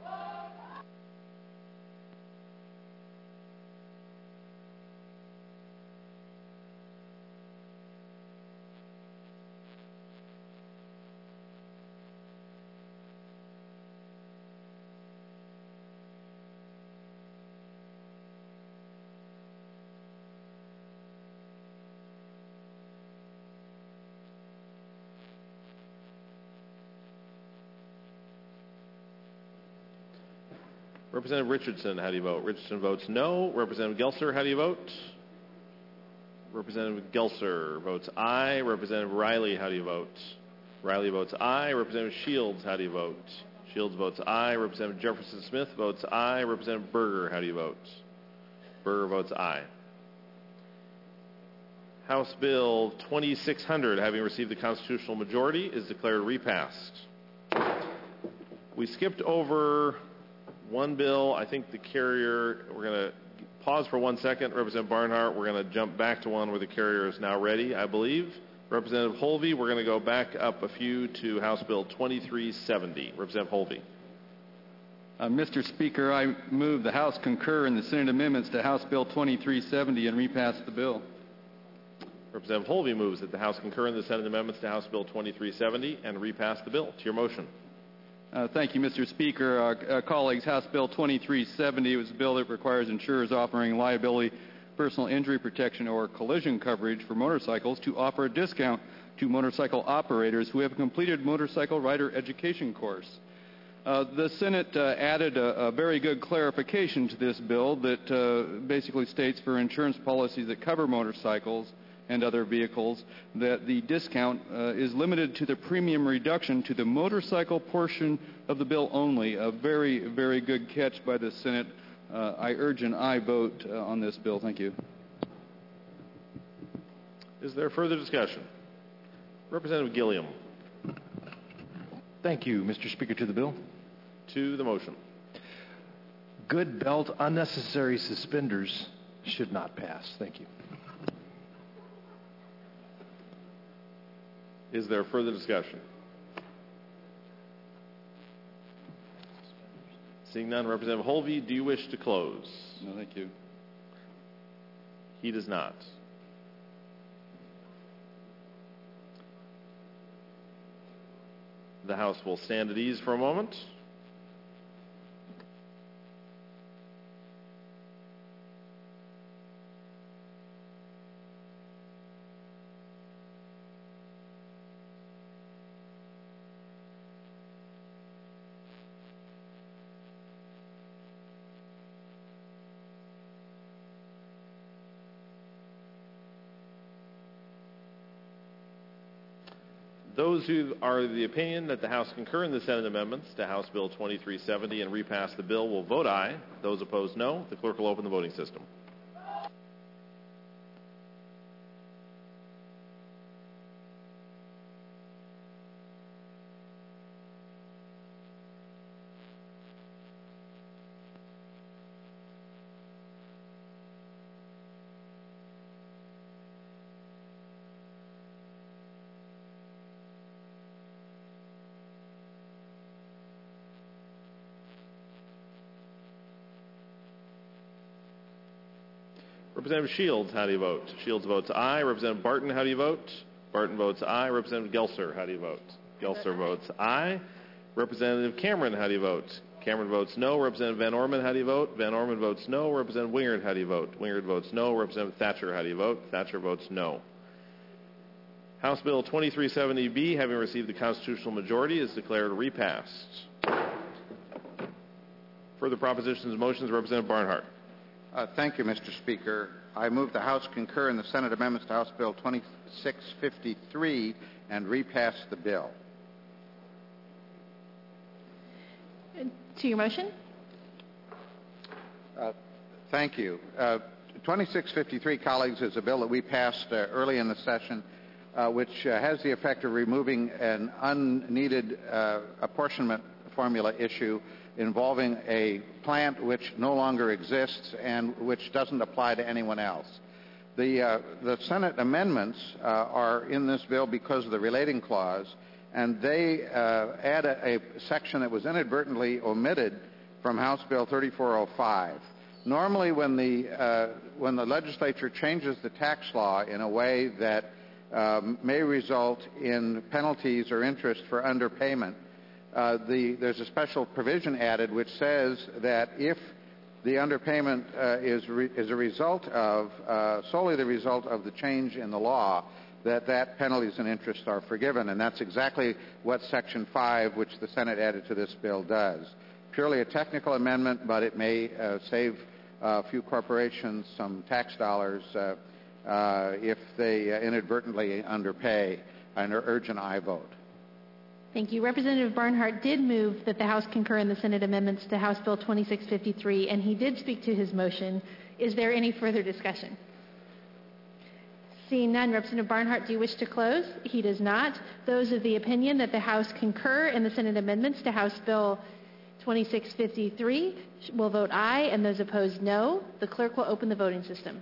S11: Representative Richardson, how do you vote? Richardson votes no. Representative Gelser, how do you vote? Representative Gelser votes aye. Representative Riley, how do you vote? Riley votes aye. Representative Shields, how do you vote? Shields votes aye. Representative Jefferson Smith votes aye. Representative Berger, how do you vote? Berger votes aye. House Bill 2600, having received the constitutional majority, is declared repassed. We skipped over one bill. I think the carrier, we're going to pause for 1 second. Representative Barnhart, we're going to jump back to one where the carrier is now ready, I believe. Representative Holvey, we're going to go back up a few to House Bill 2370. Representative Holvey.
S3: Mr. Speaker, I move the House concur in the Senate amendments to House Bill 2370 and repass the bill.
S11: Representative Holvey moves that the House concur in the Senate amendments to House Bill 2370 and repass the bill. To your motion.
S3: Thank you, Mr. Speaker. Colleagues, House Bill 2370 was a bill that requires insurers offering liability, personal injury protection, or collision coverage for motorcycles to offer a discount to motorcycle operators who have completed motorcycle rider education course. The Senate added a very good clarification to this bill that basically states for insurance policies that cover motorcycles and other vehicles that the discount is limited to the premium reduction to the motorcycle portion of the bill only. A very, very good catch by the Senate. I urge an aye vote on this bill. Thank you.
S11: Is there further discussion? Representative Gilliam.
S15: Thank you, Mr. Speaker. To the bill.
S11: To the motion.
S15: Good belt, unnecessary suspenders should not pass. Thank you.
S11: Is there further discussion? Seeing none, Representative Holvey, do you wish to close?
S3: No, thank you.
S11: He does not. The House will stand at ease for a moment. Those who are of the opinion that the House concur in the Senate amendments to House Bill 2370 and repass the bill will vote aye. Those opposed, no. The clerk will open the voting system. Representative Shields, how do you vote? Shields votes aye. Representative Barton, how do you vote? Barton votes aye. Representative Gelser, how do you vote? Gelser votes aye. Representative Cameron, how do you vote? Cameron votes no. Representative Van Orman, how do you vote? Van Orman votes no. Representative Wingard, how do you vote? Wingard votes no. Representative Thatcher, how do you vote? Thatcher votes no. House Bill 2370B, having received the constitutional majority, is declared repassed. Further propositions and motions, Representative Barnhart.
S9: Thank you, Mr. Speaker. I move the House concur in the Senate amendments to House Bill 2653 and repass the bill.
S8: To your motion.
S9: Thank you. 2653, colleagues, is a bill that we passed early in the session, which has the effect of removing an unneeded apportionment formula issue involving a plant which no longer exists and which doesn't apply to anyone else. The Senate amendments are in this bill because of the relating clause, and they add a section that was inadvertently omitted from House Bill 3405. Normally, when the legislature changes the tax law in a way that may result in penalties or interest for underpayment, there's a special provision added which says that if the underpayment is a result of solely the result of the change in the law, that penalties and interest are forgiven, and that's exactly what Section 5, which the Senate added to this bill, does. Purely a technical amendment, but it may save a few corporations some tax dollars if they inadvertently underpay. I urge an aye vote.
S8: Thank you. Representative Barnhart did move that the House concur in the Senate amendments to House Bill 2653, and he did speak to his motion. Is there any further discussion? Seeing none, Representative Barnhart, do you wish to close? He does not. Those of the opinion that the House concur in the Senate amendments to House Bill 2653 will vote aye, and those opposed no. The clerk will open the voting system.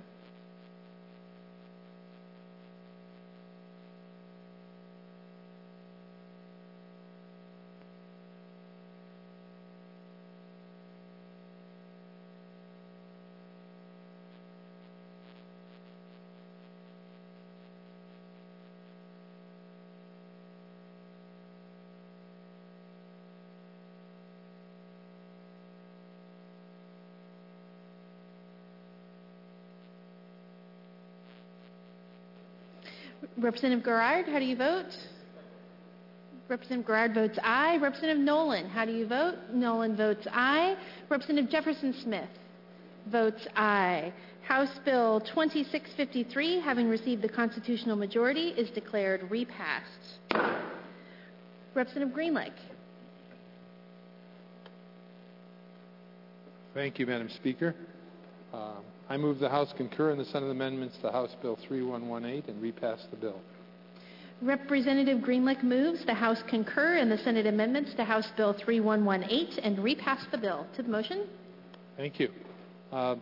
S8: Representative Garrard, how do you vote? Representative Garrard votes aye. Representative Nolan, how do you vote? Nolan votes aye. Representative Jefferson Smith votes aye. House Bill 2653, having received the constitutional majority, is declared repassed. Representative Greenlake.
S6: Thank you, Madam Speaker. I move the House concur in the Senate amendments to House Bill 3118 and repass the bill.
S8: Representative Greenlake moves the House concur in the Senate amendments to House Bill 3118 and repass the bill. To the motion.
S6: Thank you. House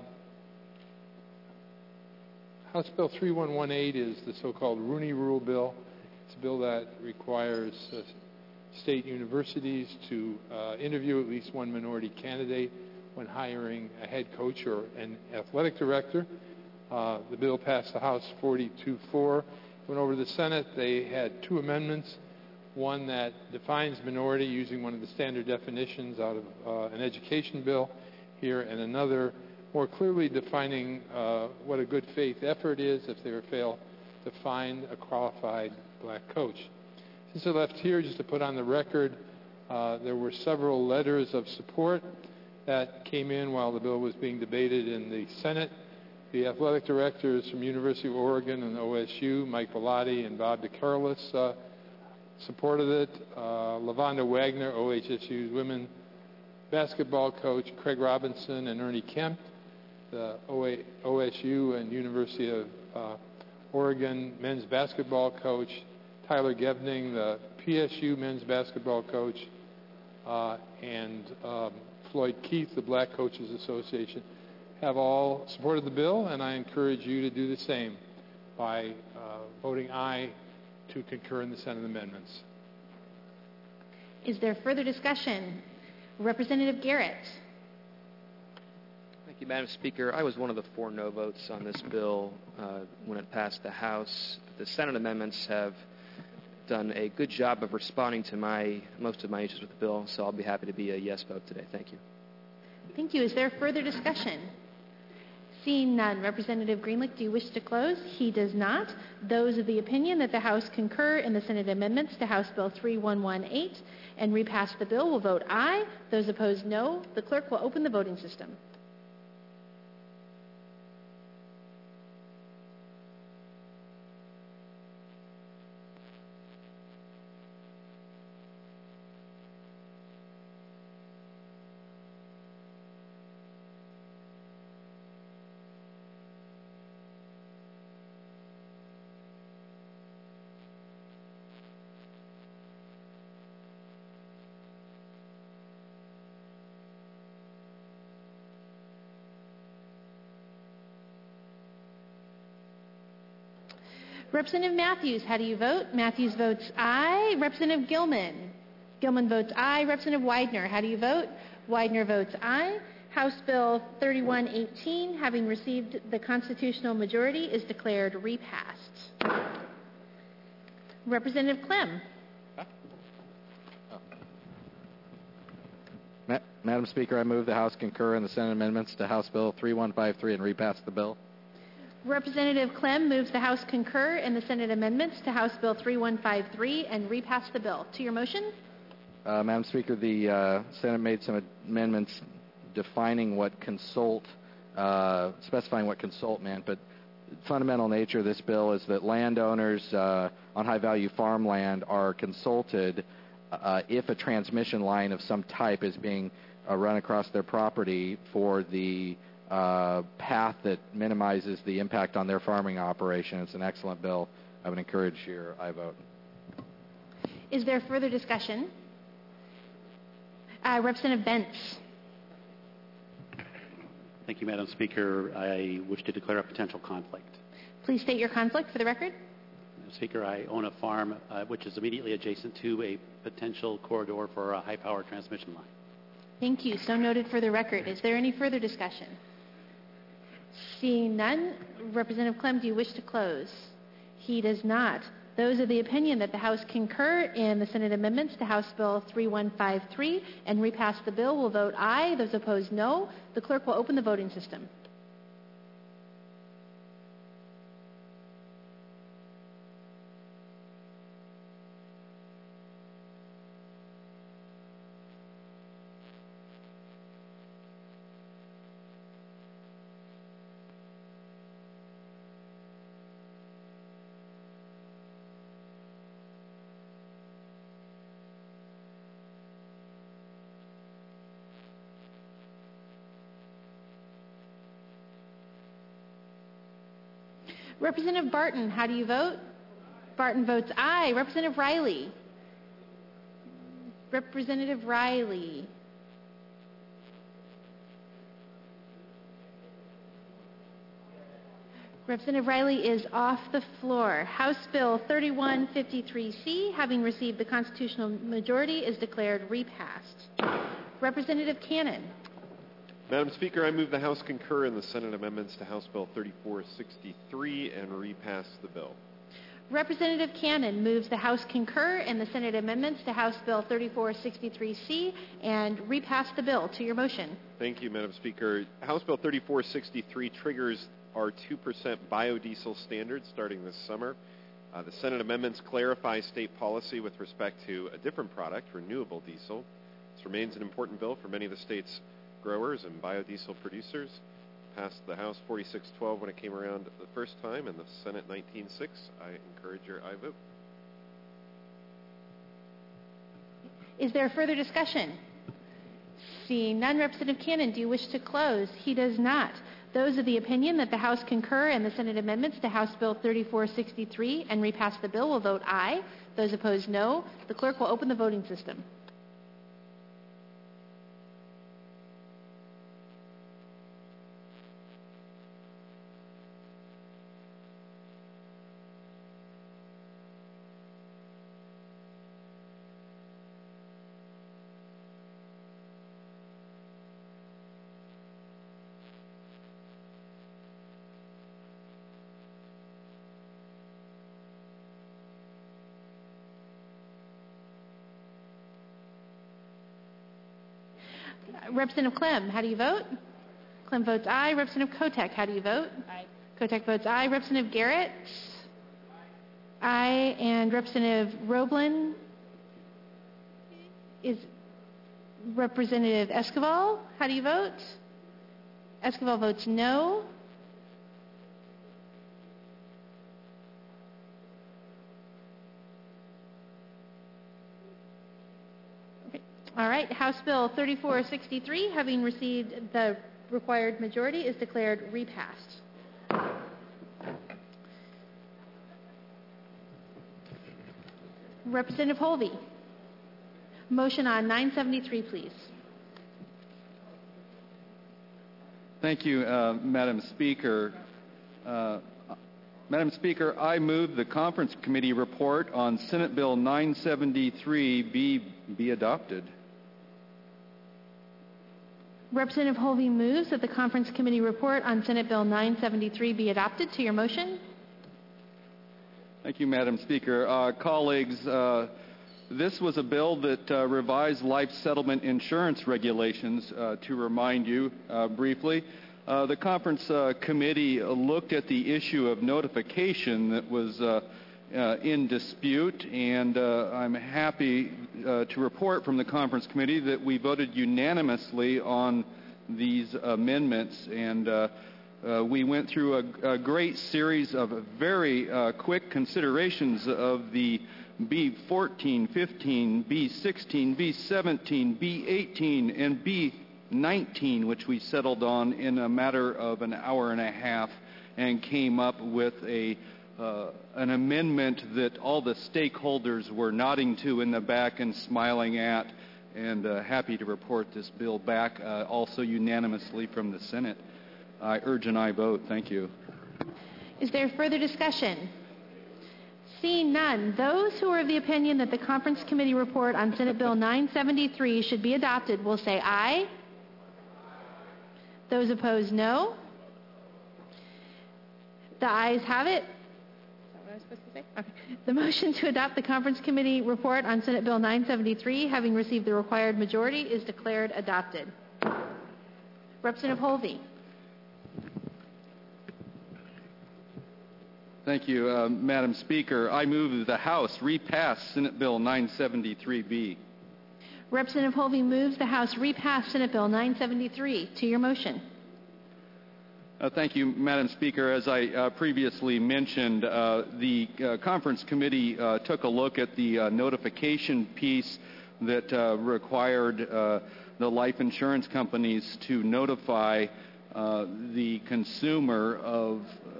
S6: Bill 3118 is the so-called Rooney Rule bill. It's a bill that requires state universities to interview at least one minority candidate when hiring a head coach or an athletic director. The bill passed the House 42-4. Went over to the Senate. They had two amendments, one that defines minority using one of the standard definitions out of an education bill here, and another more clearly defining what a good faith effort is if they fail to find a qualified black coach. Since I left here, just to put on the record, there were several letters of support that came in while the bill was being debated in the Senate. The athletic directors from University of Oregon and OSU, Mike Bellotti and Bob DeCarlis, supported it. LaVonda Wagner, OHSU's women basketball coach, Craig Robinson and Ernie Kemp, the OSU and University of Oregon men's basketball coach, Tyler Gebning, the PSU men's basketball coach, and Floyd Keith, the Black Coaches Association, have all supported the bill, and I encourage you to do the same by voting aye to concur in the Senate amendments.
S8: Is there further discussion? Representative Garrett.
S12: Thank you, Madam Speaker. I was one of the 4 no votes on this bill when it passed the House. The Senate amendments have done a good job of responding to most of my issues with the bill, so I'll be happy to be a yes vote today. Thank you.
S8: Thank you. Is there further discussion? Seeing none. Representative Greenlick, do you wish to close? He does not. Those of the opinion that the House concur in the Senate amendments to House Bill 3118 and repass the bill will vote aye. Those opposed, no. The clerk will open the voting system. Representative Matthews, how do you vote? Matthews votes aye. Representative Gilman. Gilman votes aye. Representative Widener, how do you vote? Widener votes aye. House Bill 3118, having received the constitutional majority, is declared repassed. Representative Clem.
S4: Madam Speaker, I move the House concur in the Senate amendments to House Bill 3153 and repass the bill.
S8: Representative Clem moves the House concur in the Senate amendments to House Bill 3153 and repass the bill. To your motion?
S4: Madam Speaker, the Senate made some amendments defining what specifying what consult meant, but the fundamental nature of this bill is that landowners on high-value farmland are consulted if a transmission line of some type is being run across their property for the path that minimizes the impact on their farming operation. It's an excellent bill. I would encourage your aye vote.
S8: Is there further discussion? Representative Bentz.
S14: Thank you, Madam Speaker. I wish to declare a potential conflict.
S8: Please state your conflict for the record.
S14: Madam Speaker, I own a farm which is immediately adjacent to a potential corridor for a high-power transmission line.
S8: Thank you. So noted for the record. Is there any further discussion? Seeing none, Representative Clem, do you wish to close? He does not. Those of the opinion that the House concur in the Senate amendments to House Bill 3153 and repass the bill will vote aye. Those opposed, no. The clerk will open the voting system. Representative Barton, how do you vote? Barton votes aye. Representative Riley. Representative Riley. Representative Riley is off the floor. House Bill 3153C, having received the constitutional majority, is declared repassed. Representative Cannon.
S23: Madam Speaker, I move the House concur in the Senate amendments to House Bill 3463 and repass the bill.
S8: Representative Cannon moves the House concur in the Senate amendments to House Bill 3463C and repass the bill. To your motion.
S23: Thank you, Madam Speaker. House Bill 3463 triggers our 2% biodiesel standard starting this summer. The Senate amendments clarify state policy with respect to a different product, renewable diesel. This remains an important bill for many of the state's growers and biodiesel producers. Passed the House 4612 when it came around the first time, and the Senate 196. I encourage your aye vote.
S8: Is there further discussion? Seeing none, Representative Cannon, do you wish to close? He does not. Those of the opinion that the House concur in the Senate amendments to House Bill 3463 and repass the bill will vote aye. Those opposed, no. The clerk will open the voting system. Representative Clem, how do you vote? Clem votes aye. Representative Kotek, how do you vote? Aye. Kotek votes aye. Representative Garrett? Aye. And Representative Roblin? Is Representative Esquivel, how do you vote? Esquivel votes no. Okay. All right. House Bill 3463, having received the required majority, is declared repassed. Representative Holvey. Motion on 973, please.
S3: Thank you, Madam Speaker. Madam Speaker, I move the Conference Committee report on Senate Bill 973 be adopted.
S8: Representative Holvey moves that the Conference Committee report on Senate Bill 973 be adopted. To your motion.
S3: Thank you, Madam Speaker. Colleagues, this was a bill that revised life settlement insurance regulations. To remind you briefly, the Conference Committee looked at the issue of notification that was in dispute, and I'm happy to report from the Conference Committee that we voted unanimously on these amendments, and we went through a great series of very quick considerations of the B14, 15, B16, B17, B18, and B19, which we settled on in a matter of an hour and a half and came up with an amendment that all the stakeholders were nodding to in the back and smiling at, and happy to report this bill back also unanimously from the Senate. I urge an aye vote. Thank you.
S8: Is there further discussion? Seeing none, those who are of the opinion that the Conference Committee report on Senate Bill 973 should be adopted will say aye. Those opposed, no. The ayes have it. Is that what I was supposed to say? Okay. The motion to adopt the Conference Committee report on Senate Bill 973, having received the required majority, is declared adopted. Representative Holvey.
S3: Thank you, Madam Speaker. I move that the House repass Senate Bill 973B.
S8: Representative Holvey moves the House repass Senate Bill 973. To your motion.
S3: Thank you, Madam Speaker. As I previously mentioned, the Conference Committee took a look at the notification piece that required the life insurance companies to notify the consumer of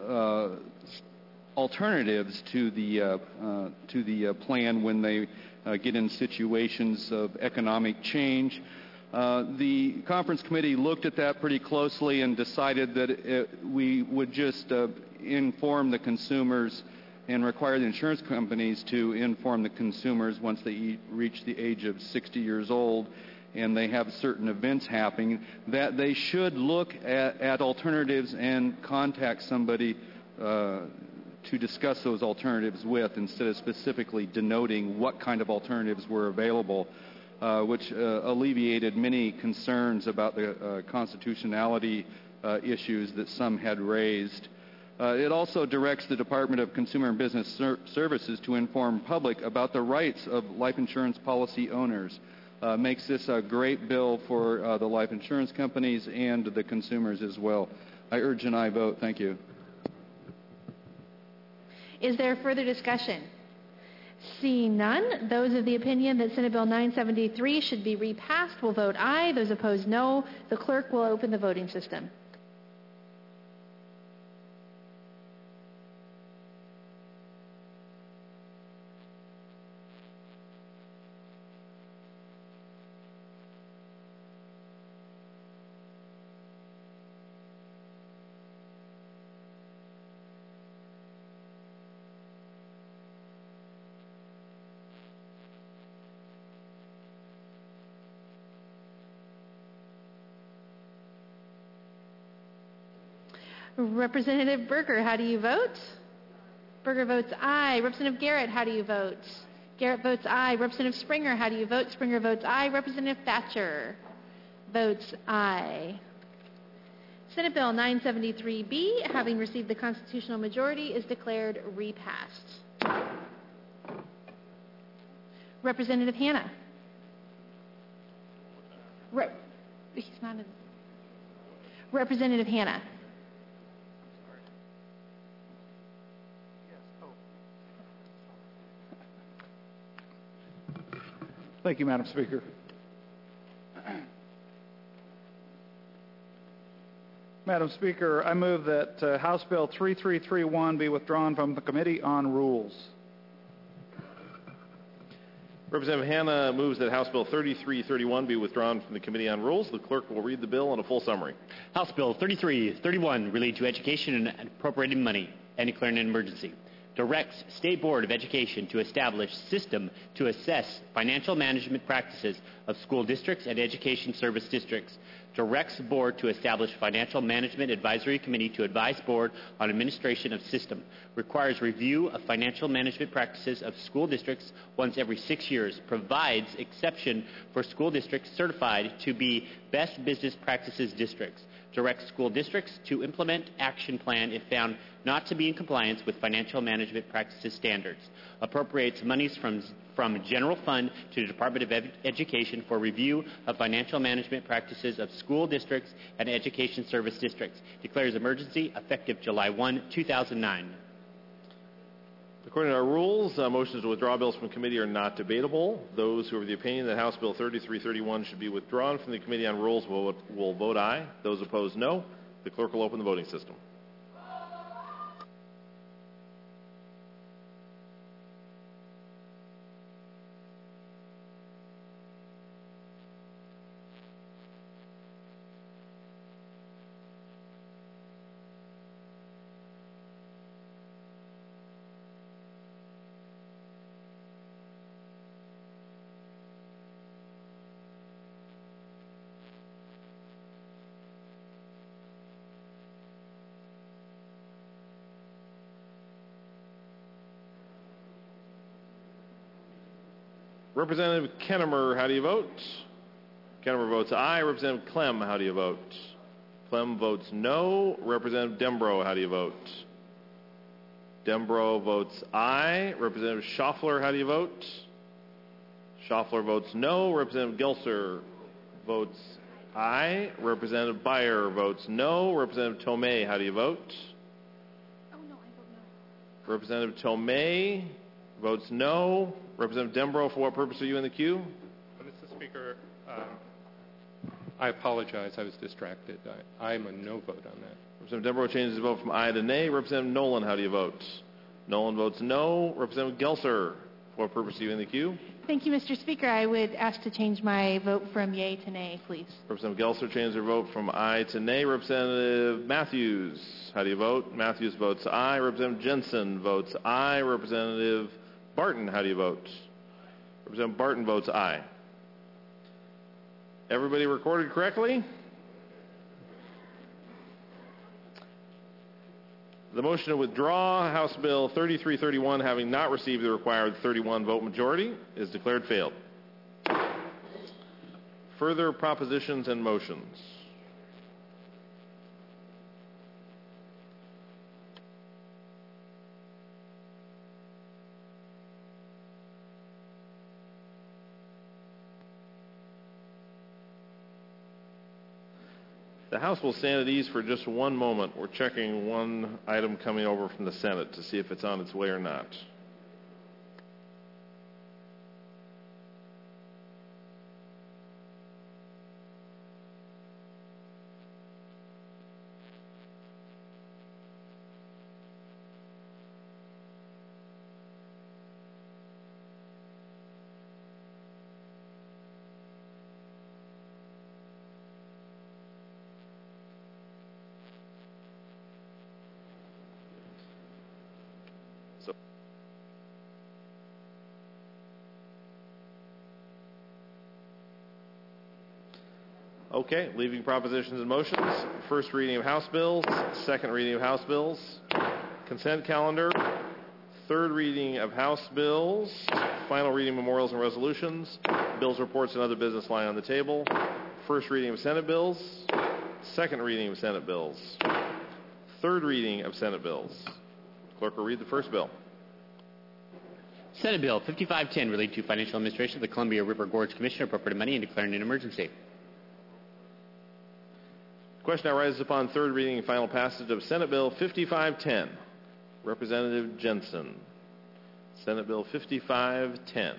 S3: alternatives to the plan when they get in situations of economic change. The Conference Committee looked at that pretty closely and decided that we would just inform the consumers and require the insurance companies to inform the consumers once they reach the age of 60 years old and they have certain events happening, that they should look at alternatives and contact somebody to discuss those alternatives with, instead of specifically denoting what kind of alternatives were available, which alleviated many concerns about the constitutionality issues that some had raised. It also directs the Department of Consumer and Business Services to inform public about the rights of life insurance policy owners. Makes this a great bill for the life insurance companies and the consumers as well. I urge an aye vote. Thank you.
S8: Is there further discussion? Seeing none, those of the opinion that Senate Bill 973 should be repassed will vote aye. Those opposed, no. The clerk will open the voting system. Representative Berger, how do you vote? Berger votes aye. Representative Garrett, how do you vote? Garrett votes aye. Representative Springer, how do you vote? Springer votes aye. Representative Thatcher votes aye. Senate Bill 973B, having received the constitutional majority, is declared repassed. Representative Hanna. He's not in. Representative Hanna.
S16: Thank you, Madam Speaker. Madam Speaker, I move that House Bill 3331 be withdrawn from the Committee on Rules.
S11: Representative Hanna moves that House Bill 3331 be withdrawn from the Committee on Rules. The clerk will read the bill in a full summary.
S7: House Bill 3331 related to education and appropriating money and declaring an emergency. Directs State Board of Education to establish system to assess financial management practices of school districts and education service districts. Directs Board to establish Financial Management Advisory Committee to advise Board on administration of system. Requires review of financial management practices of school districts once every 6 years. Provides exception for school districts certified to be best business practices districts. Directs school districts to implement action plan if found not to be in compliance with financial management practices standards. Appropriates monies from general fund to the Department of Education for review of financial management practices of school districts and education service districts. Declares emergency effective July 1, 2009.
S11: According to our rules, motions to withdraw bills from committee are not debatable. Those who are of the opinion that House Bill 3331 should be withdrawn from the Committee on Rules will vote aye. Those opposed, no. The clerk will open the voting system. Representative Kennemer, how do you vote? Kennemer votes aye. Representative Clem, how do you vote? Clem votes no. Representative Dembro, how do you vote? Dembro votes aye. Representative Schaffler, how do you vote? Schaffler votes no. Representative Gelser votes aye. Representative Beyer votes no. Representative Tomei, how do you vote?
S8: Oh, no, I vote no.
S11: Representative Tomei votes no. Representative Dembro, for what purpose are you in the queue?
S6: Mr. Speaker, I apologize. I was distracted. I'm a no vote on that.
S11: Representative Dembro changes his vote from aye to nay. Representative Nolan, how do you vote? Nolan votes no. Representative Gelser, for what purpose are you in the queue?
S8: Thank you, Mr. Speaker. I would ask to change my vote from yea to nay, please.
S11: Representative Gelser changes her vote from aye to nay. Representative Matthews, how do you vote? Matthews votes aye. Representative Jensen votes aye. Representative Barton, how do you vote? Representative Barton votes aye. Everybody recorded correctly? The motion to withdraw House Bill 3331, having not received the required 31 vote majority, is declared failed. Further propositions and motions. The House will stand at ease for just one moment. We're checking one item coming over from the Senate to see if it's on its way or not. Okay, leaving propositions and motions. First reading of House bills, second reading of House bills, consent calendar, third reading of House bills, final reading memorials and resolutions, bills, reports, and other business lie on the table, first reading of Senate bills, second reading of Senate bills, third reading of Senate bills. Clerk will read the first bill.
S7: Senate Bill 5510, related to financial administration of the Columbia River Gorge Commission, appropriating money and declaring an emergency.
S11: The question now rises upon third reading and final passage of Senate Bill 5510. Representative Jensen. Senate Bill 5510.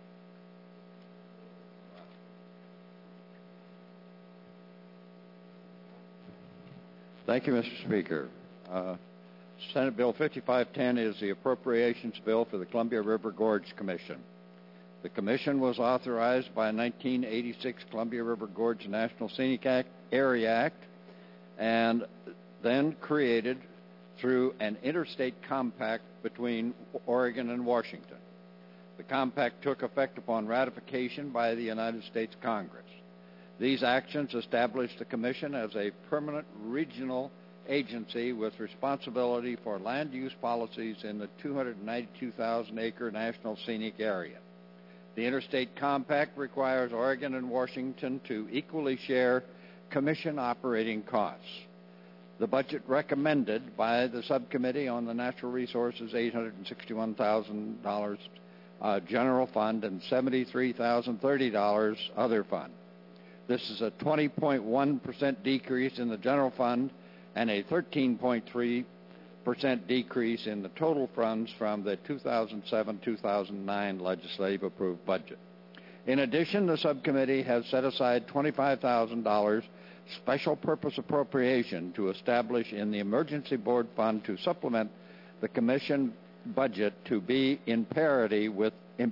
S9: Thank you, Mr. Speaker. Senate Bill 5510 is the appropriations bill for the Columbia River Gorge Commission. The commission was authorized by 1986 Columbia River Gorge National Scenic Area Act and then created through an interstate compact between Oregon and Washington. The compact took effect upon ratification by the United States Congress. These actions established the commission as a permanent regional agency with responsibility for land use policies in the 292,000-acre National Scenic Area. The Interstate Compact requires Oregon and Washington to equally share commission operating costs. The budget recommended by the Subcommittee on the Natural Resources, $861,000 general fund and $73,030 other fund. This is a 20.1% decrease in the general fund and a 13.3% decrease in the total funds from the 2007-2009 legislative approved budget. In addition, the subcommittee has set aside $25,000 special purpose appropriation to establish in the Emergency Board Fund to supplement the commission budget to be in parity with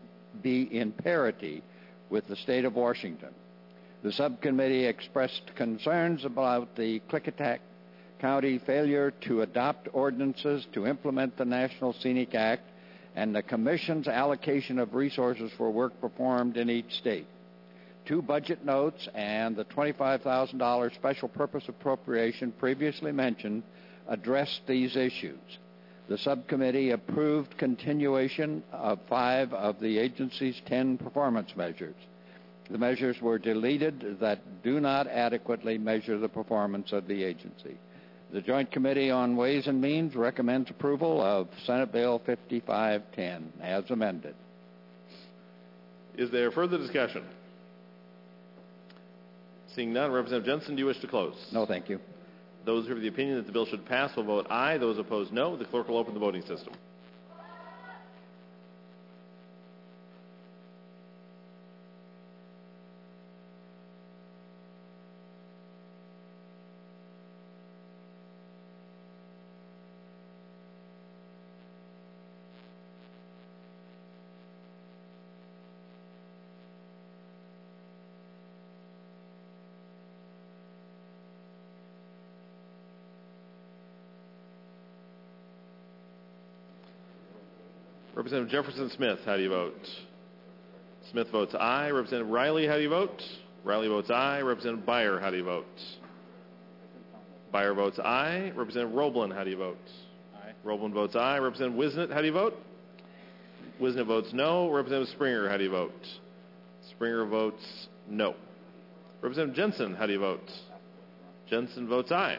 S9: the state of Washington. The subcommittee expressed concerns about the Klickitat County failure to adopt ordinances to implement the National Scenic Act and the Commission's allocation of resources for work performed in each state. Two budget notes and the $25,000 special purpose appropriation previously mentioned addressed these issues. The subcommittee approved continuation of 5 of the agency's 10 performance measures. The measures were deleted that do not adequately measure the performance of the agency. The Joint Committee on Ways and Means recommends approval of Senate Bill 5510 as amended.
S11: Is there further discussion? Seeing none, Representative Jensen, do you wish to close?
S9: No, thank you.
S11: Those who have the opinion that the bill should pass will vote aye. Those opposed, no. The clerk will open the voting system. Representative Jefferson Smith, how do you vote? Smith votes aye. Representative Riley, how do you vote? Riley votes aye. Representative Beyer, how do you vote? Beyer votes aye. Representative Roblin, how do you vote? Aye. Roblin votes aye. Representative Wisnett, how do you vote? Wisnett votes no. Representative Springer, how do you vote? Springer votes no. Representative Jensen, how do you vote? Jensen votes aye.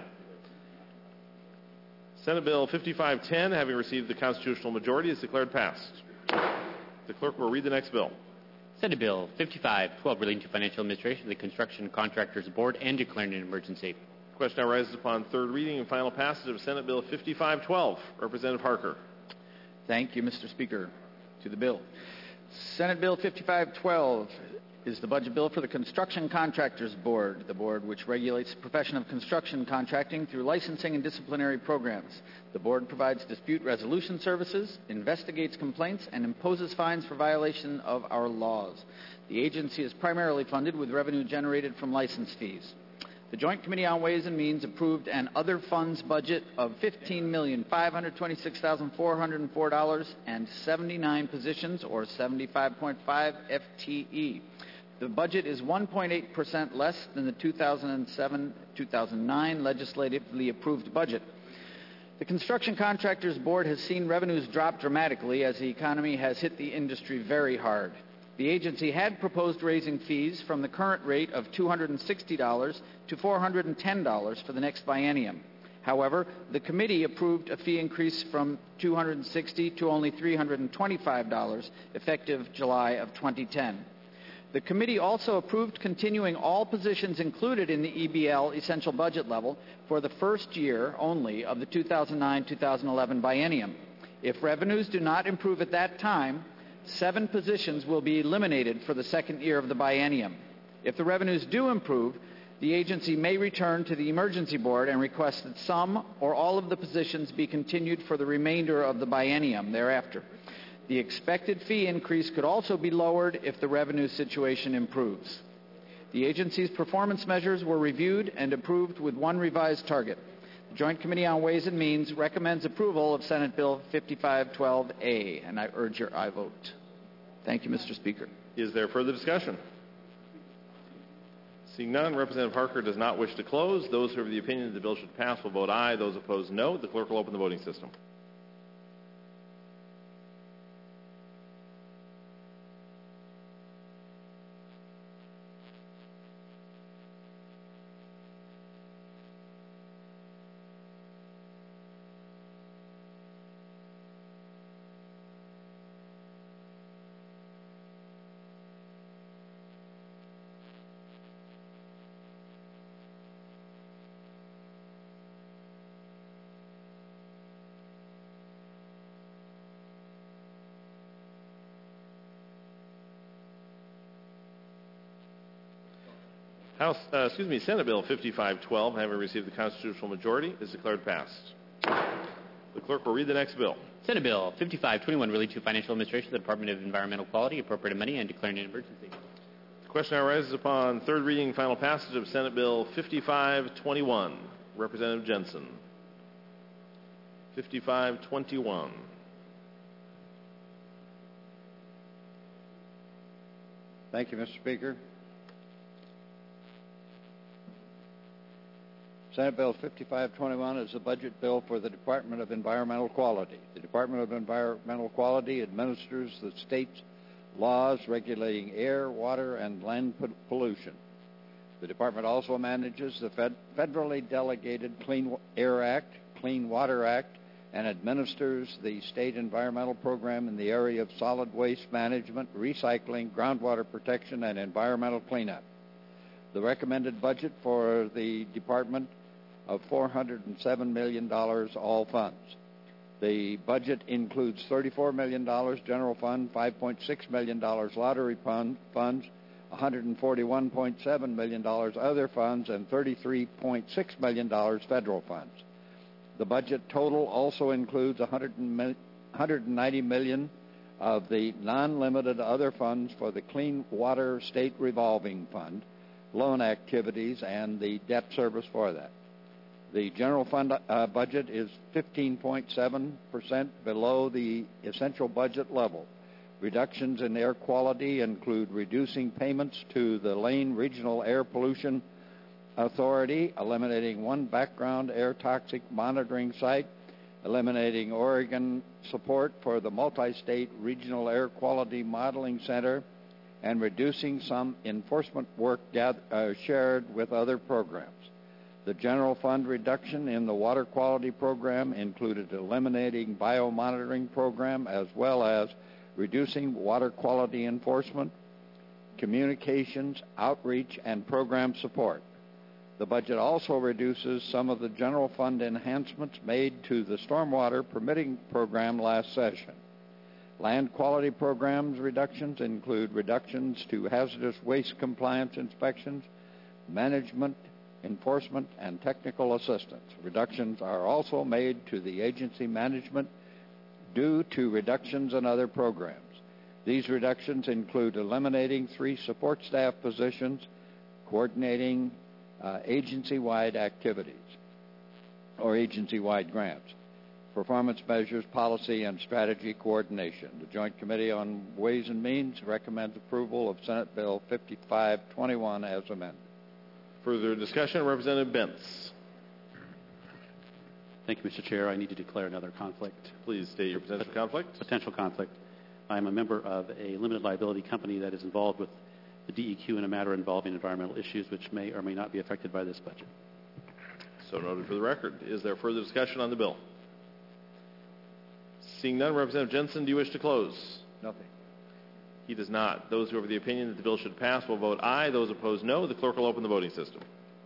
S11: Senate Bill 5510, having received the constitutional majority, is declared passed. The clerk will read the next bill.
S7: Senate Bill 5512, relating to financial administration of the Construction Contractors Board and declaring an emergency.
S11: The question now rises upon third reading and final passage of Senate Bill 5512. Representative Harker.
S17: Thank you, Mr. Speaker. To the bill. Senate Bill 5512 is the budget bill for the Construction Contractors Board, the board which regulates the profession of construction contracting through licensing and disciplinary programs. The board provides dispute resolution services, investigates complaints, and imposes fines for violation of our laws. The agency is primarily funded with revenue generated from license fees. The Joint Committee on Ways and Means approved an other funds budget of $15,526,404 and 79 positions, or 75.5 FTE. The budget is 1.8% less than the 2007-2009 legislatively approved budget. The Construction Contractors Board has seen revenues drop dramatically as the economy has hit the industry very hard. The agency had proposed raising fees from the current rate of $260 to $410 for the next biennium. However, the committee approved a fee increase from $260 to only $325, effective July of 2010. The committee also approved continuing all positions included in the EBL essential budget level for the first year only of the 2009-2011 biennium. If revenues do not improve at that time, 7 positions will be eliminated for the second year of the biennium. If the revenues do improve, the agency may return to the Emergency Board and request that some or all of the positions be continued for the remainder of the biennium thereafter. The expected fee increase could also be lowered if the revenue situation improves. The agency's performance measures were reviewed and approved with one revised target. The Joint Committee on Ways and Means recommends approval of Senate Bill 5512A, and I urge your aye vote. Thank you, Mr. Speaker.
S11: Is there further discussion? Seeing none, Representative Harker does not wish to close. Those who are of the opinion that the bill should pass will vote aye. Those opposed, no. The clerk will open the voting system. Senate Bill 5512, having received the constitutional majority, is declared passed. The clerk will read the next bill.
S7: Senate Bill 5521, relating to financial administration of the Department of Environmental Quality, appropriating money and declaring an emergency.
S11: The question now arises upon third reading and final passage of Senate Bill 5521. Representative Jensen. 5521.
S9: Thank you, Mr. Speaker. Senate Bill 5521 is a budget bill for the Department of Environmental Quality. The Department of Environmental Quality administers the state's laws regulating air, water, and land pollution. The department also manages the federally delegated Clean Air Act, Clean Water Act, and administers the state environmental program in the area of solid waste management, recycling, groundwater protection, and environmental cleanup. The recommended budget for the department of $407 million, all funds. The budget includes $34 million general fund, $5.6 million lottery funds, $141.7 million other funds, and $33.6 million federal funds. The budget total also includes $190 million of the non-limited other funds for the Clean Water State Revolving Fund, loan activities, and the debt service for that. The general fund budget is 15.7% below the essential budget level. Reductions in air quality include reducing payments to the Lane Regional Air Pollution Authority, eliminating one background air toxic monitoring site, eliminating Oregon support for the Multi-State Regional Air Quality Modeling Center, and reducing some enforcement work shared with other programs. The general fund reduction in the water quality program included eliminating biomonitoring program as well as reducing water quality enforcement, communications, outreach, and program support. The budget also reduces some of the general fund enhancements made to the stormwater permitting program last session. Land quality programs reductions include reductions to hazardous waste compliance inspections, management, enforcement, and technical assistance. Reductions are also made to the agency management due to reductions in other programs. These reductions include eliminating 3 support staff positions, coordinating agency-wide activities or agency-wide grants, performance measures, policy, and strategy coordination. The Joint Committee on Ways and Means recommends approval of Senate Bill 5521 as amended.
S11: Further discussion, Representative Bentz.
S14: Thank you, Mr. Chair. I need to declare another conflict.
S11: Please state your potential conflict.
S14: Potential conflict. I'm a member of a limited liability company that is involved with the DEQ in a matter involving environmental issues which may or may not be affected by this budget.
S11: So noted for the record. Is there further discussion on the bill? Seeing none, Representative Jensen, do you wish to close?
S5: Nothing.
S11: He does not. Those who are of the opinion that the bill should pass will vote aye. Those opposed, no. The clerk will open the voting system.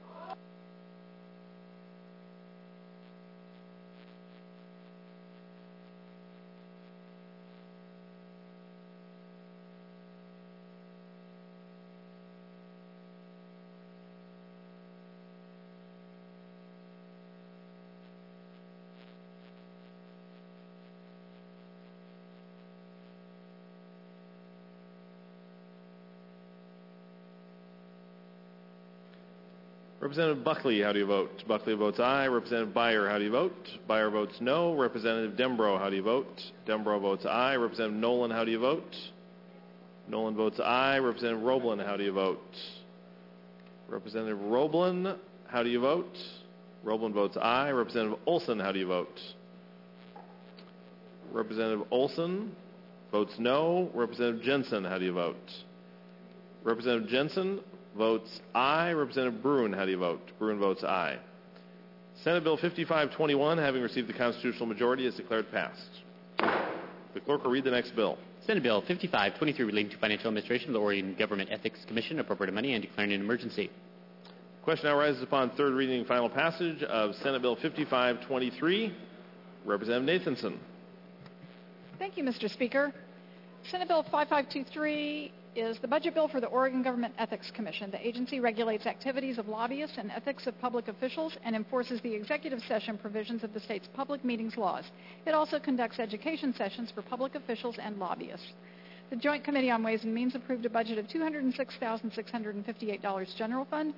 S11: Representative Buckley, how do you vote? Buckley votes aye. Representative Byer, how do you vote? Byer votes no. Representative Dembro, how do you vote? Dembro votes aye. Representative Nolan, how do you vote? Nolan votes aye. Representative Roblin, how do you vote? Representative Roblin, how do you vote? Roblin votes aye. Representative Olson, how do you vote? Representative Olson votes no. Representative Jensen, how do you vote? Representative Jensen votes aye. Representative Bruin, how do you vote? Bruin votes aye. Senate Bill 5521, having received the constitutional majority, is declared passed. The clerk will read the next bill.
S7: Senate Bill 5523 relating to financial administration of the Oregon Government Ethics Commission, appropriating money and declaring an emergency.
S11: The question now rises upon third reading and final passage of Senate Bill 5523. Representative Nathanson.
S18: Thank you, Mr. Speaker. Senate Bill 5523 is the budget bill for the Oregon Government Ethics Commission. The agency regulates activities of lobbyists and ethics of public officials and enforces the executive session provisions of the state's public meetings laws. It also conducts education sessions for public officials and lobbyists. The Joint Committee on Ways and Means approved a budget of $206,658 general fund,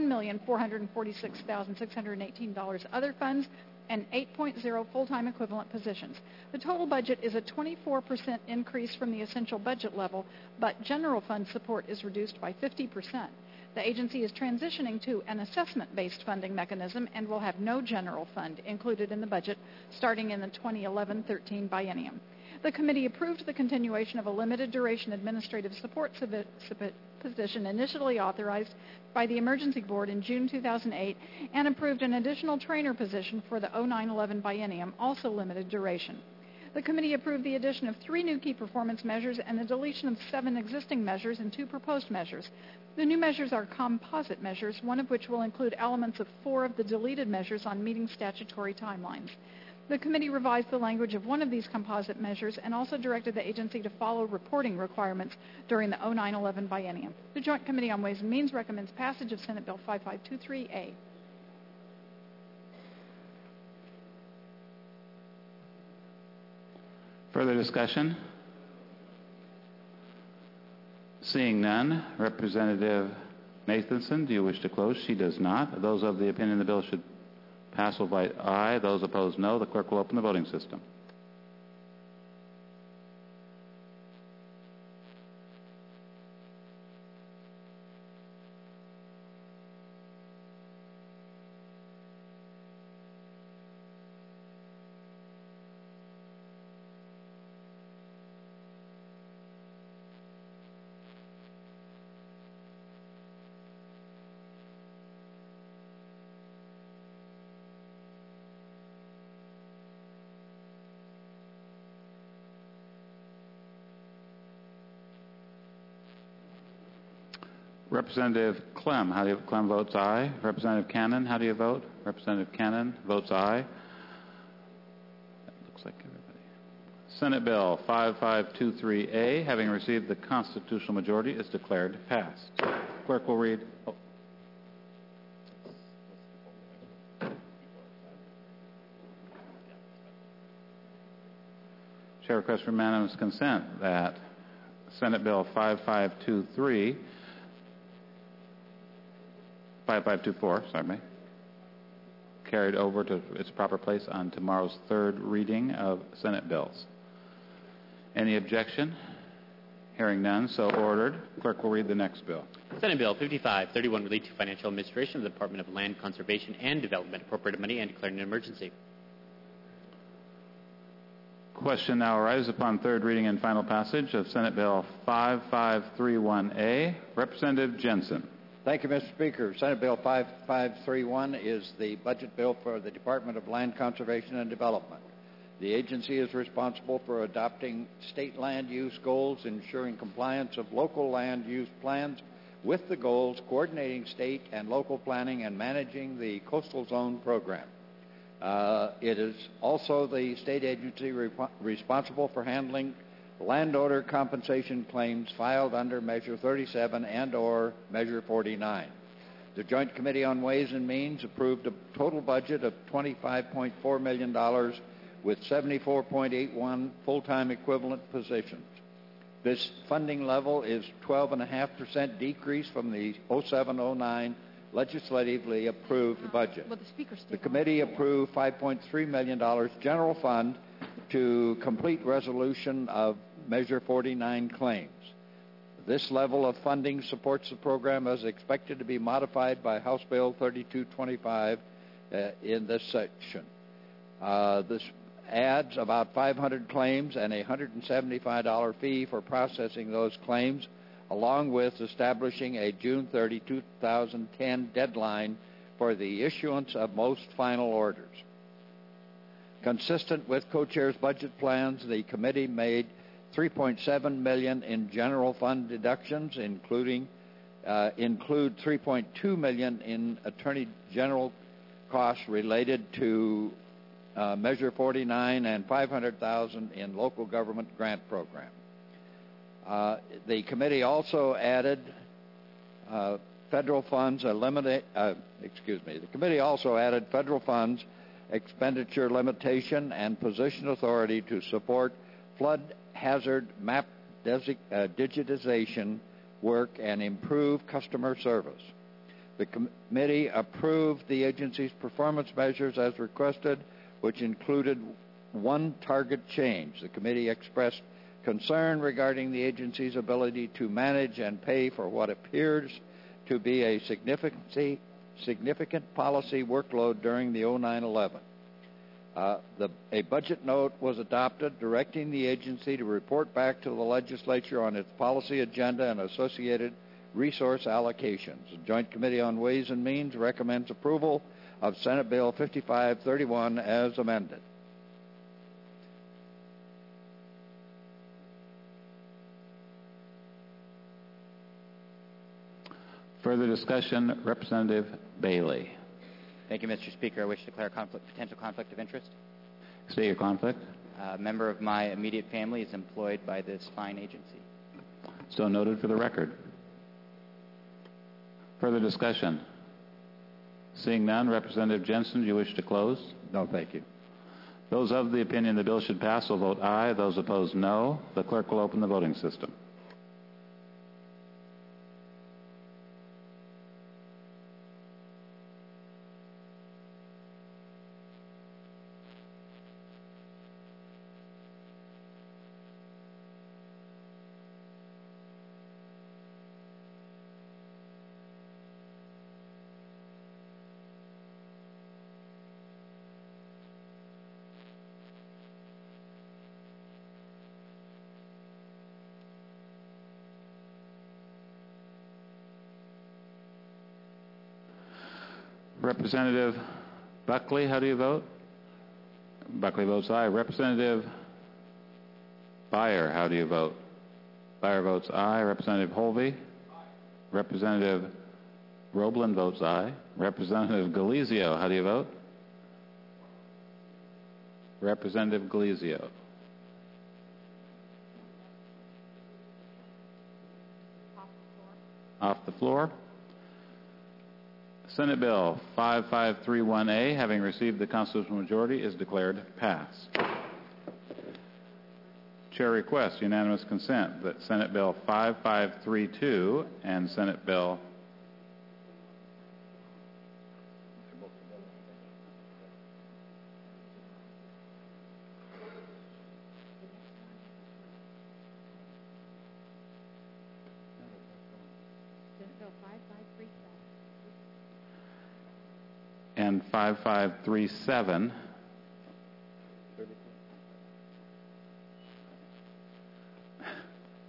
S18: $1,446,618 other funds, and 8.0 full-time equivalent positions. The total budget is a 24% increase from the essential budget level, but general fund support is reduced by 50%. The agency is transitioning to an assessment-based funding mechanism and will have no general fund included in the budget starting in the 2011-13 biennium. The committee approved the continuation of a limited duration administrative support position initially authorized by the Emergency Board in June 2008 and approved an additional trainer position for the 09-11 biennium, also limited duration. The committee approved the addition of 3 new key performance measures and the deletion of 7 existing measures and 2 proposed measures. The new measures are composite measures, one of which will include elements of 4 of the deleted measures on meeting statutory timelines. The committee revised the language of one of these composite measures and also directed the agency to follow reporting requirements during the 09-11 biennium. The Joint Committee on Ways and Means recommends passage of Senate Bill 5523A.
S1: Further discussion? Seeing none, Representative Nathanson, do you wish to close? She does not. Those of the opinion the bill should pass will vote aye. Those opposed, no. The clerk will open the voting system. Representative Clem, how do you vote? Clem votes aye. Representative Cannon, how do you vote? Representative Cannon votes aye. That looks like everybody. Senate Bill 5523A, having received the constitutional majority, is declared passed. Clerk will read. Chair requests for unanimous consent that Senate Bill 5524, carried over to its proper place on tomorrow's third reading of Senate bills. Any objection? Hearing none, so ordered. Clerk will read the next bill.
S7: Senate Bill 5531 relating to financial administration of the Department of Land Conservation and Development, appropriating money and declaring an emergency.
S1: Question now arises upon third reading and final passage of Senate Bill 5531A. Representative Jensen.
S9: Thank you, Mr. Speaker. Senate Bill 5531 is the budget bill for the Department of Land Conservation and Development. The agency is responsible for adopting state land use goals, ensuring compliance of local land use plans with the goals, coordinating state and local planning, and managing the coastal zone program. It is also the state agency responsible for handling landowner compensation claims filed under Measure 37 and/or Measure 49. The Joint Committee on Ways and Means approved a total budget of $25.4 million with 74.81 full-time equivalent positions. This funding level is 12.5% decrease from the 07-09 legislatively approved budget. The committee approved $5.3 million general fund to complete resolution of Measure 49 claims. This level of funding supports the program as expected to be modified by House Bill 3225 in this section. This adds about 500 claims and a $175 fee for processing those claims, along with establishing a June 30, 2010 deadline for the issuance of most final orders. Consistent with co-chair's budget plans, the committee made $3.7 million in general fund deductions, include $3.2 million in attorney general costs related to Measure 49 and $500,000 in local government grant program. The committee also added federal funds expenditure limitation and position authority to support flood hazard map digitization work and improve customer service. The committee approved the agency's performance measures as requested, which included one target change. The committee expressed concern regarding the agency's ability to manage and pay for what appears to be a significant policy workload during the 09-11. A budget note was adopted directing the agency to report back to the legislature on its policy agenda and associated resource allocations. The Joint Committee on Ways and Means recommends approval of Senate Bill 5531 as amended.
S1: Further discussion, Representative Bailey.
S2: Thank you, Mr. Speaker. I wish to declare a potential conflict of interest.
S1: State your conflict.
S2: A member of my immediate family is employed by this fine agency.
S1: So noted for the record. Further discussion. Seeing none, Representative Jensen, do you wish to close?
S9: No, thank you.
S1: Those of the opinion the bill should pass will vote aye. Those opposed, no. The clerk will open the voting system. Representative Buckley, how do you vote? Buckley votes aye. Representative Byer, how do you vote? Byer votes aye. Representative Holvey? Aye. Representative Roeblen votes aye. Representative Galizio, how do you vote? Representative Galizio. Off the floor. Senate Bill 5531A, having received the constitutional majority, is declared passed. Chair requests unanimous consent that Senate Bill 5532 and Senate Bill and 5537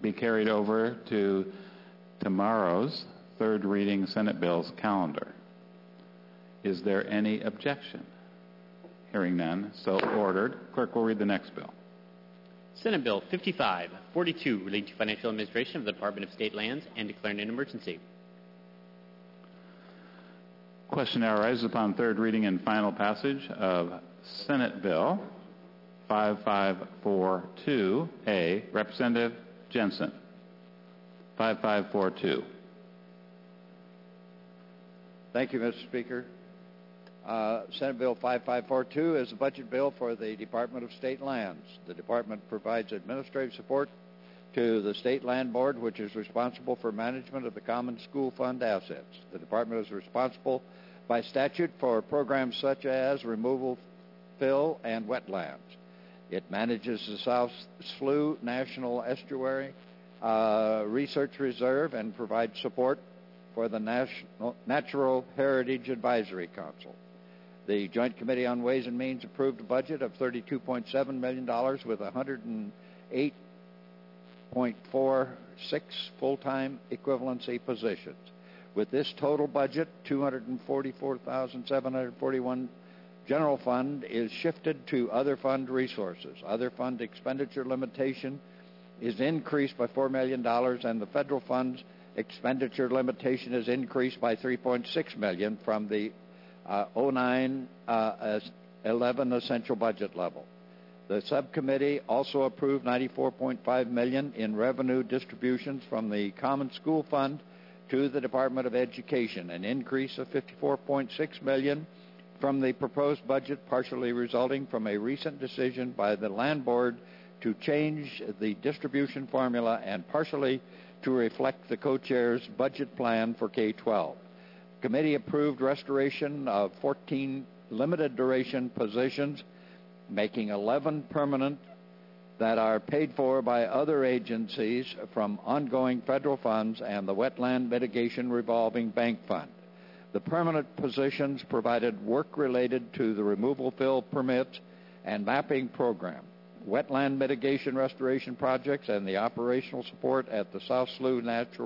S1: be carried over to tomorrow's third reading Senate bills calendar. Is there any objection? Hearing none, so ordered. Clerk will read the next bill.
S7: Senate Bill 5542, relating to financial administration of the Department of State Lands and declaring an emergency.
S1: Question now arises upon third reading and final passage of Senate Bill 5542A. Representative Jensen. 5542.
S9: Thank you, Mr. Speaker. Senate Bill 5542 is a budget bill for the Department of State Lands. The department provides administrative support to the State Land Board, which is responsible for management of the Common School Fund assets. The department is responsible by statute for programs such as removal, fill, and wetlands. It manages the South Slough National Estuary Research Reserve and provides support for the Natural Heritage Advisory Council. The Joint Committee on Ways and Means approved a budget of $32.7 million with 108.46 full-time equivalency positions. With this total budget, $244,741 general fund is shifted to other fund resources. Other fund expenditure limitation is increased by $4 million, and the federal funds expenditure limitation is increased by $3.6 million from the 09-11 essential budget level. The subcommittee also approved $94.5 million in revenue distributions from the Common School Fund to the Department of Education, an increase of $54.6 million from the proposed budget, partially resulting from a recent decision by the Land Board to change the distribution formula and partially to reflect the co-chair's budget plan for K-12. The committee approved restoration of 14 limited duration positions, making 11 permanent that are paid for by other agencies from ongoing federal funds and the Wetland Mitigation Revolving Bank Fund. The permanent positions provided work related to the removal fill permits and mapping program, wetland mitigation restoration projects, and the operational support at the South Slough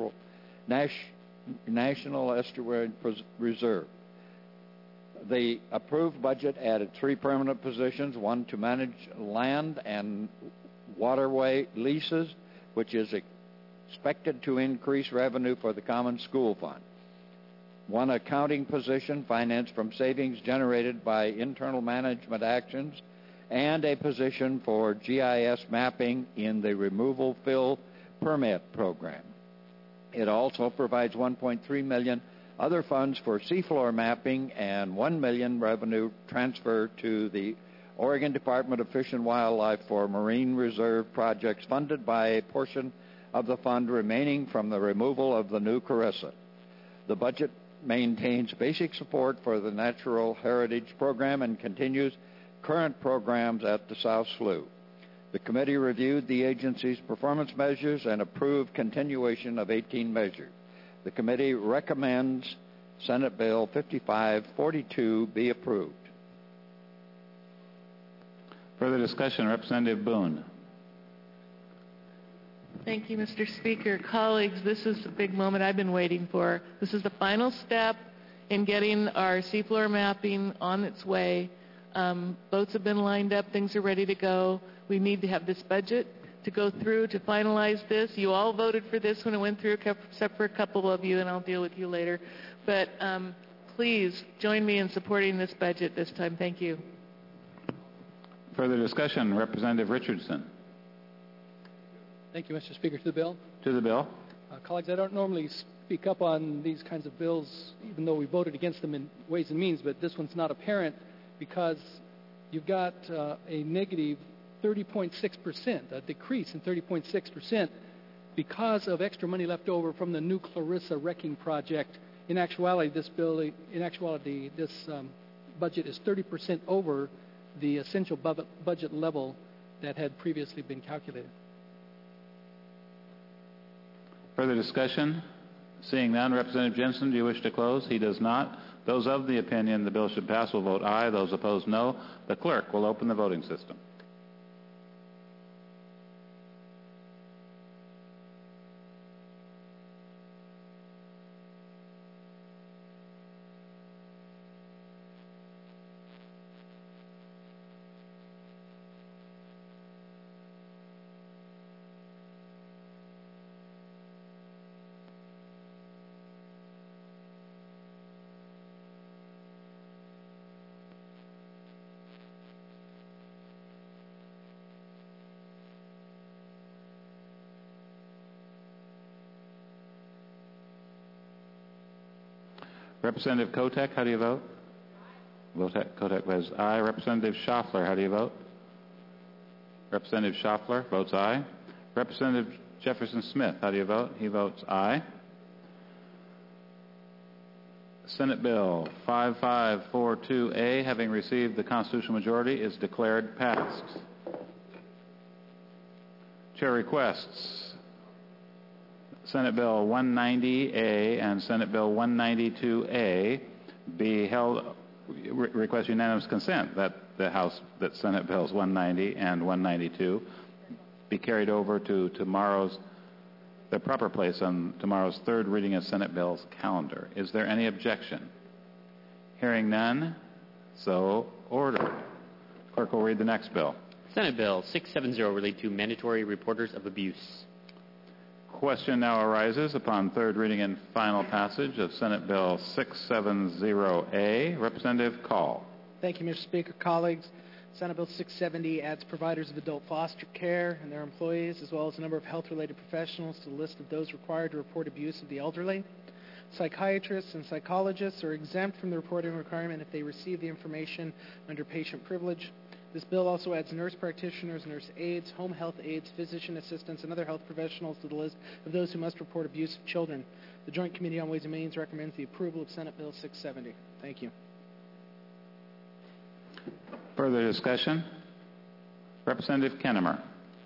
S9: National Estuary Reserve. The approved budget added 3 permanent positions, one to manage land and waterway leases, which is expected to increase revenue for the Common School Fund. One accounting position financed from savings generated by internal management actions, and a position for GIS mapping in the removal fill permit program. It also provides $1.3 million other funds for seafloor mapping and $1 million revenue transfer to the Oregon Department of Fish and Wildlife for marine reserve projects funded by a portion of the fund remaining from the removal of the new Carissa. The budget maintains basic support for the Natural Heritage Program and continues current programs at the South Slough. The committee reviewed the agency's performance measures and approved continuation of 18 measures. The committee recommends Senate Bill 5542 be approved.
S1: Further discussion, Representative Boone.
S13: Thank you, Mr. Speaker. Colleagues, this is the big moment I've been waiting for. This is the final step in getting our seafloor mapping on its way. Boats have been lined up. Things are ready to go. We need to have this budget to go through to finalize this. You all voted for this when it went through, except for a couple of you, and I'll deal with you later. But please join me in supporting this budget this time. Thank you.
S1: Further discussion, Representative Richardson.
S19: Thank you, Mr. Speaker. To the bill.
S1: To the bill.
S19: Colleagues, I don't normally speak up on these kinds of bills, even though we voted against them in Ways and Means, but this one's not apparent because you've got a negative 30.6%, a decrease in 30.6% because of extra money left over from the new Clarissa wrecking project. In actuality, this budget is 30% over the essential budget level that had previously been calculated.
S1: Further discussion? Seeing none, Representative Jensen, do you wish to close? He does not. Those of the opinion the bill should pass will vote aye. Those opposed, no. The clerk will open the voting system. Representative Kotek, how do you vote? Kotek votes aye. Representative Schaffler, how do you vote? Representative Schaffler votes aye. Representative Jefferson Smith, how do you vote? He votes aye. Senate Bill 5542A, having received the constitutional majority, is declared passed. Chair requests Senate Bill 190A and Senate Bill 192A be held, request unanimous consent that that Senate Bills 190 and 192 be carried over to their proper place on tomorrow's third reading of Senate Bills calendar. Is there any objection? Hearing none, so ordered. Clerk will read the next bill.
S7: Senate Bill 670 related to mandatory reporters of abuse.
S1: Question now arises upon third reading and final passage of Senate Bill 670A. Representative Call.
S10: Thank you, Mr. Speaker. Colleagues, Senate Bill 670 adds providers of adult foster care and their employees, as well as a number of health-related professionals to the list of those required to report abuse of the elderly. Psychiatrists and psychologists are exempt from the reporting requirement if they receive the information under patient privilege. This bill also adds nurse practitioners, nurse aides, home health aides, physician assistants, and other health professionals to the list of those who must report abuse of children. The Joint Committee on Ways and Means recommends the approval of Senate Bill 670. Thank you.
S1: Further discussion? Representative Kennemer.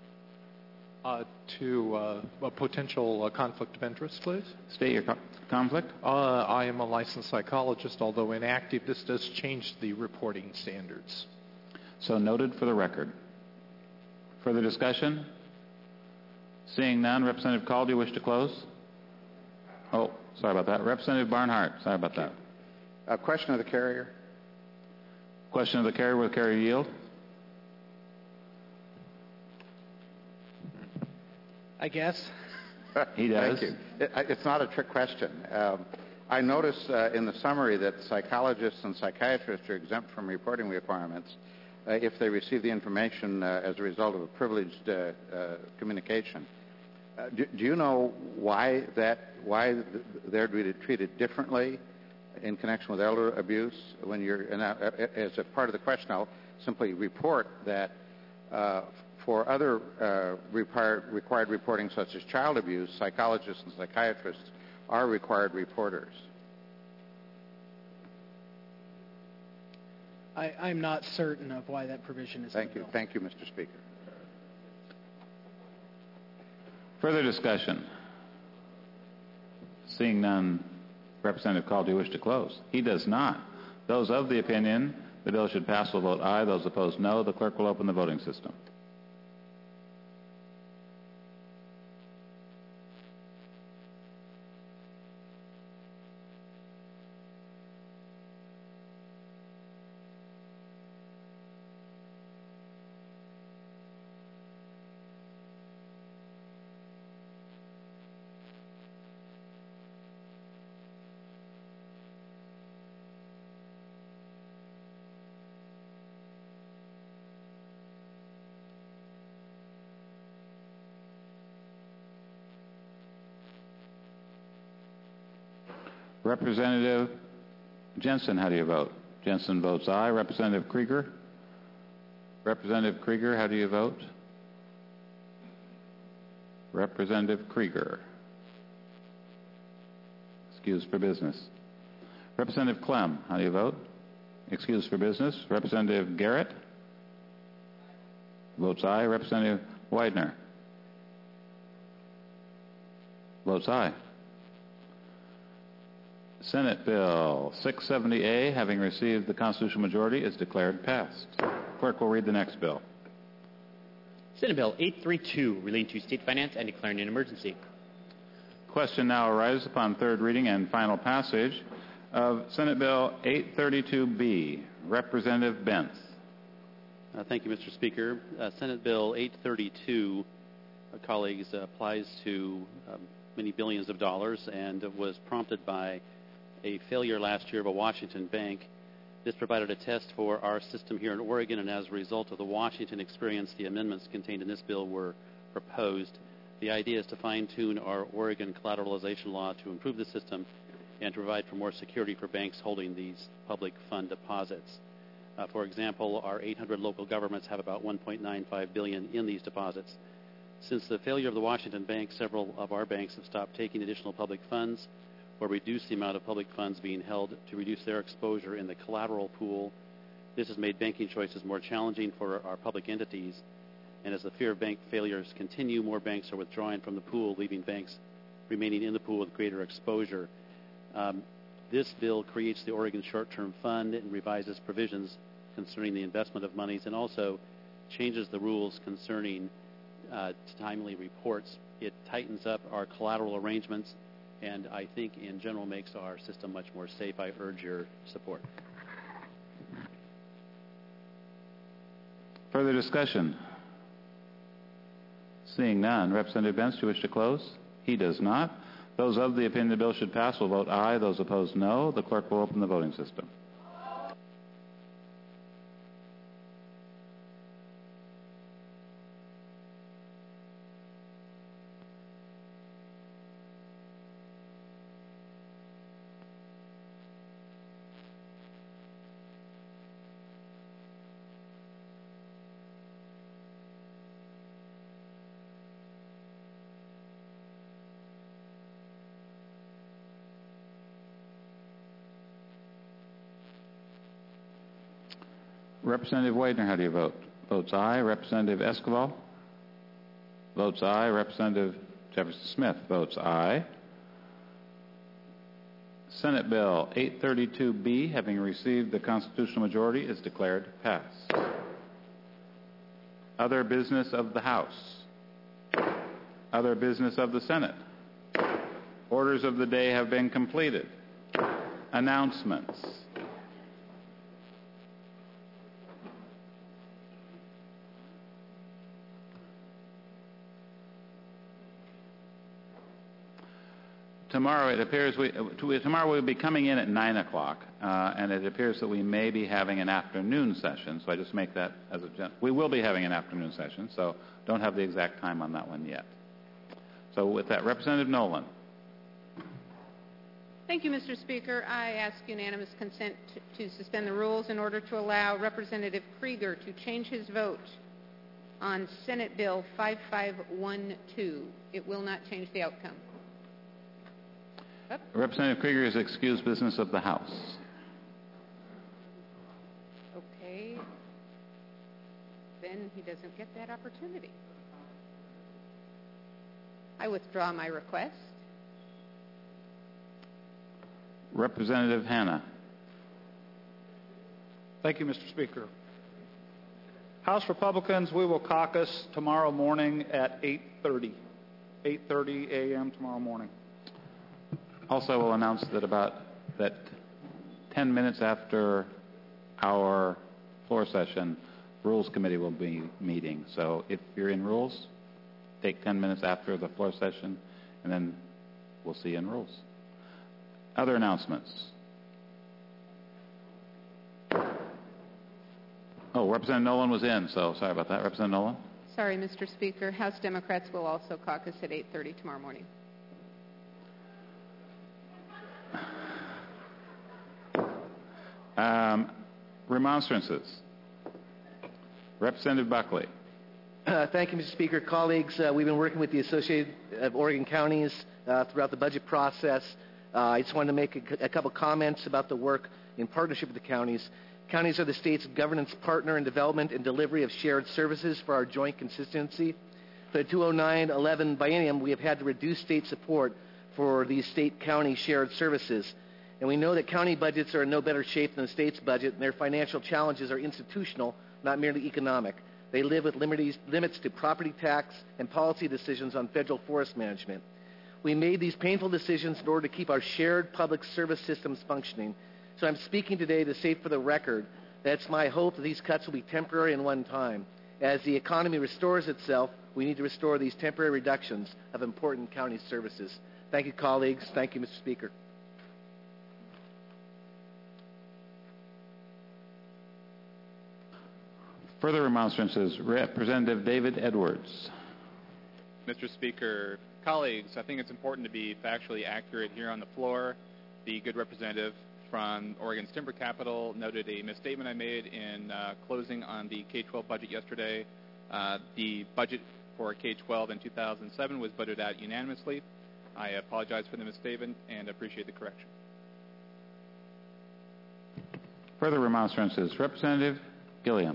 S21: To a potential conflict of interest, please.
S1: State your conflict.
S21: I am a licensed psychologist, although inactive. This does change the reporting standards.
S1: So noted for the record. Further discussion? Seeing none, Representative Call, do you wish to close? Oh, sorry about that. Representative Barnhart, sorry about that.
S9: Question of the carrier.
S1: Question of the carrier. Will the carrier yield?
S10: I guess.
S1: He does.
S9: Thank you. It's not a trick question. I notice in the summary that psychologists and psychiatrists are exempt from reporting requirements if they receive the information as a result of a privileged communication. Do you know why they're treated differently in connection with elder abuse? When you're as a part of the question, I'll simply report that for other required reporting, such as child abuse, psychologists and psychiatrists are required reporters.
S10: I'm not certain of why that provision is.
S9: Thank you. Thank you, Mr. Speaker.
S1: Further discussion? Seeing none, Representative Call, do you wish to close? He does not. Those of the opinion the bill should pass will vote aye. Those opposed, no. The clerk will open the voting system. Representative Jensen, how do you vote? Jensen votes aye. Representative Krieger? Representative Krieger, how do you vote? Representative Krieger. Excused for business. Representative Clem, how do you vote? Excused for business. Representative Garrett? Votes aye. Representative Widener? Votes aye. Senate Bill 670A, having received the constitutional majority, is declared passed. Clerk will read the next bill.
S7: Senate Bill 832 relating to state finance and declaring an emergency.
S1: Question now arises upon third reading and final passage of Senate Bill 832B. Representative Bentz.
S14: Thank you, Mr. Speaker. Senate Bill 832, colleagues, applies to many billions of dollars and was prompted by a failure last year of a Washington bank. This provided a test for our system here in Oregon, and as a result of the Washington experience, the amendments contained in this bill were proposed. The idea is to fine-tune our Oregon collateralization law to improve the system and to provide for more security for banks holding these public fund deposits. For example, our 800 local governments have about $1.95 billion in these deposits. Since the failure of the Washington Bank, several of our banks have stopped taking additional public funds or reduced the amount of public funds being held to reduce their exposure in the collateral pool. This has made banking choices more challenging for our public entities. And as the fear of bank failures continue, more banks are withdrawing from the pool, leaving banks remaining in the pool with greater exposure. This bill creates the Oregon Short-Term Fund and revises provisions concerning the investment of monies, and also changes the rules concerning timely reports. It tightens up our collateral arrangements, and I think in general makes our system much more safe. I urge your support.
S1: Further discussion? Seeing none. Representative Benz, do you wish to close? He does not. Those of the opinion the bill should pass will vote aye. Those opposed, no. The clerk will open the voting system. Representative Widener, how do you vote? Votes aye. Representative Esquivel? Votes aye. Representative Jefferson Smith votes aye. Senate Bill 832B, having received the constitutional majority, is declared passed. Other business of the House. Other business of the Senate. Orders of the day have been completed. Announcements. Tomorrow, it appears tomorrow we'll be coming in at 9 o'clock, and it appears that we may be having an afternoon session. So I just make that as a we will be having an afternoon session. So don't have the exact time on that one yet. So with that, Representative Nolan.
S15: Thank you, Mr. Speaker. I ask unanimous consent to suspend the rules in order to allow Representative Krieger to change his vote on Senate Bill 5512. It will not change the outcome.
S1: Representative Krieger is excused business of the House.
S15: Okay. Then he doesn't get that opportunity. I withdraw my request.
S1: Representative Hanna.
S16: Thank you, Mr. Speaker. House Republicans, we will caucus tomorrow morning at 8:30 a.m. tomorrow morning.
S1: Also, I will announce that 10 minutes after our floor session, Rules Committee will be meeting. So if you're in Rules, take 10 minutes after the floor session, and then we'll see you in Rules. Other announcements. Oh, Representative Nolan was in, so sorry about that. Representative Nolan?
S15: Sorry, Mr. Speaker. House Democrats will also caucus at 8:30 tomorrow morning.
S1: Remonstrances. Representative Buckley.
S20: Thank you, Mr. Speaker. Colleagues, we've been working with the Associated of Oregon Counties throughout the budget process. I just wanted to make a couple comments about the work in partnership with the counties. Counties are the state's governance partner in development and delivery of shared services for our joint constituency. For the 2009-11 biennium, we have had to reduce state support for these state-county shared services. And we know that county budgets are in no better shape than the state's budget, and their financial challenges are institutional, not merely economic. They live with limits to property tax and policy decisions on federal forest management. We made these painful decisions in order to keep our shared public service systems functioning. So I'm speaking today to say for the record that it's my hope that these cuts will be temporary and one time. As the economy restores itself, we need to restore these temporary reductions of important county services. Thank you, colleagues. Thank you, Mr. Speaker.
S1: Further remonstrances. Representative David Edwards.
S22: Mr. Speaker, colleagues, I think it's important to be factually accurate here on the floor.
S4: the good representative from Oregon's Timber Capital noted a misstatement I made in closing on the K-12 budget yesterday. The budget for K-12 in 2007 was voted out unanimously. I apologize for the misstatement and appreciate the correction.
S1: Further remonstrances. Representative Gilliam.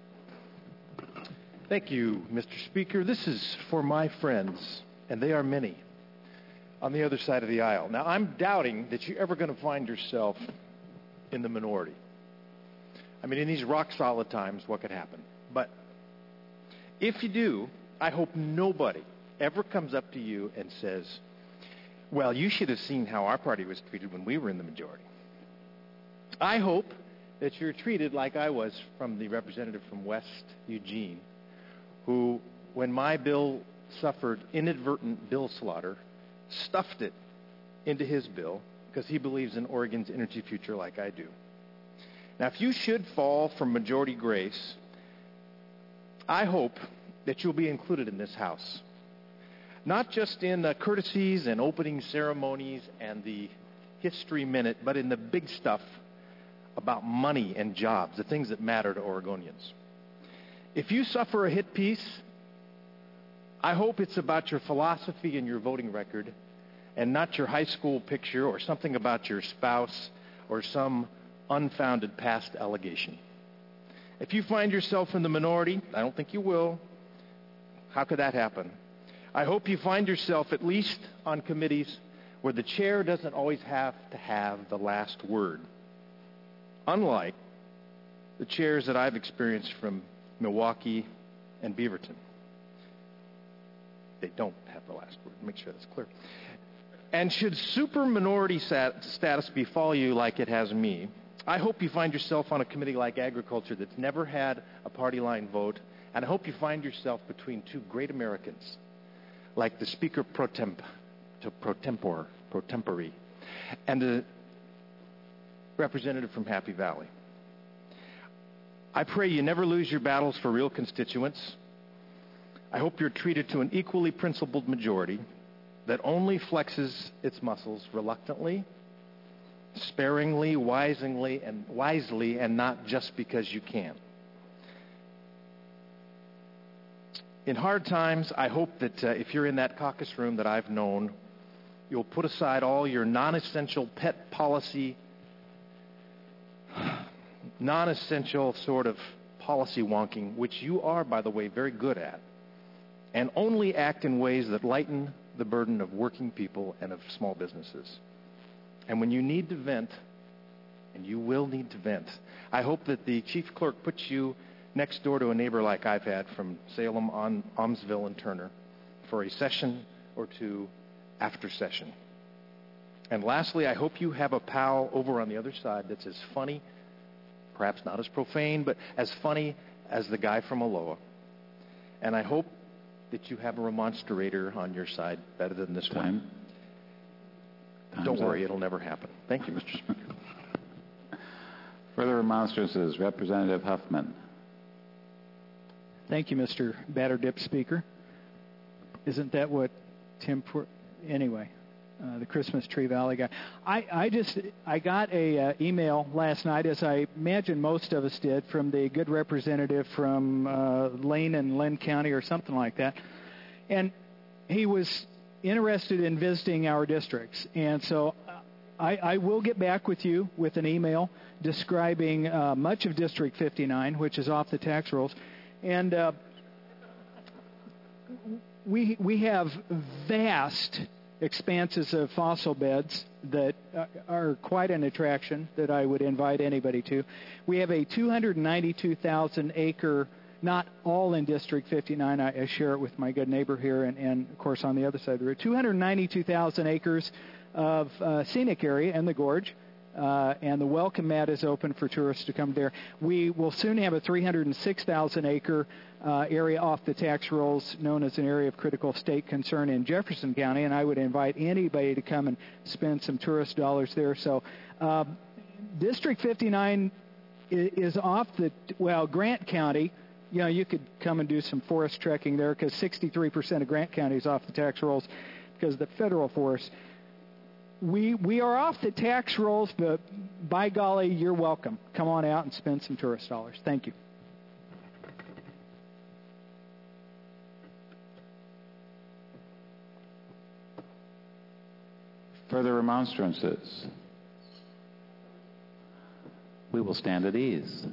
S12: Thank you, Mr. Speaker. This is for my friends, and they are many, on the other side of the aisle. Now, I'm doubting that you're ever going to find yourself in the minority. I mean, in these rock-solid times, what could happen? But if you do, I hope nobody ever comes up to you and says, well, you should have seen how our party was treated when we were in the majority. I hope that you're treated like I was from the representative from West Eugene, who, when my bill suffered inadvertent bill slaughter, stuffed it into his bill because he believes in Oregon's energy future like I do. Now, if you should fall from majority grace, I hope that you'll be included in this House. Not just in the courtesies and opening ceremonies and the history minute, but in the big stuff about money and jobs, the things that matter to Oregonians. If you suffer a hit piece, I hope it's about your philosophy and your voting record and not your high school picture or something about your spouse or some unfounded past allegation. If you find yourself in the minority, I don't think you will. How could that happen? I hope you find yourself at least on committees where the chair doesn't always have to have the last word. Unlike the chairs that I've experienced from Milwaukee and Beaverton. They don't have the last word. Make sure that's clear. And should super minority status befall you like it has me, I hope you find yourself on a committee like Agriculture that's never had a party line vote, and I hope you find yourself between two great Americans, like the Speaker pro tempore, and the representative from Happy Valley. I pray you never lose your battles for real constituents. I hope you're treated to an equally principled majority that only flexes its muscles reluctantly, sparingly, wisely, and not just because you can. In hard times, I hope that if you're in that caucus room that I've known, you'll put aside all your non-essential pet policy, non-essential sort of policy wonking, which you are, by the way, very good at, and only act in ways that lighten the burden of working people and of small businesses. And when you need to vent, and you will need to vent, I hope that the chief clerk puts you next door to a neighbor like I've had from Salem, Almsville, and Turner for a session or two after session. And lastly, I hope you have a pal over on the other side that's as funny, perhaps not as profane, but as funny as the guy from Aloha. And I hope that you have a remonstrator on your side better than this one. Don't worry, it'll never happen. Thank you, Mr. Speaker.
S1: Further remonstrances. Representative Huffman.
S22: Thank you, Mr. Batter Dip Speaker. Isn't that what anyway, the Christmas Tree Valley guy. I got a email last night, as I imagine most of us did, from the good representative from Lane and Linn County or something like that. And he was interested in visiting our districts. And so I will get back with you with an email describing much of District 59, which is off the tax rolls. And we have vast expanses of fossil beds that are quite an attraction that I would invite anybody to. We have a 292,000-acre, not all in District 59, I share it with my good neighbor here, and of course on the other side of the road, 292,000 acres of scenic area and the gorge. And the welcome mat is open for tourists to come there. We will soon have a 306,000-acre area off the tax rolls known as an area of critical state concern in Jefferson County, and I would invite anybody to come and spend some tourist dollars there. So District 59 is off Grant County. You know, you could come and do some forest trekking there because 63% of Grant County is off the tax rolls because of the federal forest. we are off the tax rolls, but by golly, you're welcome. Come on out and spend some tourist dollars. Thank you.
S1: Further remonstrances? We will stand at ease.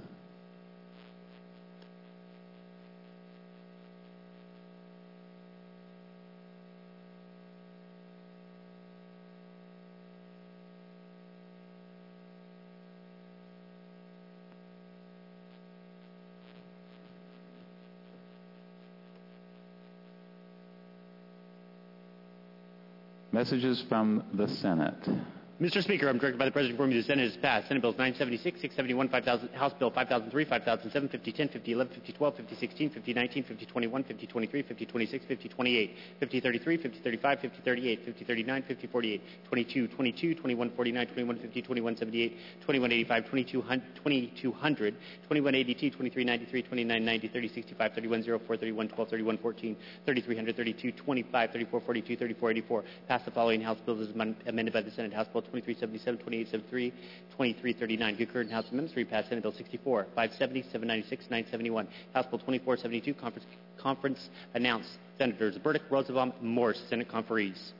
S1: Messages from the Senate.
S7: Mr. Speaker, I'm directed by the President to inform you the Senate has passed Senate Bills 976, 671, 5000, House Bill 5003, 5007, 5010, 5011, 5012, 5016, 5019, 5021, 5023, 5026, 5028, 5033, 5035, 5038, 5039, 5048, 2222, 2149, 2150, 2178, 2185, 2200, 2182, 2393, 2990, 3065, 3104, 3112, 3114, 3300, 3225, 3442, 3484. Pass the following House bills as amended by the Senate. House Bill 2377, 2873, 2339. Concurred in House Amendments. Repass Senate Bill 64, 570, 796, 971. House Bill 2472. Conference announced. Senators Burdick, Roosevelt, Morse. Senate conferees.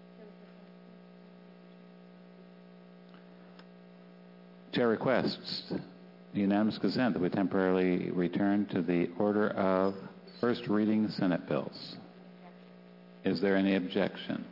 S1: Chair requests unanimous consent that we temporarily return to the order of first reading Senate bills. Is there any objection?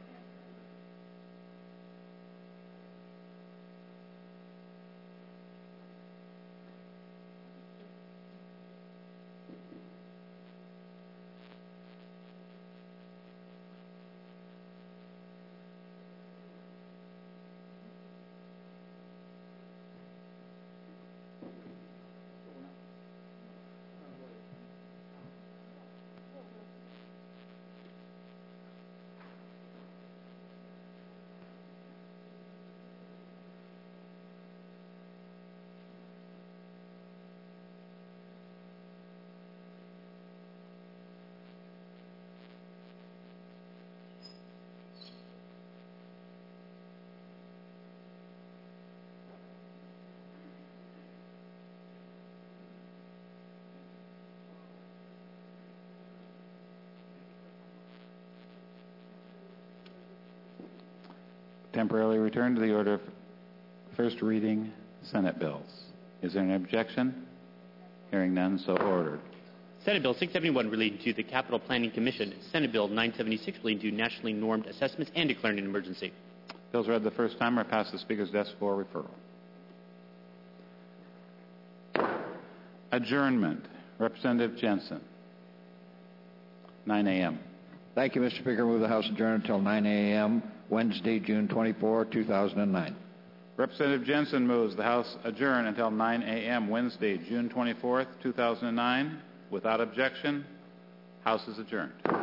S1: Temporarily return to the order of first reading Senate bills. Is there an objection? Hearing none, so ordered.
S7: Senate Bill 671 relating to the Capital Planning Commission. Senate Bill 976 relating to nationally normed assessments and declaring an emergency.
S1: Bills read the first time are passed to the Speaker's desk for referral. Adjournment. Representative Jensen. 9 a.m.
S3: Thank you, Mr. Speaker. Move the House adjourn until 9 a.m. Wednesday, June 24, 2009.
S1: Representative Jensen moves the House adjourn until 9 a.m. Wednesday, June 24, 2009. Without objection, House is adjourned.